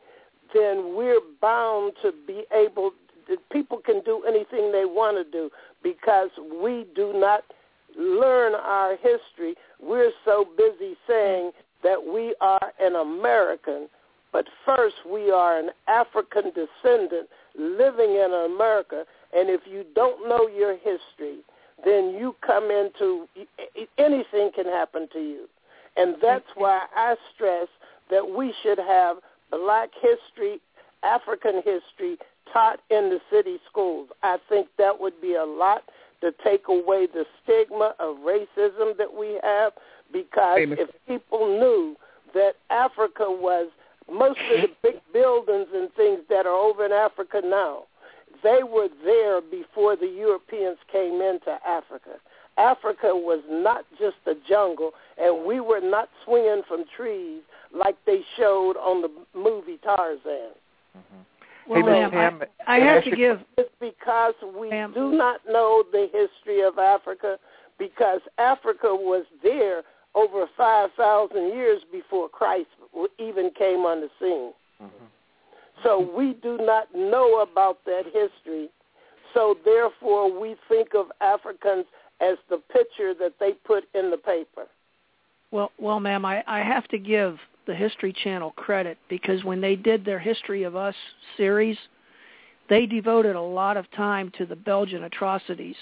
then we're bound to be able, people can do anything they want to do because we do not learn our history. We're so busy saying that we are an American, but first we are an African descendant living in America, and if you don't know your history, then you come into, anything can happen to you. And that's why I stress that we should have Black history, African history taught in the city schools. I think that would be a lot to take away the stigma of racism that we have, because Amen. If people knew that Africa was, most of the big buildings and things that are over in Africa now, they were there before the Europeans came into Africa. Africa was not just a jungle, and we were not swinging from trees like they showed on the movie Tarzan. Mm-hmm. Well, hey, ma'am, Pam, I, I have to give... It's because we ma'am. do not know the history of Africa, because Africa was there over five thousand years before Christ even came on the scene. Mm-hmm. So we do not know about that history. So therefore we think of Africans as the picture that they put in the paper. Well, well, ma'am, I, I have to give the History Channel credit, because when they did their History of Us series, they devoted a lot of time to the Belgian atrocities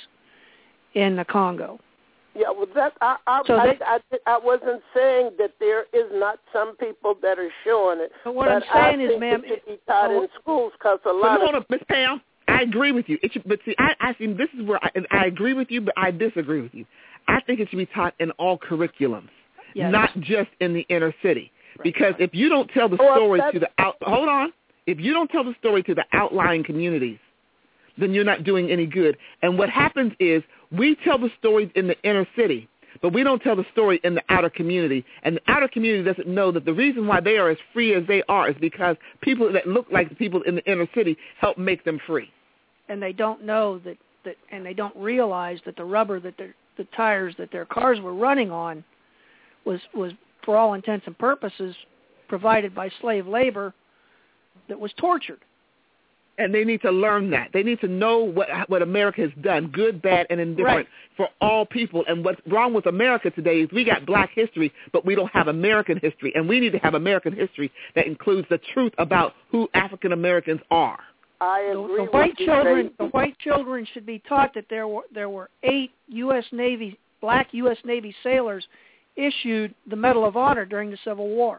in the Congo. Yeah, well, that I I, so I, they, I, I wasn't saying that there is not some people that are showing it. But what but I'm saying I is, think ma'am, it should be taught oh, in schools, because a but lot hold of on, Miss Pam. I agree with you. It should, but see, I, I see. This is where I, I agree with you, but I disagree with you. I think it should be taught in all curriculums, yes. not just in the inner city. Right. Because if you don't tell the well, story that's... to the out, hold on, if you don't tell the story to the outlying communities, then you're not doing any good. And what happens is we tell the stories in the inner city, but we don't tell the story in the outer community. And the outer community doesn't know that the reason why they are as free as they are is because people that look like the people in the inner city help make them free. And they don't know that that, and they don't realize that the rubber that their, the tires that their cars were running on was, was, for all intents and purposes, provided by slave labor that was tortured. And they need to learn that. They need to know what what America has done, good, bad, and indifferent, right, for all people. And what's wrong with America today is we got black history, but we don't have American history. And we need to have American history that includes the truth about who African Americans are. I agree. The, the white with you, children, Tracy. the white children should be taught that there were there were eight U S Navy black U S Navy sailors issued the Medal of Honor during the Civil War.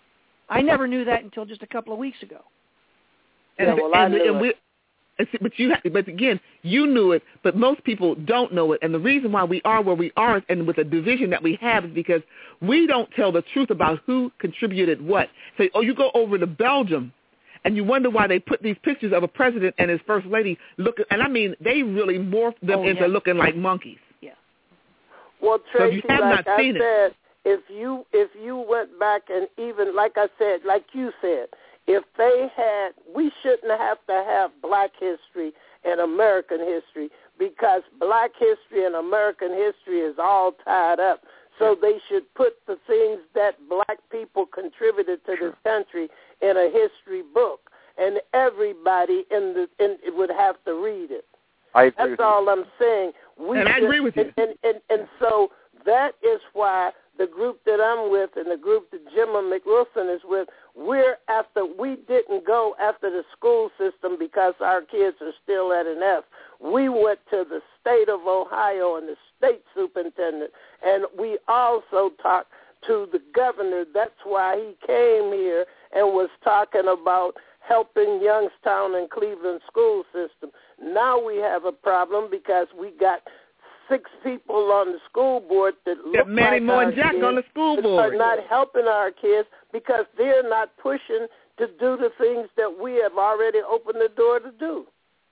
I never knew that until just a couple of weeks ago. And, yeah, well, and, I knew and we, but you, but again, you knew it, but most people don't know it. And the reason why we are where we are, and with the division that we have, is because we don't tell the truth about who contributed what. So, oh, you go over to Belgium, and you wonder why they put these pictures of a president and his first lady looking, and I mean, they really morphed them oh, into yeah. looking like monkeys. Yeah. Well, Tracy, so if you have like not I seen said, it, if you if you went back and even like I said, like you said. If they had, we shouldn't have to have black history and American history, because black history and American history is all tied up. So they should put the things that black people contributed to this country in a history book, and everybody in the in, would have to read it. I agree That's with all you. I'm saying. We and should, I agree with you. And, and, and, and so that is why the group that I'm with and the group that Jimma McWilson is with, we're after, we didn't go after the school system because our kids are still at an F. We went to the state of Ohio and the state superintendent, and we also talked to the governor. That's why he came here and was talking about helping Youngstown and Cleveland school system. Now we have a problem because we got six people on the school board that look yeah, Manny like Moore our and Jack kids on the school that board are not helping our kids because they're not pushing to do the things that we have already opened the door to do.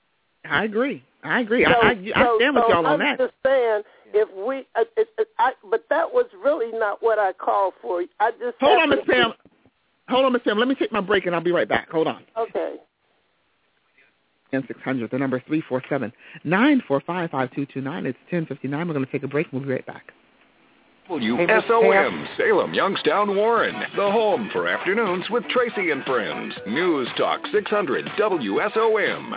I agree. I agree. So, I, I, I so, stand with so y'all on I'm that. just saying, if we, uh, it, it, I, but that was really not what I called for. I just hold on, Miss to... Pam. Hold on, Miss Pam. Let me take my break, and I'll be right back. Hold on. Okay. And six hundred. The number is three four seven nine four five five two two nine. It's ten fifty nine. We're going to take a break. We'll be right back. W S O M, Salem, Youngstown, Warren. The home for afternoons with Tracy and Friends. News Talk six hundred W S O M.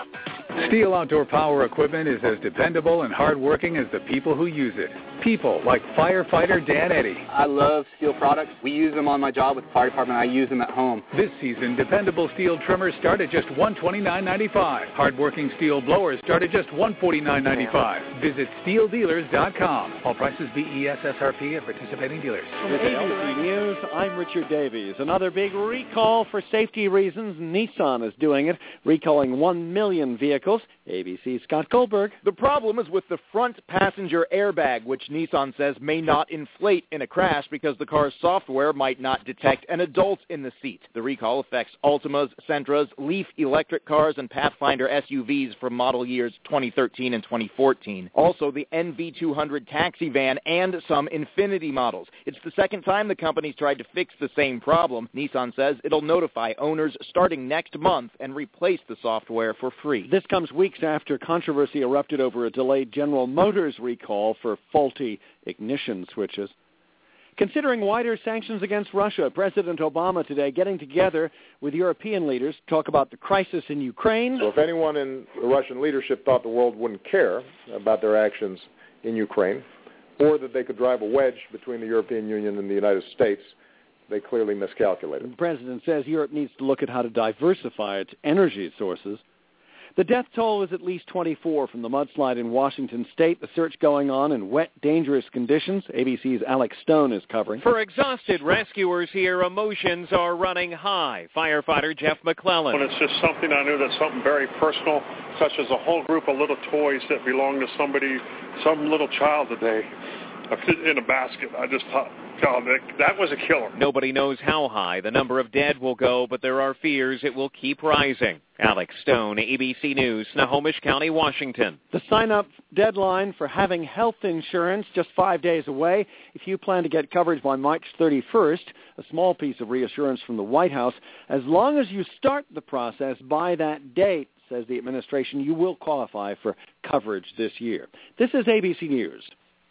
Steel Outdoor Power Equipment is as dependable and hardworking as the people who use it. People like firefighter Dan Eddy. I love steel products. We use them on my job with the fire department. I use them at home. This season, dependable steel trimmers start at just one hundred twenty-nine dollars and ninety-five cents. Hardworking steel blowers start at just one hundred forty-nine dollars and ninety-five cents. Visit steel dealers dot com. All prices B E S S R P at participating dealers. With A B C News, I'm Richard Davies. Another big recall for safety reasons. Nissan is doing it, recalling one million vehicles. A B C's Scott Goldberg. The problem is with the front passenger airbag, which Nissan says may not inflate in a crash because the car's software might not detect an adult in the seat. The recall affects Altimas, Sentras, Leaf electric cars, and Pathfinder S U Vs from model years twenty thirteen and twenty fourteen. Also, the N V two hundred taxi van and some Infiniti models. It's the second time the company's tried to fix the same problem. Nissan says it'll notify owners starting next month and replace the software for free. This comes weeks after controversy erupted over a delayed General Motors recall for faulty ignition switches. Considering wider sanctions against Russia, President Obama today getting together with European leaders to talk about the crisis in Ukraine. So if anyone in the Russian leadership thought the world wouldn't care about their actions in Ukraine, or that they could drive a wedge between the European Union and the United States, they clearly miscalculated. The president says Europe needs to look at how to diversify its energy sources. The death toll is at least twenty-four from the mudslide in Washington State. The search going on in wet, dangerous conditions. A B C's Alex Stone is covering. For exhausted rescuers here, emotions are running high. Firefighter Jeff McClellan. When it's just something I knew that's something very personal, such as a whole group of little toys that belong to somebody, some little child today, in a basket. I just thought, God, that, that was a killer. Nobody knows how high the number of dead will go, but there are fears it will keep rising. Alex Stone, A B C News, Snohomish County, Washington. The sign-up deadline for having health insurance just five days away. If you plan to get coverage by March thirty-first, a small piece of reassurance from the White House, as long as you start the process by that date, says the administration you will qualify for coverage this year. This is A B C News.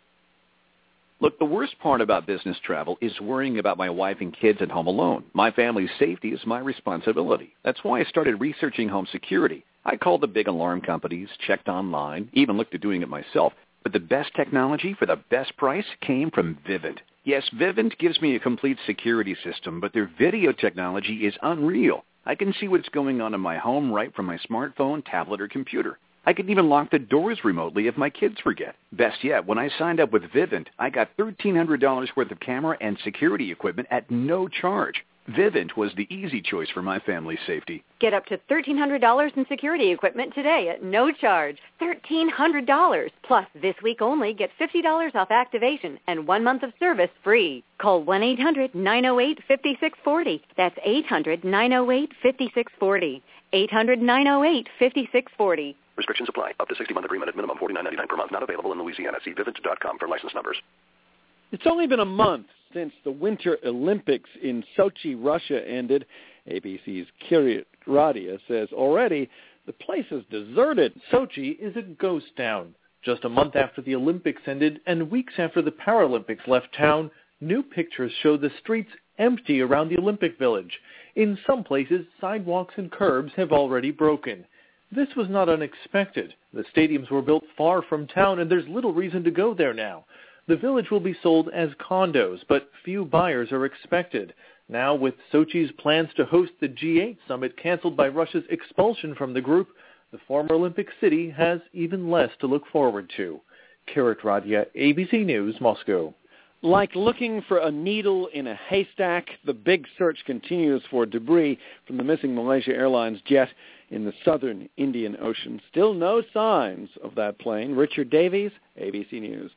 Look, the worst part about business travel is worrying about my wife and kids at home alone. My family's safety is my responsibility. That's why I started researching home security. I called the big alarm companies, checked online, even looked at doing it myself. But the best technology for the best price came from Vivint. Yes, Vivint gives me a complete security system, but their video technology is unreal. I can see what's going on in my home right from my smartphone, tablet, or computer. I can even lock the doors remotely if my kids forget. Best yet, when I signed up with Vivint, I got thirteen hundred dollars worth of camera and security equipment at no charge. Vivint was the easy choice for my family's safety. Get up to thirteen hundred dollars in security equipment today at no charge. thirteen hundred dollars. Plus, this week only, get fifty dollars off activation and one month of service free. Call one eight hundred nine oh eight five six four oh. That's eight hundred nine oh eight five six four oh. eight hundred nine oh eight five six four oh. Restrictions apply. Up to sixty-month agreement at minimum forty-nine ninety-nine per month. Not available in Louisiana. See Vivint dot com for license numbers. It's only been a month since the Winter Olympics in Sochi, Russia ended. A B C's Kirit Radia says already the place is deserted. Sochi is a ghost town. Just a month after the Olympics ended and weeks after the Paralympics left town, new pictures show the streets empty around the Olympic Village. In some places, sidewalks and curbs have already broken. This was not unexpected. The stadiums were built far from town, and there's little reason to go there now. The village will be sold as condos, but few buyers are expected. Now, with Sochi's plans to host the G eight summit canceled by Russia's expulsion from the group, the former Olympic city has even less to look forward to. Kirit Radia, A B C News, Moscow. Like looking for a needle in a haystack, the big search continues for debris from the missing Malaysia Airlines jet in the southern Indian Ocean. Still no signs of that plane. Richard Davies, A B C News.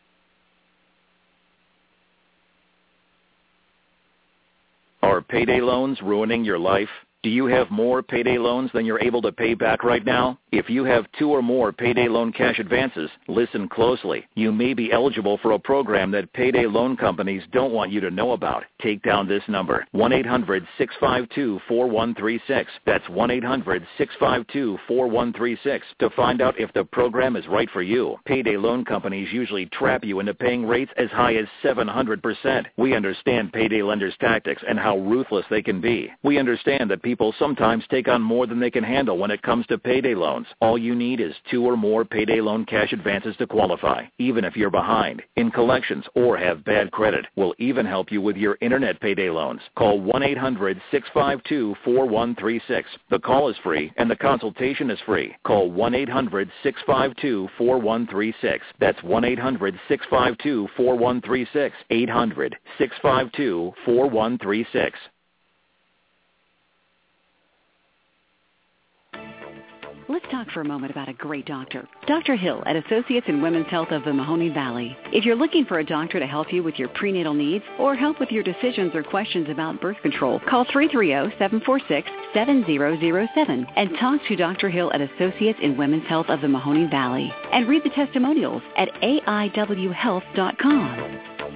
Are payday loans ruining your life? Do you have more payday loans than you're able to pay back right now? If you have two or more payday loan cash advances, listen closely. You may be eligible for a program that payday loan companies don't want you to know about. Take down this number, one eight hundred six five two four one three six. That's one eight hundred six five two four one three six to find out if the program is right for you. Payday loan companies usually trap you into paying rates as high as seven hundred percent. We understand payday lenders' tactics and how ruthless they can be. We understand that people People sometimes take on more than they can handle when it comes to payday loans. All you need is two or more payday loan cash advances to qualify, even if you're behind in collections or have bad credit. We'll even help you with your internet payday loans. Call one eight hundred six five two four one three six. The call is free and the consultation is free. Call one eight hundred six five two four one three six. That's one eight hundred six five two four one three six. eight hundred six five two four one three six. Let's talk for a moment about a great doctor. Doctor Hill at Associates in Women's Health of the Mahoning Valley. If you're looking for a doctor to help you with your prenatal needs or help with your decisions or questions about birth control, call three three zero, seven four six, seven zero zero seven and talk to Doctor Hill at Associates in Women's Health of the Mahoning Valley. And read the testimonials at A I W health dot com.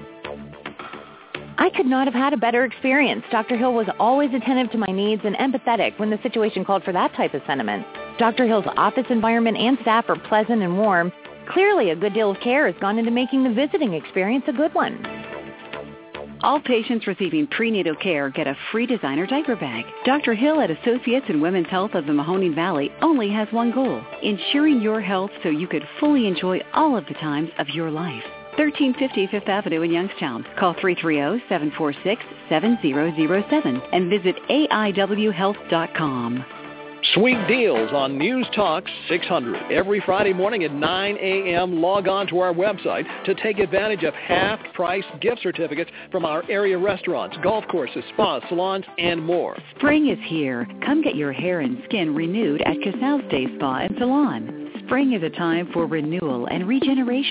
I could not have had a better experience. Doctor Hill was always attentive to my needs and empathetic when the situation called for that type of sentiment. Doctor Hill's office environment and staff are pleasant and warm. Clearly, a good deal of care has gone into making the visiting experience a good one. All patients receiving prenatal care get a free designer diaper bag. Doctor Hill at Associates in Women's Health of the Mahoning Valley only has one goal, ensuring your health so you could fully enjoy all of the times of your life. thirteen fifty Fifth Avenue in Youngstown. Call three three zero, seven four six, seven zero zero seven and visit A I W health dot com. Sweet deals on News Talk six hundred. Every Friday morning at nine a.m., log on to our website to take advantage of half-price gift certificates from our area restaurants, golf courses, spas, salons, and more. Spring is here. Come get your hair and skin renewed at Casal's Day Spa and Salon. Spring is a time for renewal and regeneration.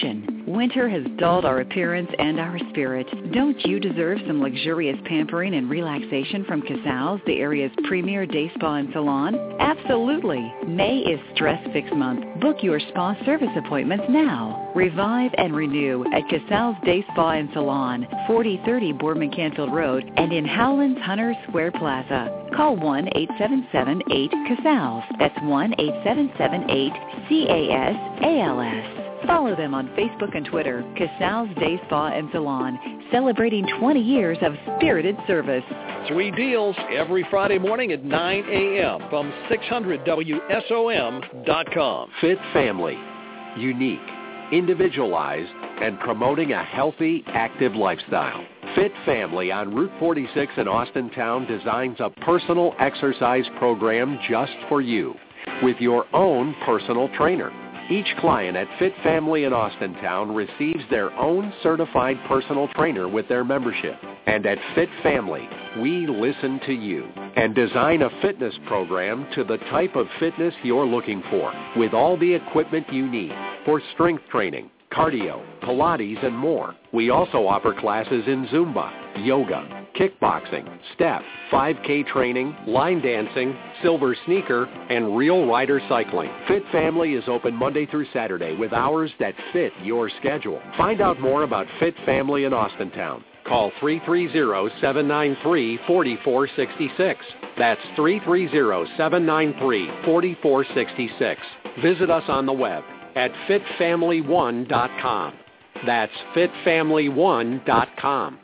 Winter has dulled our appearance and our spirit. Don't you deserve some luxurious pampering and relaxation from Casal's, the area's premier day spa and salon? Absolutely. May is Stress Fix Month. Book your spa service appointments now. Revive and renew at Casal's Day Spa and Salon, forty thirty Boardman Canfield Road, and in Howland's Hunter Square Plaza. Call one eight seven seven eight Casals. That's one eight seven seven eight C A S A L S. Follow them on Facebook and Twitter, Casal's Day Spa and Salon, celebrating twenty years of spirited service. Sweet deals every Friday morning at nine a.m. from six hundred W S O M dot com. Fit Family. Unique, individualized, and promoting a healthy, active lifestyle. Fit Family on Route forty-six in Austintown designs a personal exercise program just for you with your own personal trainer. Each client at Fit Family in Austintown receives their own certified personal trainer with their membership. And at Fit Family, we listen to you and design a fitness program to the type of fitness you're looking for with all the equipment you need for strength training, cardio, Pilates, and more. We also offer classes in Zumba, yoga, kickboxing, step, five K training, line dancing, silver sneaker, and real rider cycling. Fit Family is open Monday through Saturday with hours that fit your schedule. Find out more about Fit Family in Austintown. Call three three zero, seven nine three, four four six six. That's three three zero, seven nine three, four four six six. Visit us on the web at fit family one dot com. That's fit family one dot com.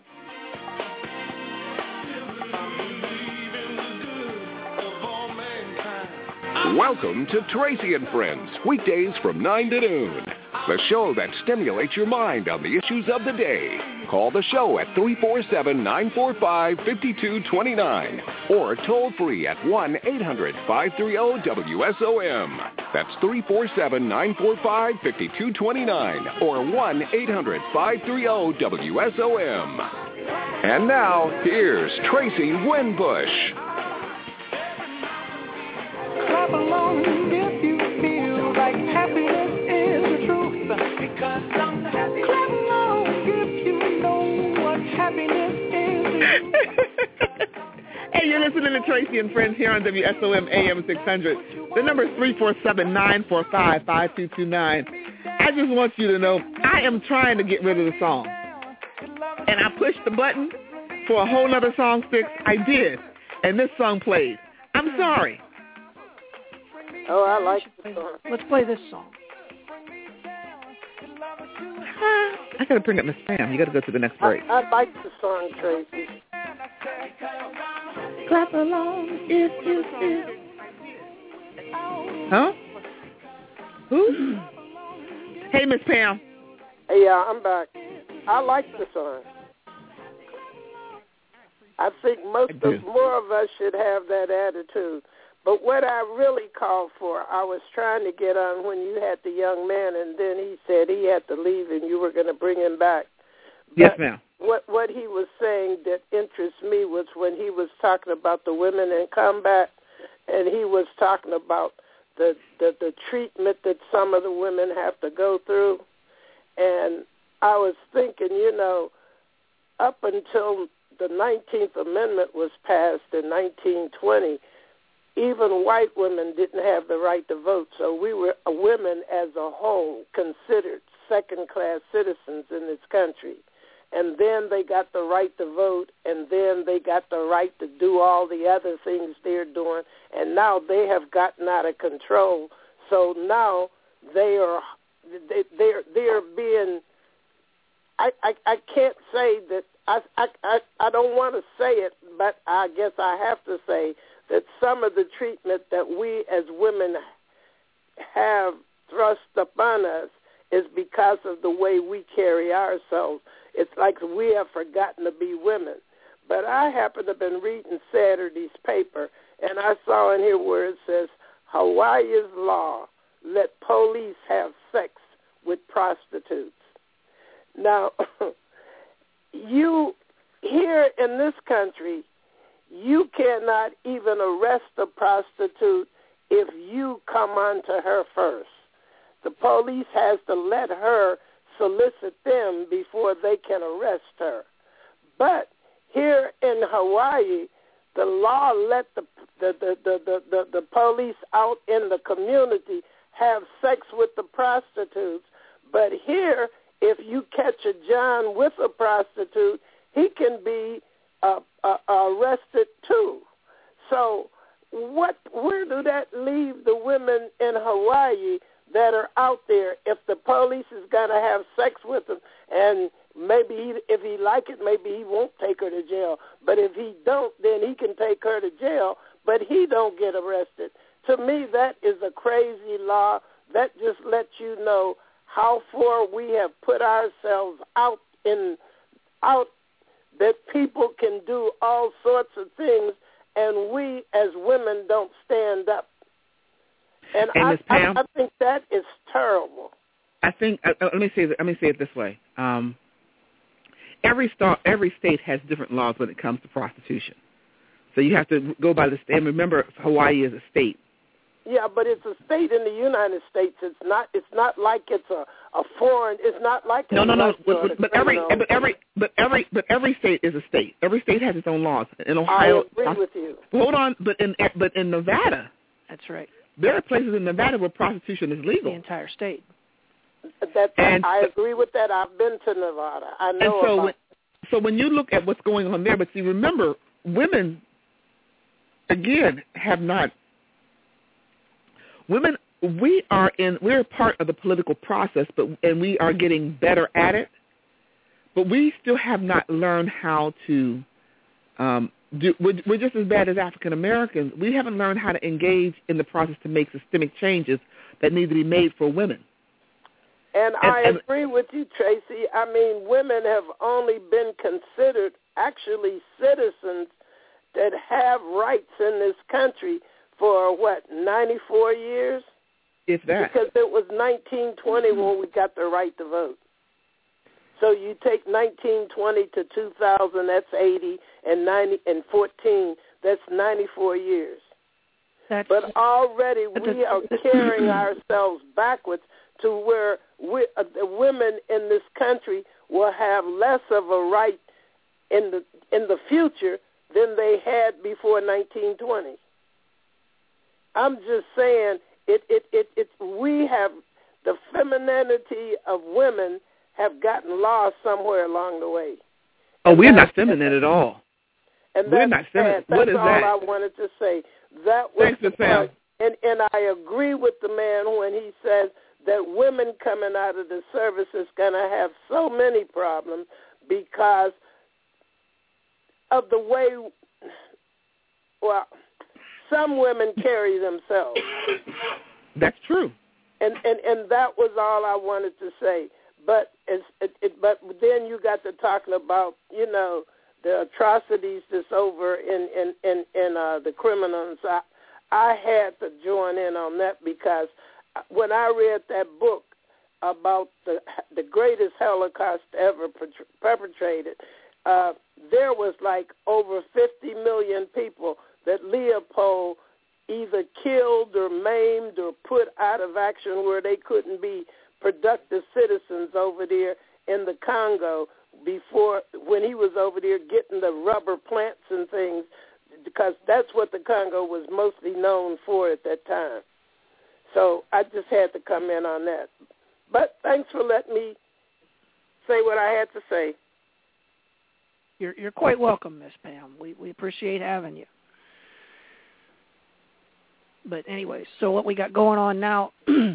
Welcome to Tracy and Friends, weekdays from nine to noon. The show that stimulates your mind on the issues of the day. Call the show at three four seven, nine four five, five two two nine or toll free at one eight hundred, five three zero, W S O M. That's three four seven, nine four five, five two two nine or one eight hundred, five three zero, W S O M. And now, here's Tracy Winbush. Clap along if you feel like happiness is the truth, because I'm happy. Clap along if you know what happiness is. Hey, you're listening to Tracy and Friends here on W S O M A M six hundred. The number is three four seven, nine four five, five two two nine. I just want you to know I am trying to get rid of the song. And I pushed the button for a whole nother song fix. I did. And this song played. I'm sorry. Oh, I like the song. Let's play this song. I got to bring up Miss Pam. You got to go to the next break. I, I like the song, Tracy. Clap along if you feel. Huh? Who? Hey, Miss Pam. Hey, yeah, I'm back. I like the song. I think most I of more of us should have that attitude. But what I really called for, I was trying to get on when you had the young man, and then he said he had to leave and you were going to bring him back. Yes, ma'am. What what he was saying that interests me was when he was talking about the women in combat, and he was talking about the, the, the treatment that some of the women have to go through. And I was thinking, you know, up until the nineteenth Amendment was passed in nineteen twenty, even white women didn't have the right to vote. So we were uh, women as a whole considered second-class citizens in this country. And then they got the right to vote, and then they got the right to do all the other things they're doing. And now they have gotten out of control. So now they are they, they're they're being. I, I I can't say that I I I, I don't want to say it, but I guess I have to say that some of the treatment that we as women have thrust upon us is because of the way we carry ourselves. It's like we have forgotten to be women. But I happen to have been reading Saturday's paper, and I saw in here where it says, Hawaii's law, let police have sex with prostitutes. Now, you, here in this country, you cannot even arrest a prostitute if you come onto her first. The police has to let her solicit them before they can arrest her. But here in Hawaii, the law let the the, the, the, the, the, the police out in the community have sex with the prostitutes. But here, if you catch a John with a prostitute, he can be uh, uh, arrested too. So what? Where do that leave the women in Hawaii that are out there? If the police is going to have sex with them, and maybe he, if he like it, maybe he won't take her to jail. But if he don't, then he can take her to jail, but he don't get arrested. To me, that is a crazy law. That just lets you know how far we have put ourselves out in out that people can do all sorts of things, and we as women don't stand up. And, and I, Pam, I, I think that is terrible. I think uh, let me say let me say it this way: um, every star, every state has different laws when it comes to prostitution. So you have to go by the state. And remember, Hawaii is a state. Yeah, but it's a state in the United States. It's not. It's not like it's a, a foreign. It's not like no, no, no. But, but, but every, but every, but every, but every state is a state. Every state has its own laws. In Ohio, I agree with you. Hold on, but in but in Nevada, that's right. There are places in Nevada where prostitution is legal. The entire state. That, and, I agree with that. I've been to Nevada. I know and so about when, so when you look at what's going on there, but see, remember, women again have not. Women, we are in, we're part of the political process, but and we are getting better at it, but we still have not learned how to um, do, we're, we're just as bad as African Americans. We haven't learned how to engage in the process to make systemic changes that need to be made for women. And, and I and, agree with you, Tracy. I mean, women have only been considered actually citizens that have rights in this country for, what, ninety-four years? If that. Because it was nineteen twenty when we got the right to vote. So you take nineteen twenty to two thousand, that's eighty, and ninety and fourteen, that's ninety-four years. That's, but already we are carrying ourselves backwards to where we, uh, the women in this country will have less of a right in the in the future than they had before nineteen twenty. I'm just saying, it, it, it, it, we have, the femininity of women have gotten lost somewhere along the way. Oh, and we're not feminine at all. And we're not feminine. That's what is all that? I wanted to say. That was Thanks the for saying. And, and I agree with the man when he says that women coming out of the service is going to have so many problems because of the way, well, some women carry themselves. That's true. And, and and that was all I wanted to say. But it's, it, it, but then you got to talking about, you know, the atrocities that's over in in in, in uh, the criminals. I, I had to join in on that because when I read that book about the the greatest Holocaust ever perpetrated, uh, there was like over fifty million people that Leopold either killed or maimed or put out of action where they couldn't be productive citizens over there in the Congo before, when he was over there getting the rubber plants and things, because that's what the Congo was mostly known for at that time. So I just had to come in on that. But thanks for letting me say what I had to say. You're, you're quite welcome, Miss Pam. We we appreciate having you. But anyway, so what we got going on now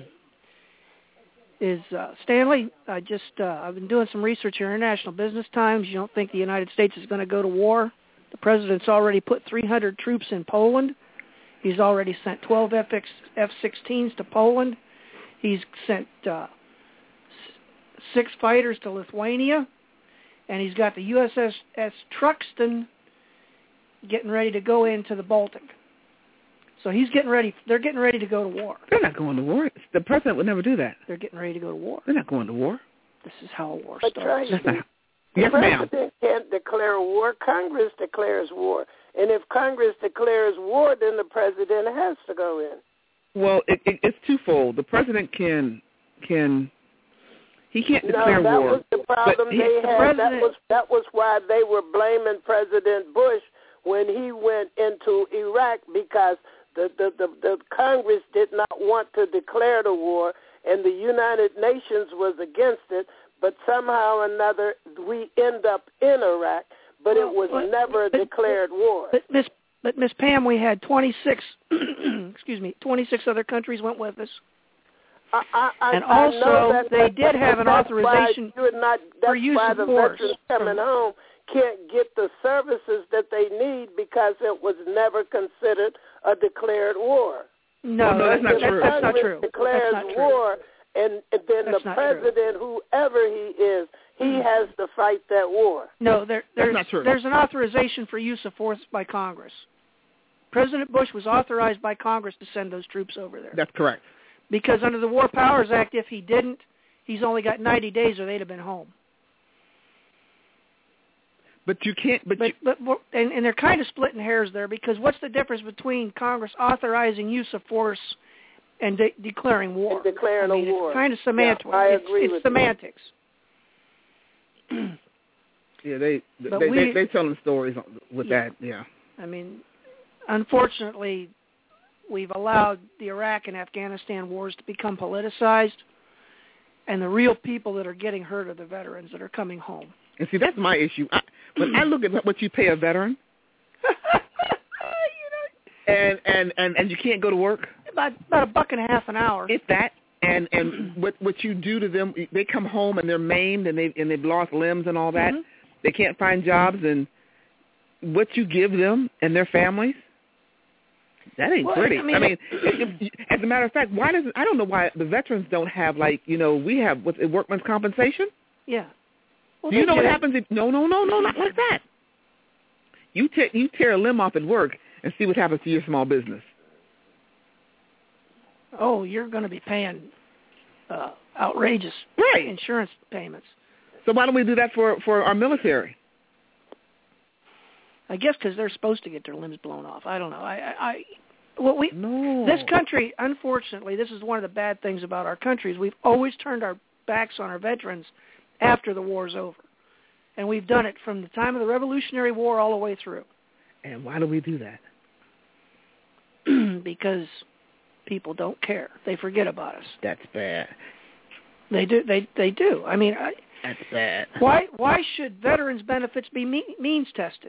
is, uh, Stanley, I just, uh, I've been doing some research here in International Business Times. You don't think the United States is going to go to war? The president's already put three hundred troops in Poland. He's already sent twelve F sixteens to Poland. He's sent uh, six fighters to Lithuania. And he's got the U S S Truxtun getting ready to go into the Baltic. So he's getting ready. They're getting ready to go to war. They're not going to war. The president would never do that. They're getting ready to go to war. They're not going to war. This is how a war but starts. Tracy, not, the yes, president ma'am. can't declare war. Congress declares war. And if Congress declares war, then the president has to go in. Well, it, it, it's twofold. The president can can He can't no, declare that war. was the problem he, they the had. president, that was that was why they were blaming President Bush when he went into Iraq, because the the, the, the Congress did not want to declare the war, and the United Nations was against it. But somehow or another, we end up in Iraq, but well, it was but, never a but, declared war. But Miss but Miss Pam, we had twenty-six. excuse me, twenty-six other countries went with us. I, I, and I also, know that, they but, did have an that's authorization why you're not, that's for use why of the force. veterans coming home can't get the services that they need, because it was never considered a declared war. No, oh, no that's, not true. that's not true. Declares that's not true. war, and, and then that's the president, true. whoever he is, he has to fight that war. No, there, there's, that's not true. there's an authorization for use of force by Congress. President Bush was authorized by Congress to send those troops over there. That's correct. Because under the War Powers Act, if he didn't, he's only got ninety days or they'd have been home. But you can't. But, but, you, but and, and they're kind of splitting hairs there, because what's the difference between Congress authorizing use of force and de- declaring war? And declaring I mean, a war. It's kind of semantics. Yeah, I it's, agree it's with semantics. yeah, they But they, we, they they telling stories with yeah. that. Yeah. I mean, unfortunately, we've allowed the Iraq and Afghanistan wars to become politicized, and the real people that are getting hurt are the veterans that are coming home. And see, that's my issue. I, when I look at what you pay a veteran, you know, and, and, and, and you can't go to work. About about a buck and a half an hour. It's that. And and what what you do to them, they come home and they're maimed and they and they've lost limbs and all that. Mm-hmm. They can't find jobs, and what you give them and their families, that ain't well, pretty. I mean, I mean it, it, as a matter of fact, why doesn't I don't know why the veterans don't have, like, you know, we have what's it, workman's compensation. Yeah. Well, do you know do. what happens if no no no no not like that? You tear you tear a limb off at work and see what happens to your small business. Oh, you're going to be paying uh, outrageous right. insurance payments. So why don't we do that for, for our military? I guess because they're supposed to get their limbs blown off. I don't know. I, I, I well, we no. This country, unfortunately, this is one of the bad things about our country, is we've always turned our backs on our veterans after the war's over, and we've done it from the time of the Revolutionary War all the way through. And why do we do that? Because people don't care. They forget about us. That's bad. They do. They they do. I mean, I, that's bad. Why why should veterans benefits be me, means tested?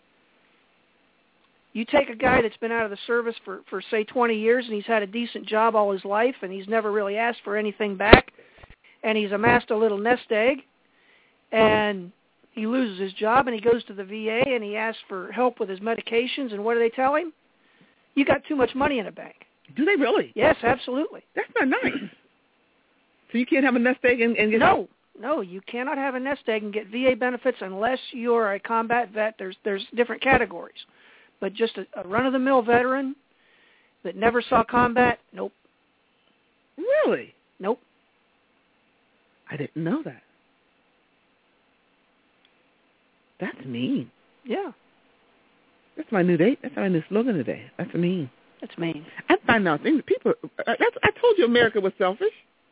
You take a guy that's been out of the service for, for say twenty years, and he's had a decent job all his life, and he's never really asked for anything back, and he's amassed a little nest egg, and he loses his job, and he goes to the V A, and he asks for help with his medications, and what do they tell him? You got too much money in the bank. Do they really? Yes, absolutely. That's not nice. So you can't have a nest egg and, and get... No, no, you cannot have a nest egg and get V A benefits unless you're a combat vet. There's there's different categories. But just a, a run-of-the-mill veteran that never saw combat, nope. Really? Nope. I didn't know that. That's mean. Yeah. That's my new date. That's my new slogan today. That's mean. That's mean. I find out things. People. That's, I told you America was selfish.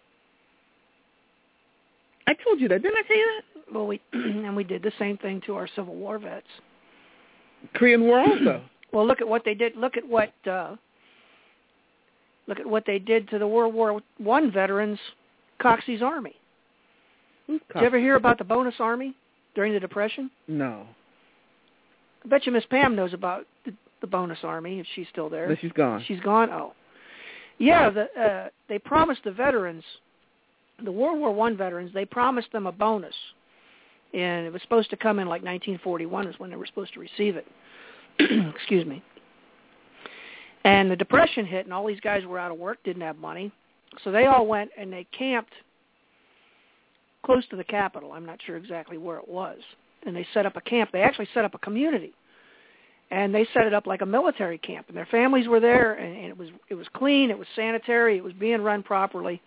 I told you that. Didn't I tell you that? Well, we and we did the same thing to our Civil War vets. Korean War also. Well, look at what they did. Look at what. Uh, look at what they did to the World War One veterans, Coxey's Army. Who's Did you ever hear about the Bonus Army during the Depression? No. I bet you Miss Pam knows about the, the Bonus Army, if she's still there. No, she's gone. She's gone? Oh. Yeah, the, uh, they promised the veterans, the World War One veterans, they promised them a bonus. And it was supposed to come in like nineteen forty-one is when they were supposed to receive it. Excuse me. And the Depression hit, and all these guys were out of work, didn't have money. So they all went and they camped close to the Capitol. I'm not sure exactly where it was. And they set up a camp. They actually set up a community, and they set it up like a military camp. And their families were there, and, and it was it was clean, it was sanitary, it was being run properly.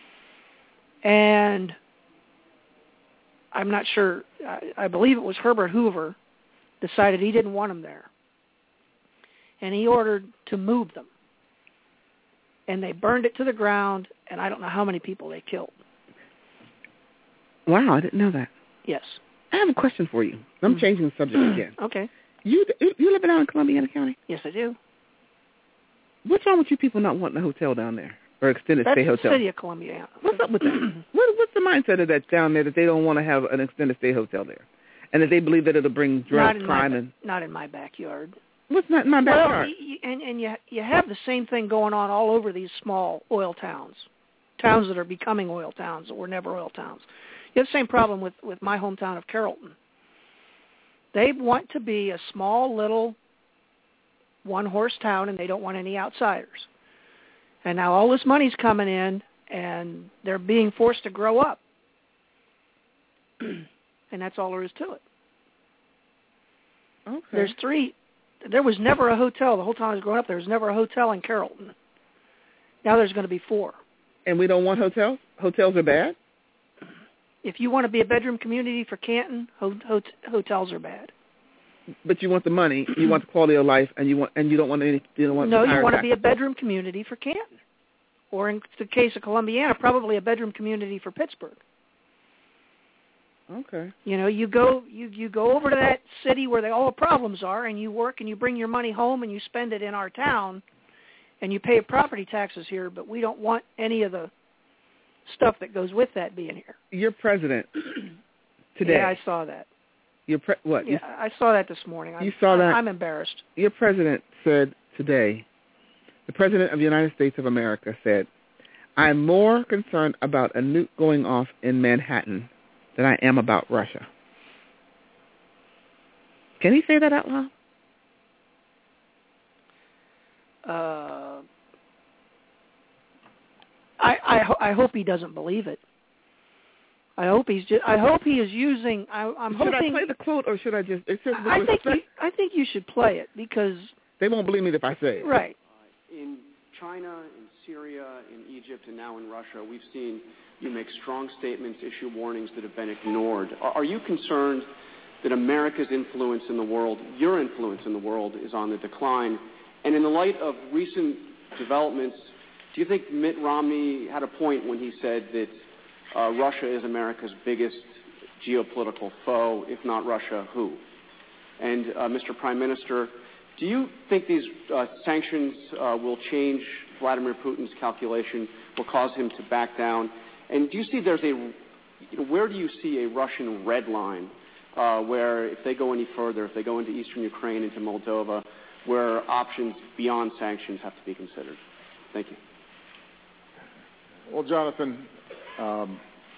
And I'm not sure. I, I believe it was Herbert Hoover decided he didn't want them there, and he ordered to move them. And they burned it to the ground, and I don't know how many people they killed. Wow, I didn't know that. Yes. I have a question for you. I'm changing the subject again. Okay. You you live down in Columbiana County? Yes, I do. What's wrong with you people not wanting a hotel down there or extended That's stay hotel? the city of Columbiana. What's up with that? what, what's the mindset of that down there that they don't want to have an extended stay hotel there, and that they believe that it'll bring drugs, crime, my, and not in my backyard. What's not in my backyard? Well, y- and and you you have the same thing going on all over these small oil towns, towns that are becoming oil towns that were never oil towns. You have the same problem with with my hometown of Carrollton. They want to be a small little one-horse town, and they don't want any outsiders. And now all this money's coming in, and they're being forced to grow up. And that's all there is to it. Okay. There's three. There was never a hotel. The whole time I was growing up, there was never a hotel in Carrollton. Now there's going to be four. And we don't want hotels? Hotels are bad? If you want to be a bedroom community for Canton, ho- ho- hotels are bad. But you want the money, you want the quality of life, and you want and you don't want any. You don't want. No, you want to tax. be a bedroom community for Canton, or in the case of Columbiana, probably a bedroom community for Pittsburgh. Okay. You know, you go you you go over to that city where they, all the problems are, and you work and you bring your money home and you spend it in our town, and you pay property taxes here. But we don't want any of the stuff that goes with that being here. Your president today. Yeah, I saw that. Your pre- what? Yeah, You, I saw that this morning. you I'm, saw that? I'm embarrassed. Your president said today, the president of the United States of America said, "I'm more concerned about a nuke going off in Manhattan than I am about Russia." Can he say that out loud? Uh, I I, ho- I hope he doesn't believe it. I hope he's just. I hope he is using. I, I'm should hoping. I play the quote or should I just? It says I think you, I think you should play it because they won't believe me if I say it. Right. Uh, in China, in Syria, in Egypt, and now in Russia, we've seen you make strong statements, issue warnings that have been ignored. Are, are you concerned that America's influence in the world, your influence in the world, is on the decline? And in the light of recent developments, do you think Mitt Romney had a point when he said that uh, Russia is America's biggest geopolitical foe? If not Russia, who? And uh, Mister Prime Minister, do you think these uh, sanctions uh, will change Vladimir Putin's calculation, will cause him to back down? And do you see there's a, you know, where do you see a Russian red line uh, where if they go any further, if they go into eastern Ukraine, into Moldova, where options beyond sanctions have to be considered? Thank you. Well, Jonathan, um,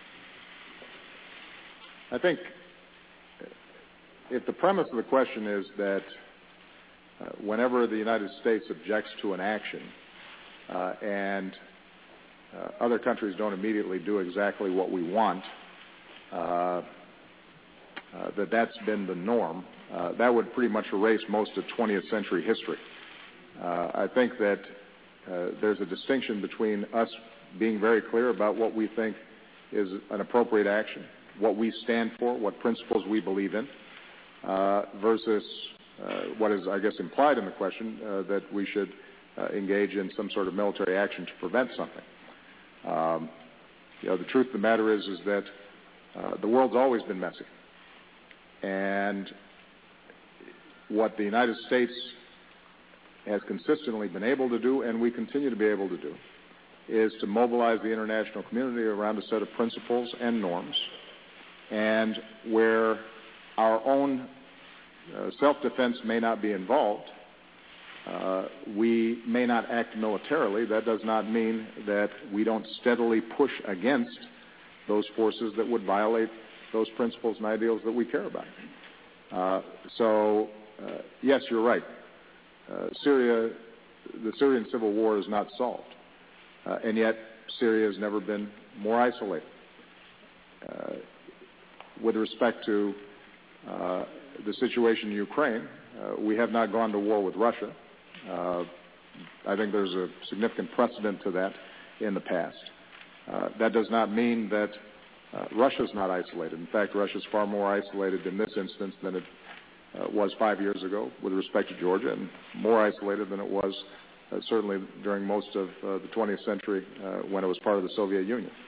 I think if the premise of the question is that uh, whenever the United States objects to an action uh, and uh, other countries don't immediately do exactly what we want, uh, uh, that that's been the norm, uh, that would pretty much erase most of twentieth century history. Uh, I think that uh, there's a distinction between us being very clear about what we think is an appropriate action, what we stand for, what principles we believe in, uh, versus uh, what is, I guess, implied in the question, uh, that we should uh, engage in some sort of military action to prevent something. Um, you know, the truth of the matter is, is that uh, the world's always been messy. And what the United States has consistently been able to do, and we continue to be able to do, is to mobilize the international community around a set of principles and norms, and where our own uh, self-defense may not be involved, uh, we may not act militarily. That does not mean that we don't steadily push against those forces that would violate those principles and ideals that we care about. Uh, so, uh, yes, you're right. Uh, Syria, the Syrian civil war is not solved. Uh, and yet, Syria has never been more isolated. Uh, with respect to uh, the situation in Ukraine, uh, we have not gone to war with Russia. Uh, I think there's a significant precedent to that in the past. Uh, that does not mean that uh, Russia's not isolated. In fact, Russia's far more isolated in this instance than it uh, was five years ago with respect to Georgia, and more isolated than it was Uh, certainly during most of uh, the twentieth century uh, when it was part of the Soviet Union.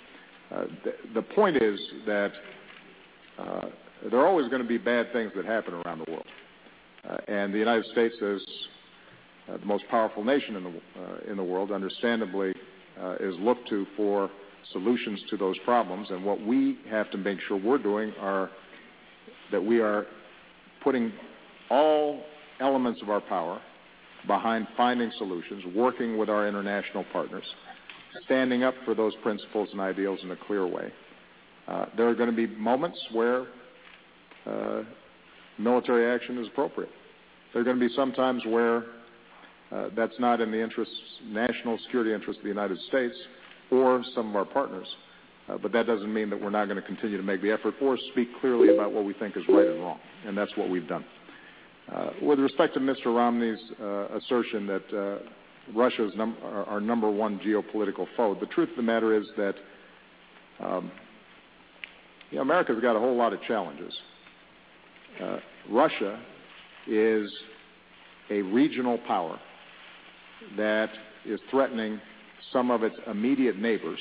Uh, the, the point is that uh, there are always going to be bad things that happen around the world. Uh, and the United States is uh, the most powerful nation in the, uh, in the world, understandably, uh, is looked to for solutions to those problems. And what we have to make sure we're doing are that we are putting all elements of our power behind finding solutions, working with our international partners, standing up for those principles and ideals in a clear way. Uh, there are going to be moments where uh, military action is appropriate. There are going to be some times where uh, that's not in the interests, national security interests of the United States or some of our partners. Uh, but that doesn't mean that we're not going to continue to make the effort or speak clearly about what we think is right and wrong. And that's what we've done. Uh, with respect to Mister Romney's uh, assertion that uh, Russia is num- our, our number one geopolitical foe, the truth of the matter is that um, you know, America's got a whole lot of challenges. Uh, Russia is a regional power that is threatening some of its immediate neighbors,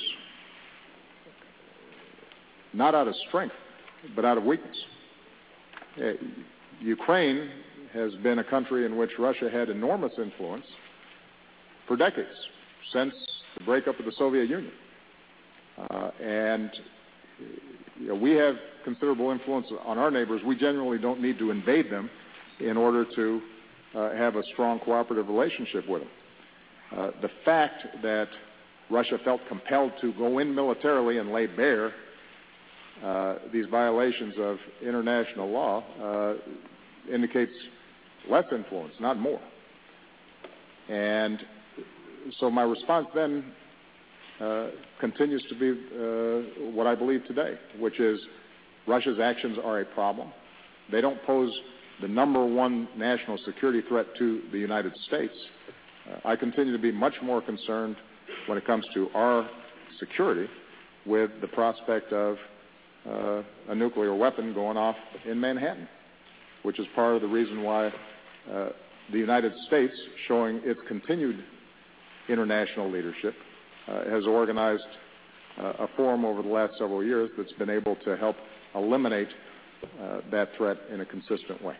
not out of strength, but out of weakness. Uh, Ukraine has been a country in which Russia had enormous influence for decades, since the breakup of the Soviet Union. Uh, and you know, we have considerable influence on our neighbors. We generally don't need to invade them in order to uh, have a strong cooperative relationship with them. Uh, the fact that Russia felt compelled to go in militarily and lay bare uh, these violations of international law uh, indicates less influence, not more. And so my response then uh, continues to be uh, what I believe today, which is Russia's actions are a problem. They don't pose the number one national security threat to the United States. Uh, I continue to be much more concerned when it comes to our security with the prospect of uh, a nuclear weapon going off in Manhattan, which is part of the reason why uh, the United States, showing its continued international leadership, uh, has organized uh, a forum over the last several years that's been able to help eliminate uh, that threat in a consistent way.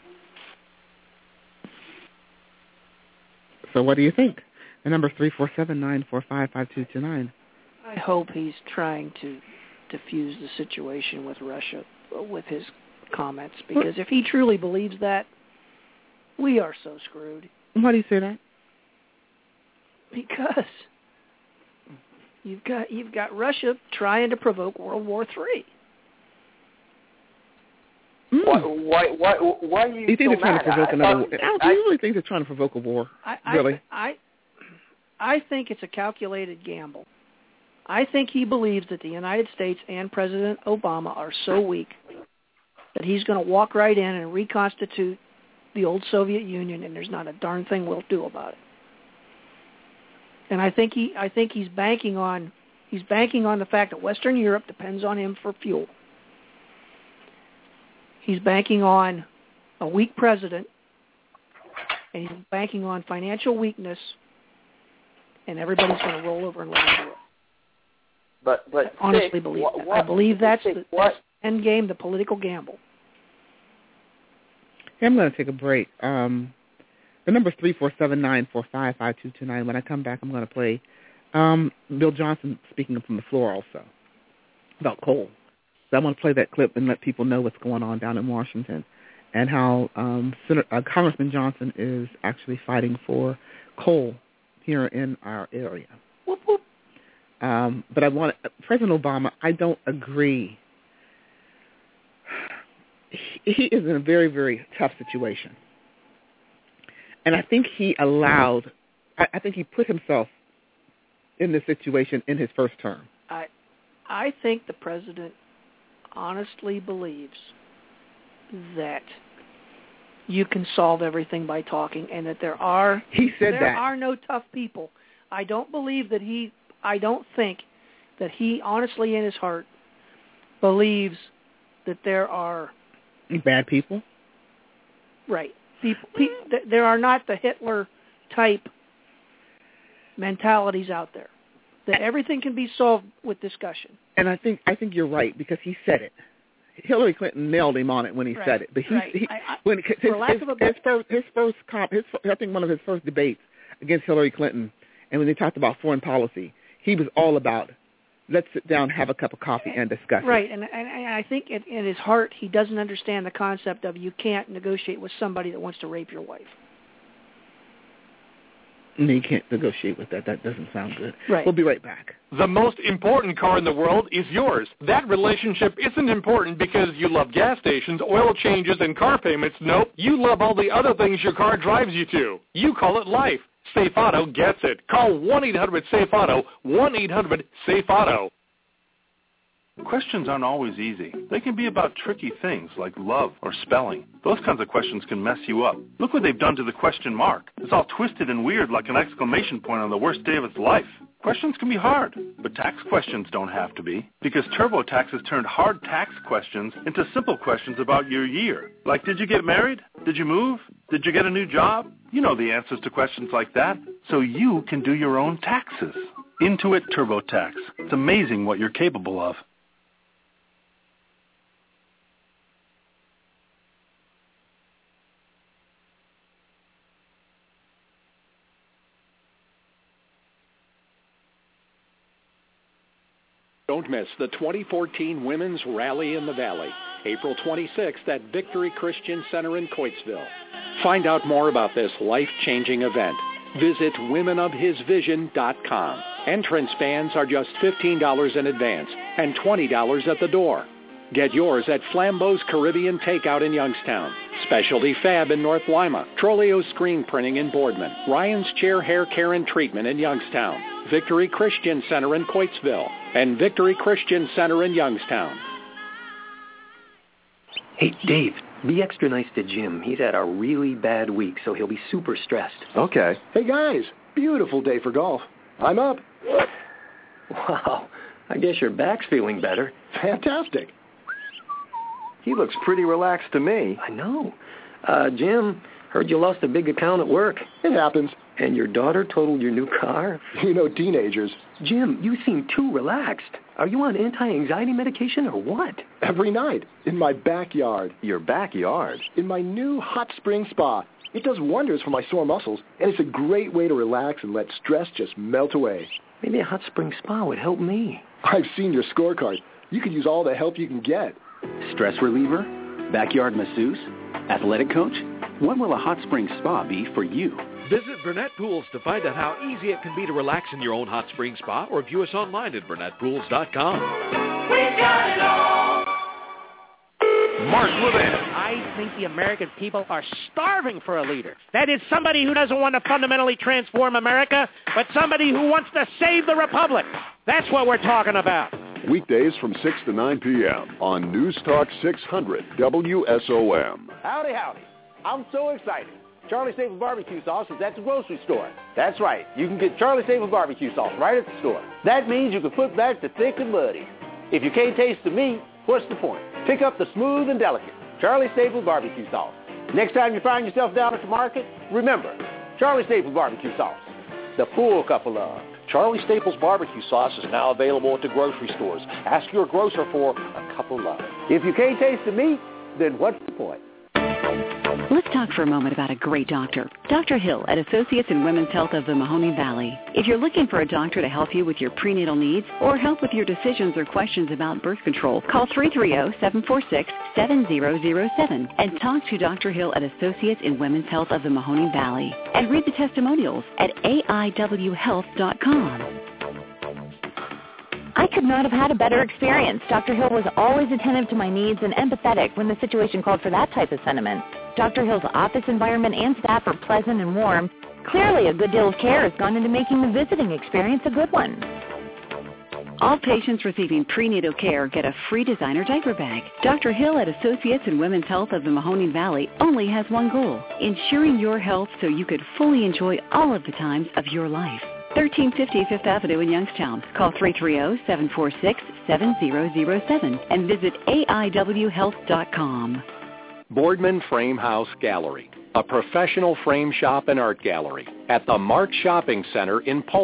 So what do you think? The number is three four seven, nine four five, five two two nine. I hope he's trying to diffuse the situation with Russia with his comments, because if he truly believes that, we are so screwed. Why do you say that? Because you've got you've got Russia trying to provoke World War Three. Mm. Why, why, why, why are you, you think so they're trying mad? to provoke I, another? I, I, I, do you really think they're trying to provoke a war? I, I, really? I, I think it's a calculated gamble. I think he believes that the United States and President Obama are so weak that he's going to walk right in and reconstitute the old Soviet Union, and there's not a darn thing we'll do about it. And I think he, I think he's banking on, he's banking on the fact that Western Europe depends on him for fuel. He's banking on a weak president, and he's banking on financial weakness, and everybody's going to roll over and let him do it. But, but I honestly Dick, believe what, that. what, I believe that's Dick, the what, end game, the political gamble. Hey, I'm going to take a break. Um, the number is three four seven, nine four five, five two two nine. When I come back, I'm going to play um, Bill Johnson speaking from the floor also about coal. So I want to play that clip and let people know what's going on down in Washington and how um, Senator, uh, Congressman Johnson is actually fighting for coal here in our area. Whoop, whoop. Um, but I want President Obama, I don't agree. He, he is in a very, very tough situation. And I think he allowed, I, I think he put himself in this situation in his first term. I, I think the president honestly believes that you can solve everything by talking, and that there are he said there that. are no tough people. I don't believe that he I don't think that he honestly in his heart believes that there are bad people. Right. People, people there are not the Hitler type mentalities out there. that everything can be solved with discussion. And I think I think you're right, because he said it. Hillary Clinton nailed him on it when he right. said it. But he, right. he I, I, when his, his, his, a his first his first comp, his I think one of his first debates against Hillary Clinton, and when they talked about foreign policy, he was all about, let's sit down, have a cup of coffee, and discuss right. it. Right, and, and, and I think in, in his heart he doesn't understand the concept of you can't negotiate with somebody that wants to rape your wife. No, you can't negotiate with that. That doesn't sound good. Right. We'll be right back. The most important car in the world is yours. That relationship isn't important because you love gas stations, oil changes, and car payments. Nope. You love all the other things your car drives you to. You call it life. Safe Auto gets it. Call one eight hundred SAFE AUTO, one eight hundred SAFE AUTO. Questions aren't always easy. They can be about tricky things like love or spelling. Those kinds of questions can mess you up. Look what they've done to the question mark. It's all twisted and weird like an exclamation point on the worst day of its life. Questions can be hard, but tax questions don't have to be, because TurboTax has turned hard tax questions into simple questions about your year. Like, did you get married? Did you move? Did you get a new job? You know the answers to questions like that, so you can do your own taxes. Intuit TurboTax. It's amazing what you're capable of. Don't miss the twenty fourteen Women's Rally in the Valley, April twenty-sixth at Victory Christian Center in Coatesville. Find out more about this life-changing event. Visit women of his vision dot com. Entrance fans are just fifteen dollars in advance and twenty dollars at the door. Get yours at Flambeau's Caribbean Takeout in Youngstown, Specialty Fab in North Lima, Troleo Screen Printing in Boardman, Ryan's Chair Hair Care and Treatment in Youngstown, Victory Christian Center in Coatesville, and Victory Christian Center in Youngstown. Hey, Dave, be extra nice to Jim. He's had a really bad week, so he'll be super stressed. Okay. Hey, guys, beautiful day for golf. I'm up. Wow, I guess your back's feeling better. Fantastic. He looks pretty relaxed to me. I know. Uh, Jim, heard you lost a big account at work. It happens. And your daughter totaled your new car? You know, teenagers. Jim, you seem too relaxed. Are you on anti-anxiety medication or what? Every night, in my backyard. Your backyard? In my new hot spring spa. It does wonders for my sore muscles, and it's a great way to relax and let stress just melt away. Maybe a hot spring spa would help me. I've seen your scorecard. You could use all the help you can get. Stress reliever? Backyard masseuse? Athletic coach? What will a hot spring spa be for you? Visit Burnett Pools to find out how easy it can be to relax in your own hot spring spa, or view us online at burnett pools dot com. We've got it all. Mark Levin. I think the American people are starving for a leader. That is somebody who doesn't want to fundamentally transform America, but somebody who wants to save the republic. That's what we're talking about. Weekdays from six to nine p.m. on News Talk six hundred W S O M. Howdy, howdy. I'm so excited. Charlie Staples barbecue sauce is at the grocery store. That's right. You can get Charlie Staples barbecue sauce right at the store. That means you can put back the thick and muddy. If you can't taste the meat, what's the point? Pick up the smooth and delicate Charlie Staples barbecue sauce. Next time you find yourself down at the market, remember, Charlie Staples barbecue sauce. The full cup of love. Charlie Staples barbecue sauce is now available at the grocery stores. Ask your grocer for a cup of love. If you can't taste the meat, then what's the point? Let's talk for a moment about a great doctor. Doctor Hill at Associates in Women's Health of the Mahoning Valley. If you're looking for a doctor to help you with your prenatal needs or help with your decisions or questions about birth control, call three three zero, seven four six, seven zero zero seven and talk to Doctor Hill at Associates in Women's Health of the Mahoning Valley. And read the testimonials at A I W health dot com. I could not have had a better experience. Doctor Hill was always attentive to my needs and empathetic when the situation called for that type of sentiment. Doctor Hill's office environment and staff are pleasant and warm. Clearly, a good deal of care has gone into making the visiting experience a good one. All patients receiving prenatal care get a free designer diaper bag. Doctor Hill at Associates in Women's Health of the Mahoning Valley only has one goal, ensuring your health so you could fully enjoy all of the times of your life. thirteen fifty Fifth Avenue in Youngstown. Call three three zero, seven four six, seven zero zero seven and visit A I W health dot com. Boardman Frame House Gallery, a professional frame shop and art gallery at the Mark Shopping Center in Poland.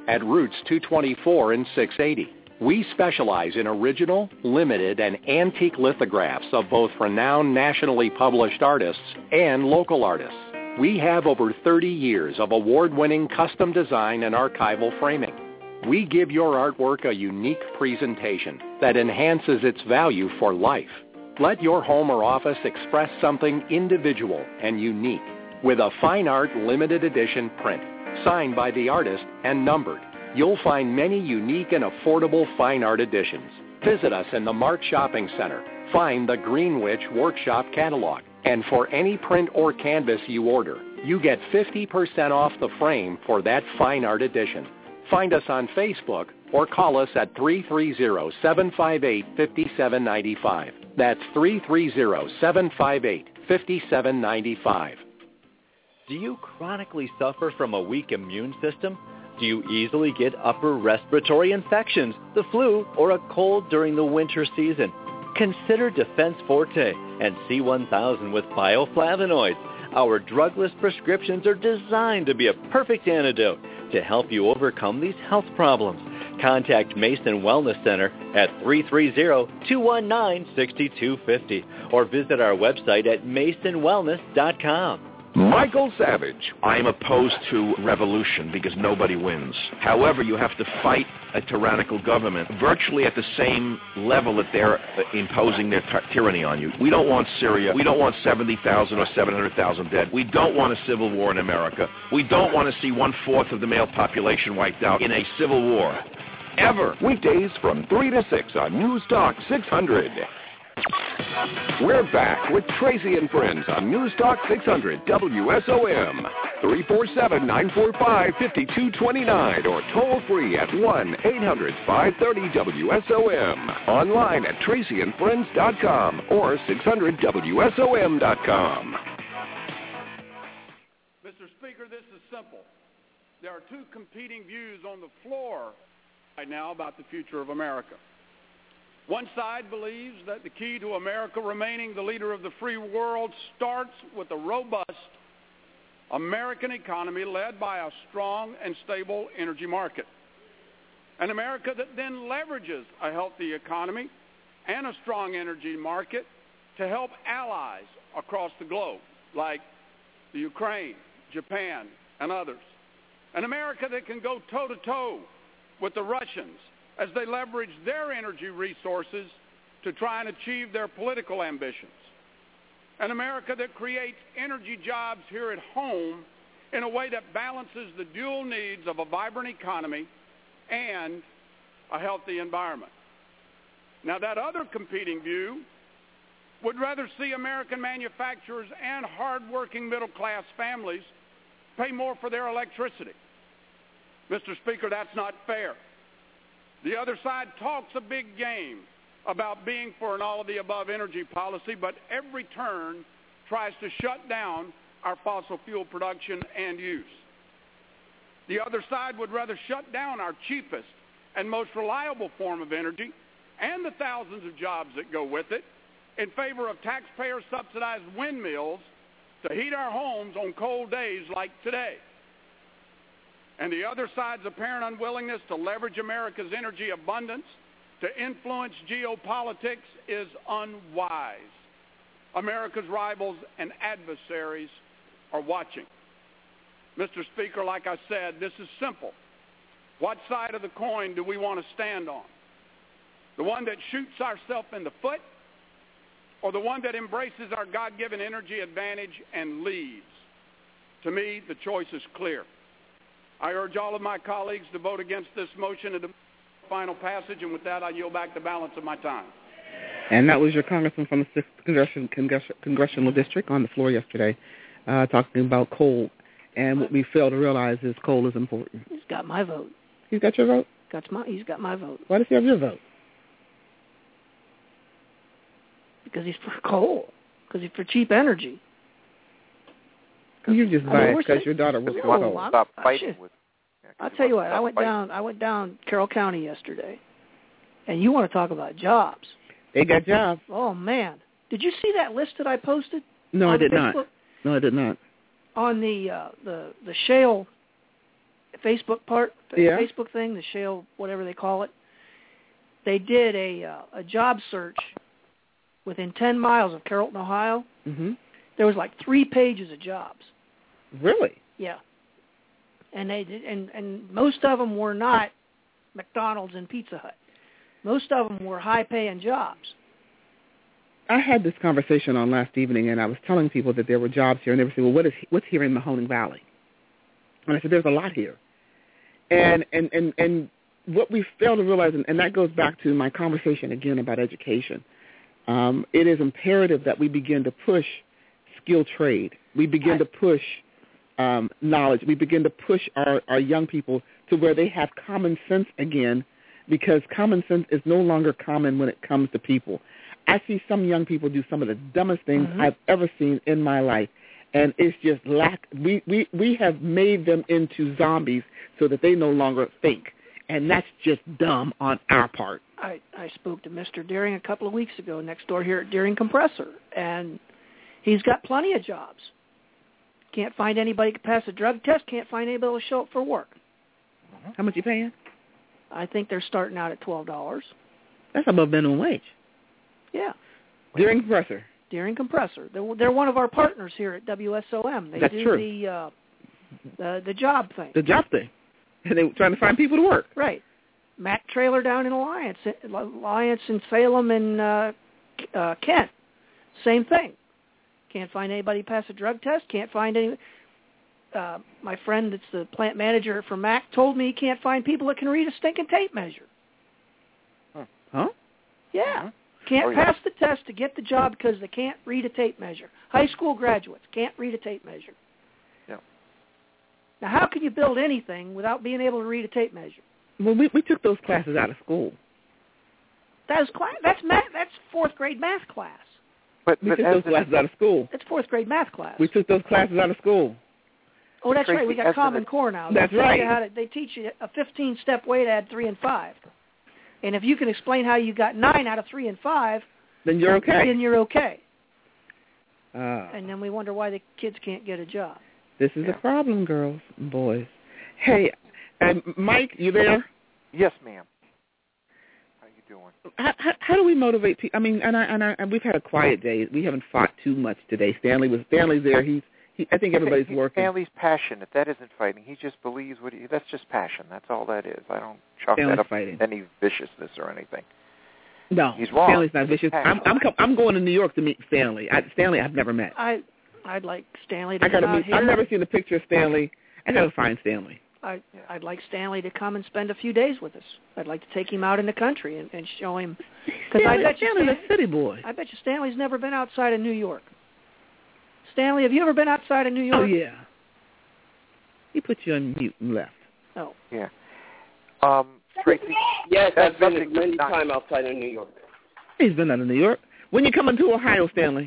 at Routes two twenty-four and six eighty. We specialize in original, limited, and antique lithographs of both renowned nationally published artists and local artists. We have over thirty years of award-winning custom design and archival framing. We give your artwork a unique presentation that enhances its value for life. Let your home or office express something individual and unique with a fine art limited edition print, signed by the artist and numbered. You'll find many unique and affordable fine art editions. Visit us in the Mart Shopping Center. Find the Greenwich Workshop Catalog. And for any print or canvas you order, you get fifty percent off the frame for that fine art edition. Find us on Facebook or call us at three three zero, seven five eight, five seven nine five. That's three three zero, seven five eight, five seven nine five. Do you chronically suffer from a weak immune system? Do you easily get upper respiratory infections, the flu, or a cold during the winter season? Consider Defense Forte and C one thousand with bioflavonoids. Our drugless prescriptions are designed to be a perfect antidote to help you overcome these health problems. Contact Mason Wellness Center at three three zero, two one nine, six two five zero or visit our website at mason wellness dot com. Michael Savage. I'm opposed to revolution because nobody wins. However, you have to fight a tyrannical government virtually at the same level that they're imposing their ty- tyranny on you. We don't want Syria. We don't want seventy thousand or seven hundred thousand dead. We don't want a civil war in America. We don't want to see one-fourth of the male population wiped out in a civil war. Ever. Weekdays from three to six on News Talk six hundred. We're back with Tracy and Friends on News Talk six hundred W S O M. three four seven, nine four five, five two two nine or toll free at one eight hundred, five thirty, W S O M. Online at tracy and friends dot com or six hundred W S O M dot com. Mister Speaker, this is simple. There are two competing views on the floor right now about the future of America. One side believes that the key to America remaining the leader of the free world starts with a robust American economy led by a strong and stable energy market. An America that then leverages a healthy economy and a strong energy market to help allies across the globe, like the Ukraine, Japan, and others. An America that can go toe-to-toe with the Russians as they leverage their energy resources to try and achieve their political ambitions. An America that creates energy jobs here at home in a way that balances the dual needs of a vibrant economy and a healthy environment. Now, that other competing view would rather see American manufacturers and hardworking middle-class families pay more for their electricity. Mister Speaker, that's not fair. The other side talks a big game about being for an all-of-the-above energy policy, but every turn tries to shut down our fossil fuel production and use. The other side would rather shut down our cheapest and most reliable form of energy and the thousands of jobs that go with it in favor of taxpayer-subsidized windmills to heat our homes on cold days like today. And the other side's apparent unwillingness to leverage America's energy abundance to influence geopolitics is unwise. America's rivals and adversaries are watching. Mister Speaker, like I said, this is simple. What side of the coin do we want to stand on? The one that shoots ourselves in the foot, or the one that embraces our God-given energy advantage and leads? To me, the choice is clear. I urge all of my colleagues to vote against this motion at the final passage, and with that, I yield back the balance of my time. And that was your congressman from the sixth Congressional, Congressional District on the floor yesterday, uh, talking about coal. And what we fail to realize is coal is important. He's got my vote. He's got your vote? Got my, he's got my vote. Why does he have your vote? Because he's for coal. Because he's for cheap energy. You just biased because your daughter was oh, coal. Stop fighting with. I'll tell you what. I went down. I went down Carroll County yesterday, and you want to talk about jobs? They got jobs. Oh man, did you see that list that I posted? No, I did Facebook? not. No, I did not. On the uh, the the shale Facebook part, the yeah. Facebook thing, the shale, whatever they call it. They did a uh, a job search within ten miles of Carrollton, Ohio. Mm-hmm. There was like three pages of jobs. Really? Yeah. And they did, and and most of them were not McDonald's and Pizza Hut. Most of them were high-paying jobs. I had this conversation on last evening, and I was telling people that there were jobs here, and they were saying, well, what is, what's here in Mahoning Valley? And I said, there's a lot here. And and, and, and what we fail to realize, and, and that goes back to my conversation again about education, um, it is imperative that we begin to push skilled trade. We begin to push um, knowledge. We begin to push our, our young people to where they have common sense again, because common sense is no longer common when it comes to people. I see some young people do some of the dumbest things mm-hmm. I've ever seen in my life, and it's just lack. We, we, we have made them into zombies so that they no longer think, and that's just dumb on our part. I, I spoke to Mister Deering a couple of weeks ago next door here at Deering Compressor, and he's got plenty of jobs. Can't find anybody to pass a drug test, can't find anybody to show up for work. Mm-hmm. How much you paying? I think they're starting out at twelve dollars. That's above minimum wage. Yeah. Deering Compressor. Deering Compressor. They're, they're one of our partners here at W S O M. They That's do true. the uh, the the job thing. The job thing. And they're trying to find people to work. Right. Mac Trailer down in Alliance, Alliance in Salem and uh, uh, Kent. Same thing. Can't find anybody to pass a drug test. Can't find any. Uh, my friend that's the plant manager for Mac told me he can't find people that can read a stinking tape measure. Huh? Yeah. Can't Oh, yeah. pass the test to get the job because they can't read a tape measure. High school graduates can't read a tape measure. Yeah. Now, how can you build anything without being able to read a tape measure? Well, we, we took those classes out of school. That's class. That's math. That's fourth grade math class. But, we but took as those an- classes out of school. It's fourth grade math class. We took those classes out of school. Oh, that's Tracy, right. We got as Common an- Core now. That's they teach right. You how to, they teach you a fifteen-step way to add three and five. And if you can explain how you got nine out of three and five, then you're okay. Then you're okay. Uh, and then we wonder why the kids can't get a job. This is Yeah. the problem, girls and boys. Hey, and Mike, you there? Yes, ma'am. How you doing? How, how, how do we motivate people? I mean, and I, and I, and we've had a quiet day. We haven't fought too much today. Stanley was Stanley's there. He's he. I think everybody's He- working. Stanley's passionate. That isn't fighting. He just believes what he. That's just passion. That's all that is. I don't chalk Stanley's that up fighting. to any viciousness or anything. No, He's wrong. Stanley's not vicious. He's I'm I'm, com- I'm going to New York to meet Stanley. I, Stanley, I've never met. I, I'd like Stanley to I gotta come out meet. here. I've never seen a picture of Stanley. I gotta find Stanley. I, I'd like Stanley to come and spend a few days with us. I'd like to take him out in the country and, and show him. Because I Stanley, bet you Stanley's Stan- a city boy. I bet you Stanley's never been outside of New York. Stanley, have you ever been outside of New York? Oh yeah. He put you on mute and left. Oh. Yeah. Um, Tracy. Yes, that's I've been something many not- time outside of New York. He's been out of New York. When you coming to Ohio, Stanley?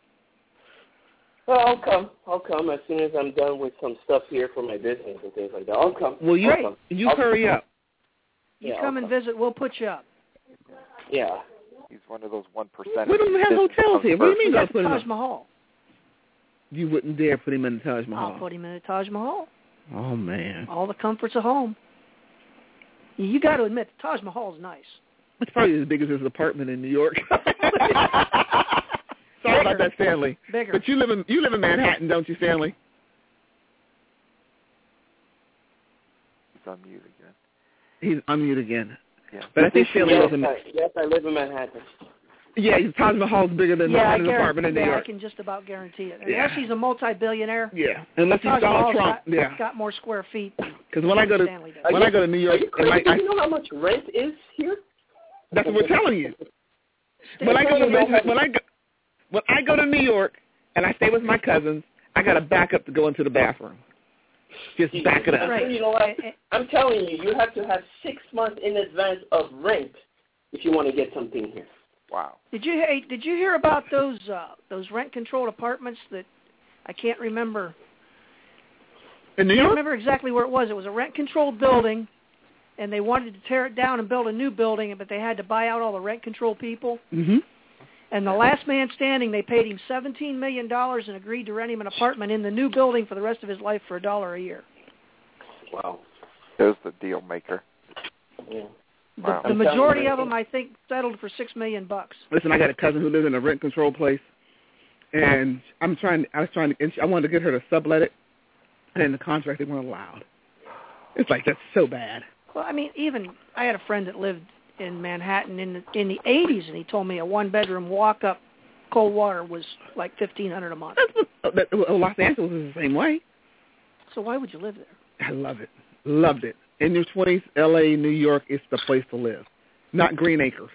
Well, I'll come. I'll come as soon as I'm done with some stuff here for my business and things like that. I'll come. Well, you I'll come. you I'll hurry come. up. You Yeah, come I'll and visit, we'll put you up. Yeah. He's one of those one percent. We don't have hotels here. What do you mean We don't got put him Taj up? Mahal. You wouldn't dare put him in the Taj Mahal. I'll put him in the Taj Mahal. Oh man, All the comforts of home. You got to admit, the Taj Mahal's nice. it's probably as big as his apartment in New York. Sorry about that, Stanley. Bigger. But you live in you live in Manhattan, don't you, Stanley? He's on mute again. He's unmute again. Yeah. But I think Stanley yes, lives in. I, yes, I live in Manhattan. Yeah, his Taj Mahal's bigger than yeah, I his guarantee- apartment in New yeah, York. I can just about guarantee it. Yeah. Unless he's a multi-billionaire. Yeah, unless he's Taj Donald Mahal's Trump. got, Yeah, got more square feet. because when I go to Stanley does. when I go to New York, Are you and crazy? I, I, Do you know how much rent is here? that's what we're telling you. When I go to when I go when I go to New York and I stay with my cousins, I got to back up to go into the bathroom. Just back it up. Right. You know what? I'm telling you, you have to have six months in advance of rent if you want to get something here. Wow. Did you hey, did you hear about those uh, those rent-controlled apartments that I can't remember? In New I can't York? remember exactly where it was. It was a rent-controlled building, and they wanted to tear it down and build a new building, but they had to buy out all the rent-controlled people. Mm-hmm. And the last man standing, they paid him seventeen million dollars and agreed to rent him an apartment in the new building for the rest of his life for a dollar a year. Wow. There's the deal maker. Yeah. Wow. The, the majority of them, I think, settled for six million bucks. Listen, I got a cousin who lives in a rent control place, and I'm trying. I was trying to. I wanted to get her to sublet it, and the contract they weren't allowed. It's like that's so bad. Well, I mean, even I had a friend that lived in Manhattan in the in the eighties, and he told me a one bedroom walk up cold water was like fifteen hundred a month. That's what, well, Los Angeles is the same way. So why would you live there? I love it. Loved it. In your twenties, L A, New York is the place to live, not Green Acres.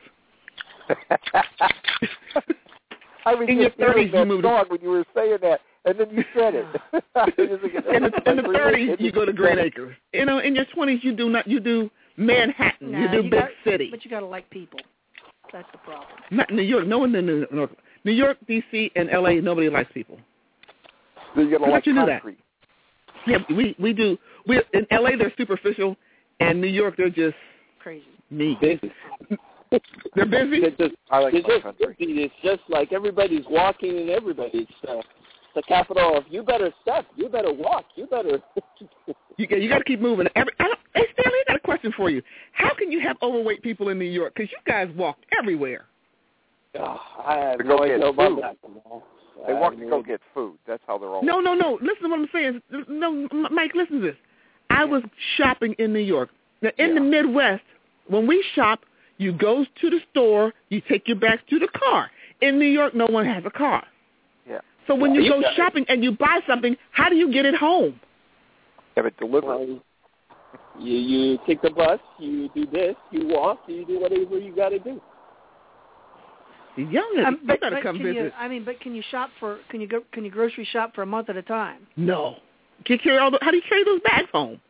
I was in your thirties, you moved to... when you were saying that, and then you said it. in the, in the thirties, you go to Green Acres. You know, in your twenties, you do not. You do Manhattan. Nah, you do you big got, city. But you got to like people. That's the problem. Not New York. No one in New York. New York, D C, and L A. Nobody likes people. So you got to like you know concrete. That? Yeah, we we do. We in L A they're superficial, and New York they're just crazy. Me. Busy. They're busy. They're just, I like they're my just country. busy. It's just like everybody's walking and everybody's uh, the capital of you better step, you better walk, you better. you you got to keep moving. Every, I don't, hey Stanley, I got a question for you. How can you have overweight people in New York? Because you guys walk everywhere. Oh, I have To no go idea get about food. that. They I walk have to no go idea. get food. That's how they're all. No, no, no. Listen to what I'm saying. No, M- Mike, listen to this. I was shopping in New York. Now, in Yeah. the Midwest, when we shop, you go to the store, you take your bags to the car. In New York, no one has a car. Yeah. So when Yeah, you you go got it. shopping and you buy something, how do you get it home? Have it delivered. Well, you you take the bus, you do this, you walk, you do whatever you got to do. The young, Um, you but got to but come can you, visit. I mean, but can you shop for? Can you go? Can you grocery shop for a month at a time? No. Can you carry all the, how do you carry those bags home?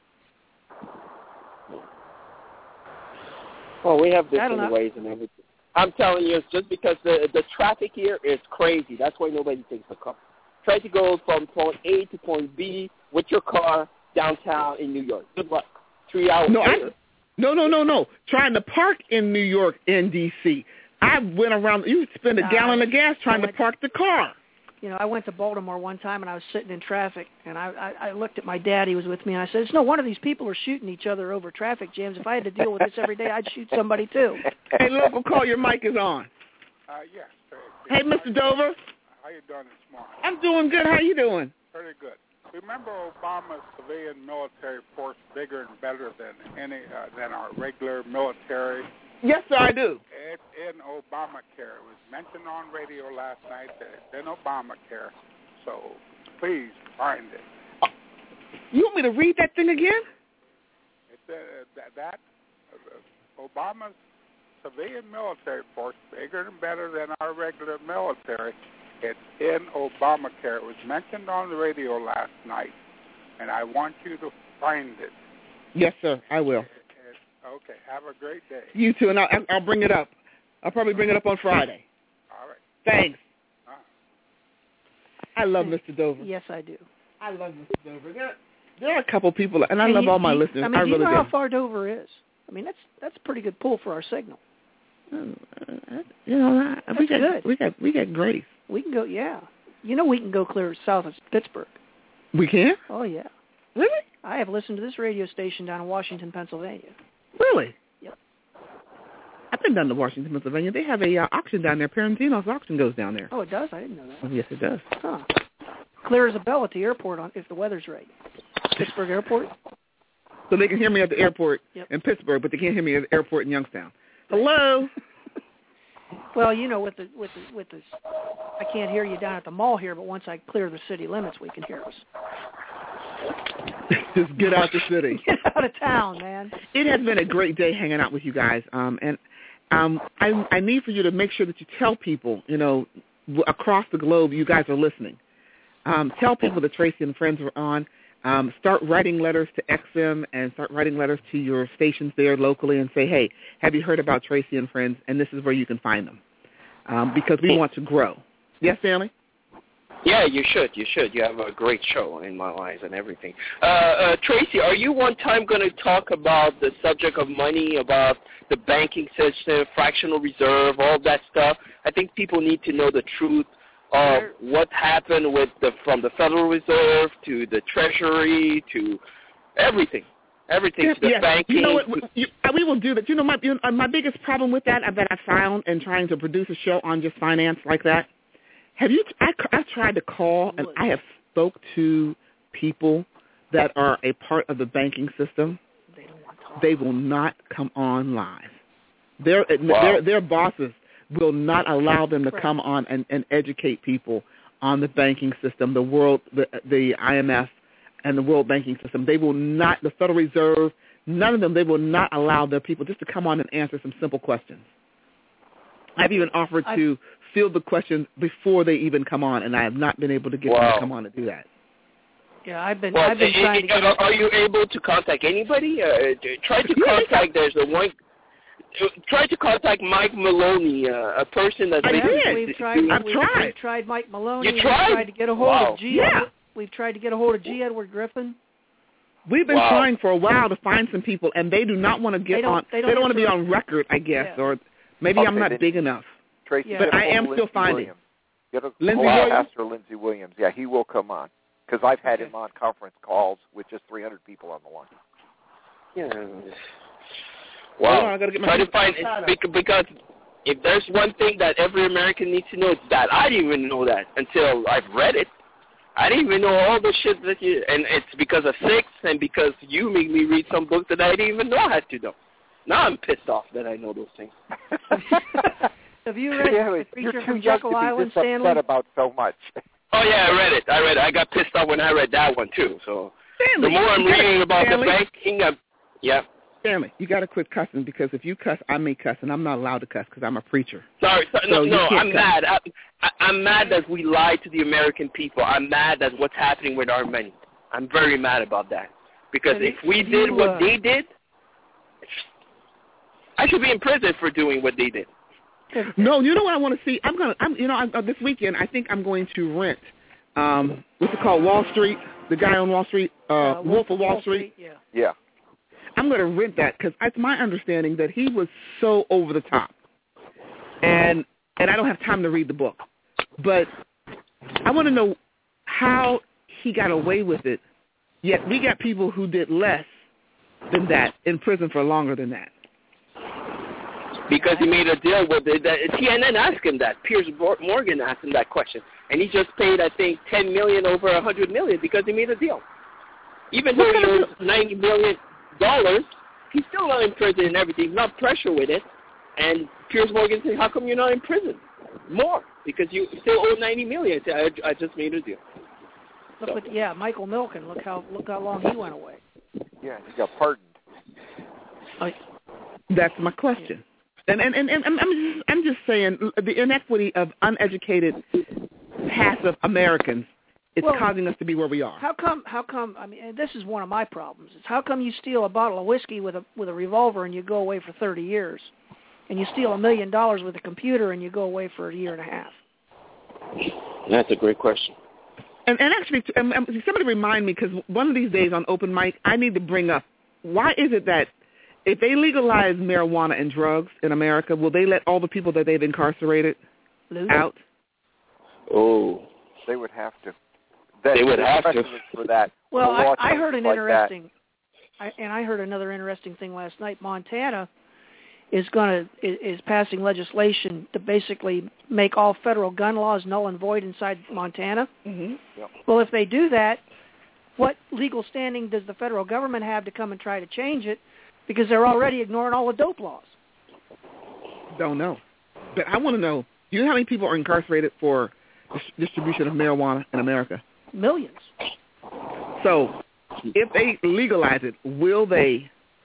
Well, we have I don't different know. ways and everything. I'm telling you, it's just because the the traffic here is crazy. That's why nobody takes the car. Try to go from point A to point B with your car downtown in New York. Good luck. Three hours No, I, later. no, no, no, no. Trying to park in New York and D C I went around. You spend a No, gallon I- of gas trying I to went- park the car. You know, I went to Baltimore one time and I was sitting in traffic and I, I, I looked at my dad. He was with me and I said, "It's no wonder these people are shooting each other over traffic jams. If I had to deal with this every day, I'd shoot somebody too." Hey, local call. Your mic is on. Uh, yes. Hey, Mister Dover. How you doing this morning? I'm doing good. How you doing? Pretty good. Remember Obama's civilian military force bigger and better than any uh, than our regular military? Yes, sir, I do. It's in Obamacare. It was mentioned on radio last night that it's in Obamacare. So please find it. You want me to read that thing again? It's uh, that, that uh, Obama's civilian military force bigger and better than our regular military. It's in Obamacare. It was mentioned on the radio last night, and I want you to find it. Yes, sir, I will. It's, okay, have a great day. You too, and I'll, I'll bring it up. I'll probably bring it up on Friday. All right. Thanks. Uh-huh. I love Mister Dover. Yes, I do. I love Mister Dover. There, there are a couple people, and I Hey, love you- all my you- listeners. I mean, do really you know do. how far Dover is? I mean, that's that's a pretty good pull for our signal. You know, I- we That's got good. we got we got grace. We can go, yeah. You know, we can go clear south of Pittsburgh. We can? Oh yeah. Really? I have listened to this radio station down in Washington, Pennsylvania. Really? Yep. I've been down to Washington, Pennsylvania. They have a uh, auction down there. Parentino's auction goes down there. Oh, it does? I didn't know that. Oh, yes, it does. Huh. Clear as a bell at the airport on if the weather's right. Pittsburgh Airport. So they can hear me at the airport Yep. in Pittsburgh, but they can't hear me at the airport in Youngstown. Hello. Well, you know, with the with the with the, I can't hear you down at the mall here, but once I clear the city limits, we can hear us. Just get out the city. Get out of town, man. It has been a great day hanging out with you guys, um, and um, I, I need for you to make sure that you tell people, you know, w- across the globe, you guys are listening. Um, tell people that Tracy and Friends are on. Um, start writing letters to X M and start writing letters to your stations there locally and say, hey, have you heard about Tracy and Friends? And this is where you can find them um, because we want to grow. Yes, Stanley? Yeah, you should. You should. You have a great show in my eyes and everything. Uh, uh, Tracy, are you one time going to talk about the subject of money, about the banking system, fractional reserve, all that stuff? I think people need to know the truth of what happened with the from the Federal Reserve to the Treasury to everything. Everything's yeah, the yeah. banking. You know what? You, we will do that. You know, my you know, my biggest problem with that that I found in trying to produce a show on just finance like that. Have you? I, I've tried to call and I have spoke to people that are a part of the banking system. They don't want to talk. They will not come on live. Their wow. their their bosses will not allow them to come on and, and educate people on the banking system, the world, the the I M F, and the world banking system. They will not. The Federal Reserve, none of them. They will not allow their people just to come on and answer some simple questions. I've even offered I, to field the questions before they even come on, and I have not been able to get wow. them to come on and do that. Yeah, I've been. Well, I've been it, trying it, to get. Are, are you able to contact anybody? Uh, try to contact. There's a one. Try to contact Mike Maloney, uh, a person that's. I did. We've tried. I've we've, tried. We've tried Mike Maloney. You tried? We've tried to get a hold wow. of G. Yeah. We've tried to get a hold of G. Edward Griffin. We've been wow. trying for a while to find some people, and they do not want to get they on. They don't, don't want to be answer. on record, I guess, Yeah. or maybe Okay, I'm not then- big enough. Tracy, Yeah. But get a I hold am of still Lindsey finding. Williams. Get a Lindsey hold of Williams? Pastor Lindsey Williams. Yeah, he will come on because I've had Okay. him on conference calls with just three hundred people on the line. Yeah. Hold on, Wow. I gotta get my Try to find it because if there's one thing that every American needs to know, it's that I didn't even know that until I've read it. I didn't even know all the shit that you, and it's because of Six and because you made me read some books that I didn't even know I had to know. Now I'm pissed off that I know those things. Have you read yeah, The you're Creature too from young Jekyll to be Island, this Stanley? upset about so much. Oh yeah, I read it. I read it. I got pissed off when I read that one too. So Stanley, the more I'm you gotta- reading about Stanley, the banking, I'm, yeah. Stanley, you got to quit cussing because if you cuss, I may cuss, and I'm not allowed to cuss because I'm a preacher. Sorry, so, So no, you no, can't I'm cuss. mad. I, I, I'm mad that we lied to the American people. I'm mad at what's happening with our money. I'm very mad about that because Have if you- we have did you, what uh, they did, I should be in prison for doing what they did. No, you know what I want to see? I'm gonna, I'm, you know, I, uh, this weekend I think I'm going to rent. Um, what's it called? Wall Street. The guy on Wall Street, uh, Uh, Wolf of Wall Street. Yeah. Yeah. I'm going to rent that because it's my understanding that he was so over the top, and and I don't have time to read the book, but I want to know how he got away with it. Yet we got people who did less than that in prison for longer than that. Because he made a deal with it. That, T N N asked him that. Piers Morgan asked him that question, and he just paid, I think, ten million over a hundred million because he made a deal. Even though he owes ninety million dollars, he's still not in prison and everything. Not pressure with it. And Piers Morgan said, "How come you're not in prison more? Because you still owe ninety million." I, said, I, I just made a deal. Look, So. at, yeah, Michael Milken. Look how look how long he went away. Yeah, he got pardoned. I, That's my question. And and, and, and I'm just I'm just saying the inequity of uneducated, passive Americans is Well, causing us to be where we are. How come? How come? I mean, and this is one of my problems. Is how come you steal a bottle of whiskey with a with a revolver and you go away for thirty years, and you steal a million dollars with a computer and you go away for a year and a half? That's a great question. And, and actually, um, um, somebody remind me, because one of these days on Open Mic, I need to bring up, why is it that if they legalize marijuana and drugs in America, will they let all the people that they've incarcerated Lose out? Oh. They would have to. That, They would there's have to. precedent for that. Well, The I, law I heard an like interesting, I, and I heard another interesting thing last night. Montana is going to is, is passing legislation to basically make all federal gun laws null and void inside Montana. Mm-hmm. Yep. Well, if they do that, what legal standing does the federal government have to come and try to change it? Because they're already ignoring all the dope laws. Don't know. But I want to know, do you know how many people are incarcerated for dis- distribution of marijuana in America? Millions. So if they legalize it, will they?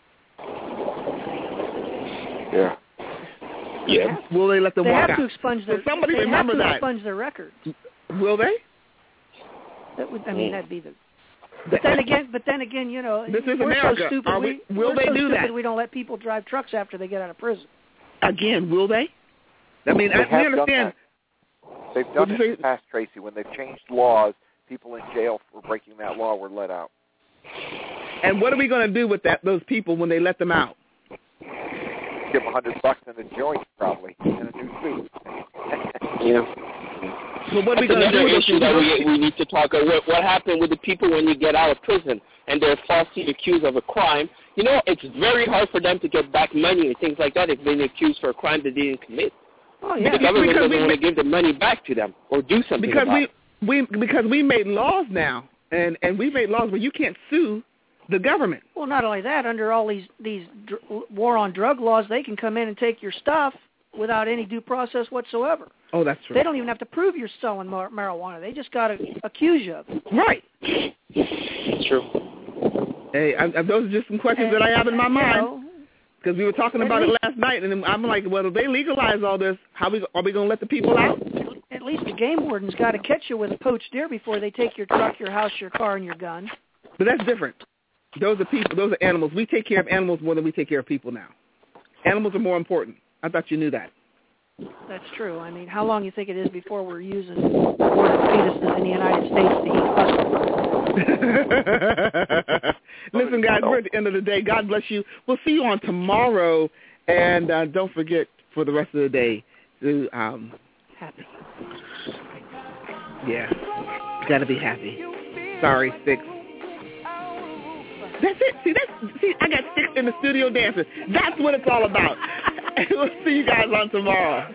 Yeah. Yeah. Will they let them They walk have out? to expunge their. So somebody they remember have to that. expunge their records. Will they? That would, I mean, that'd be the. But then again, but then again, you know, This is we're America. so stupid. Are we- we, will we're they so do stupid that? We don't let people drive trucks after they get out of prison. Again, will they? I mean, They I, have we done understand. that. They've done What'd it you in the past, Tracy. When they've changed laws, people in jail for breaking that law were let out. And what are we going to do with that? Those people when they let them out? Give them a hundred bucks and a joint, probably, and a new suit. Yeah. Well, what are we That's going to another do? issue that we, we need to talk about. What, what happened with the people when you get out of prison and they're falsely accused of a crime? You know, it's very hard for them to get back money and things like that if they've been accused for a crime they didn't commit. Oh, yeah. The government because doesn't we, want to give the money back to them or do something because about we, it. we because we made laws now, and and we made laws where you can't sue the government. Well, not only that, under all these these dr- war on drug laws, they can come in and take your stuff without any due process whatsoever. Oh, that's true. They don't even have to prove you're selling mar- marijuana. They just got to accuse you of it. Right. It's true. Hey, I, I, those are just some questions and, that I have in my mind. You know, Because we were talking about it last night, and I'm like, well, if they legalize all this, how we, are we going to let the people out? At least the game warden's got to catch you with a poached deer before they take your truck, your house, your car, and your gun. But that's different. Those are people. Those are animals. We take care of animals more than we take care of people now. Animals are more important. I thought you knew that. That's true. I mean, how long do you think it is before we're using aborted fetuses in the United States to eat customers? Listen, guys, we're at the end of the day. God bless you. We'll see you on tomorrow. And uh, don't forget for the rest of the day to... Um, happy. Yeah. Got to be happy. Sorry, Six. That's it. See, that's, see, I got Six in the studio dancing. That's what it's all about. And we'll see you guys on tomorrow.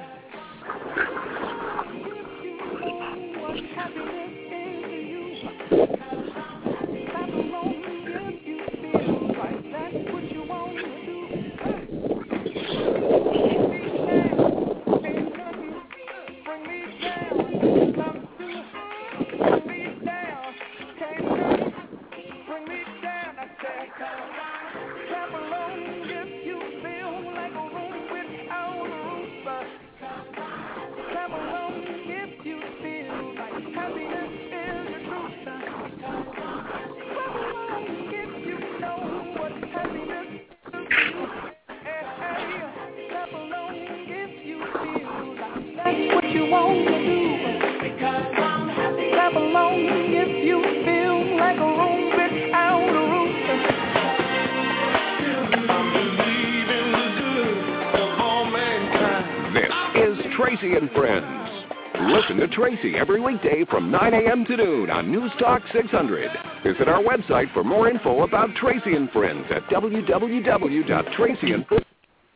Tracy and Friends. Listen to Tracy every weekday from nine a.m. to noon on News Talk six hundred. Visit our website for more info about Tracy and Friends at w w w dot tracy and friends.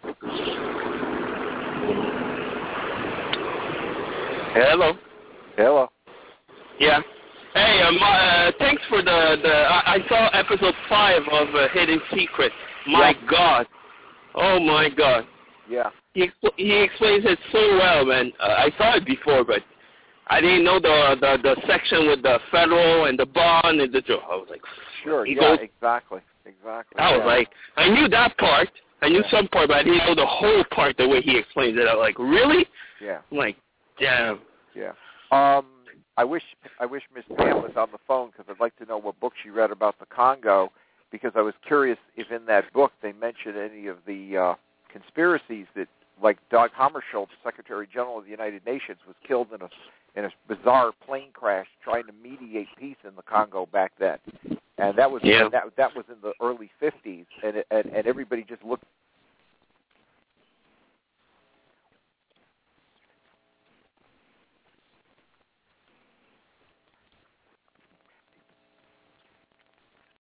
Hello. Hello. Yeah. Hey, um, uh, thanks for the, the I, I saw episode five of uh, Hidden Secret. My yeah. God. Oh, my God. Yeah. He he explains it so well, man. Uh, I saw it before, but I didn't know the, the the section with the federal and the bond and the. I was like, sure, yeah, goes, exactly, exactly. I was yeah. like, I knew that part. I knew yeah. some part, but I didn't know the whole part the way he explains it. I was like, really? Yeah. I'm like, damn. Yeah. Um, I wish I wish Miss Pam was on the phone because I'd like to know what book she read about the Congo, because I was curious if in that book they mentioned any of the uh, conspiracies that. Like Dag Hammarskjöld, Secretary General of the United Nations, was killed in a in a bizarre plane crash trying to mediate peace in the Congo back then, and that was yeah. that that was in the early fifties, and, it, and and everybody just looked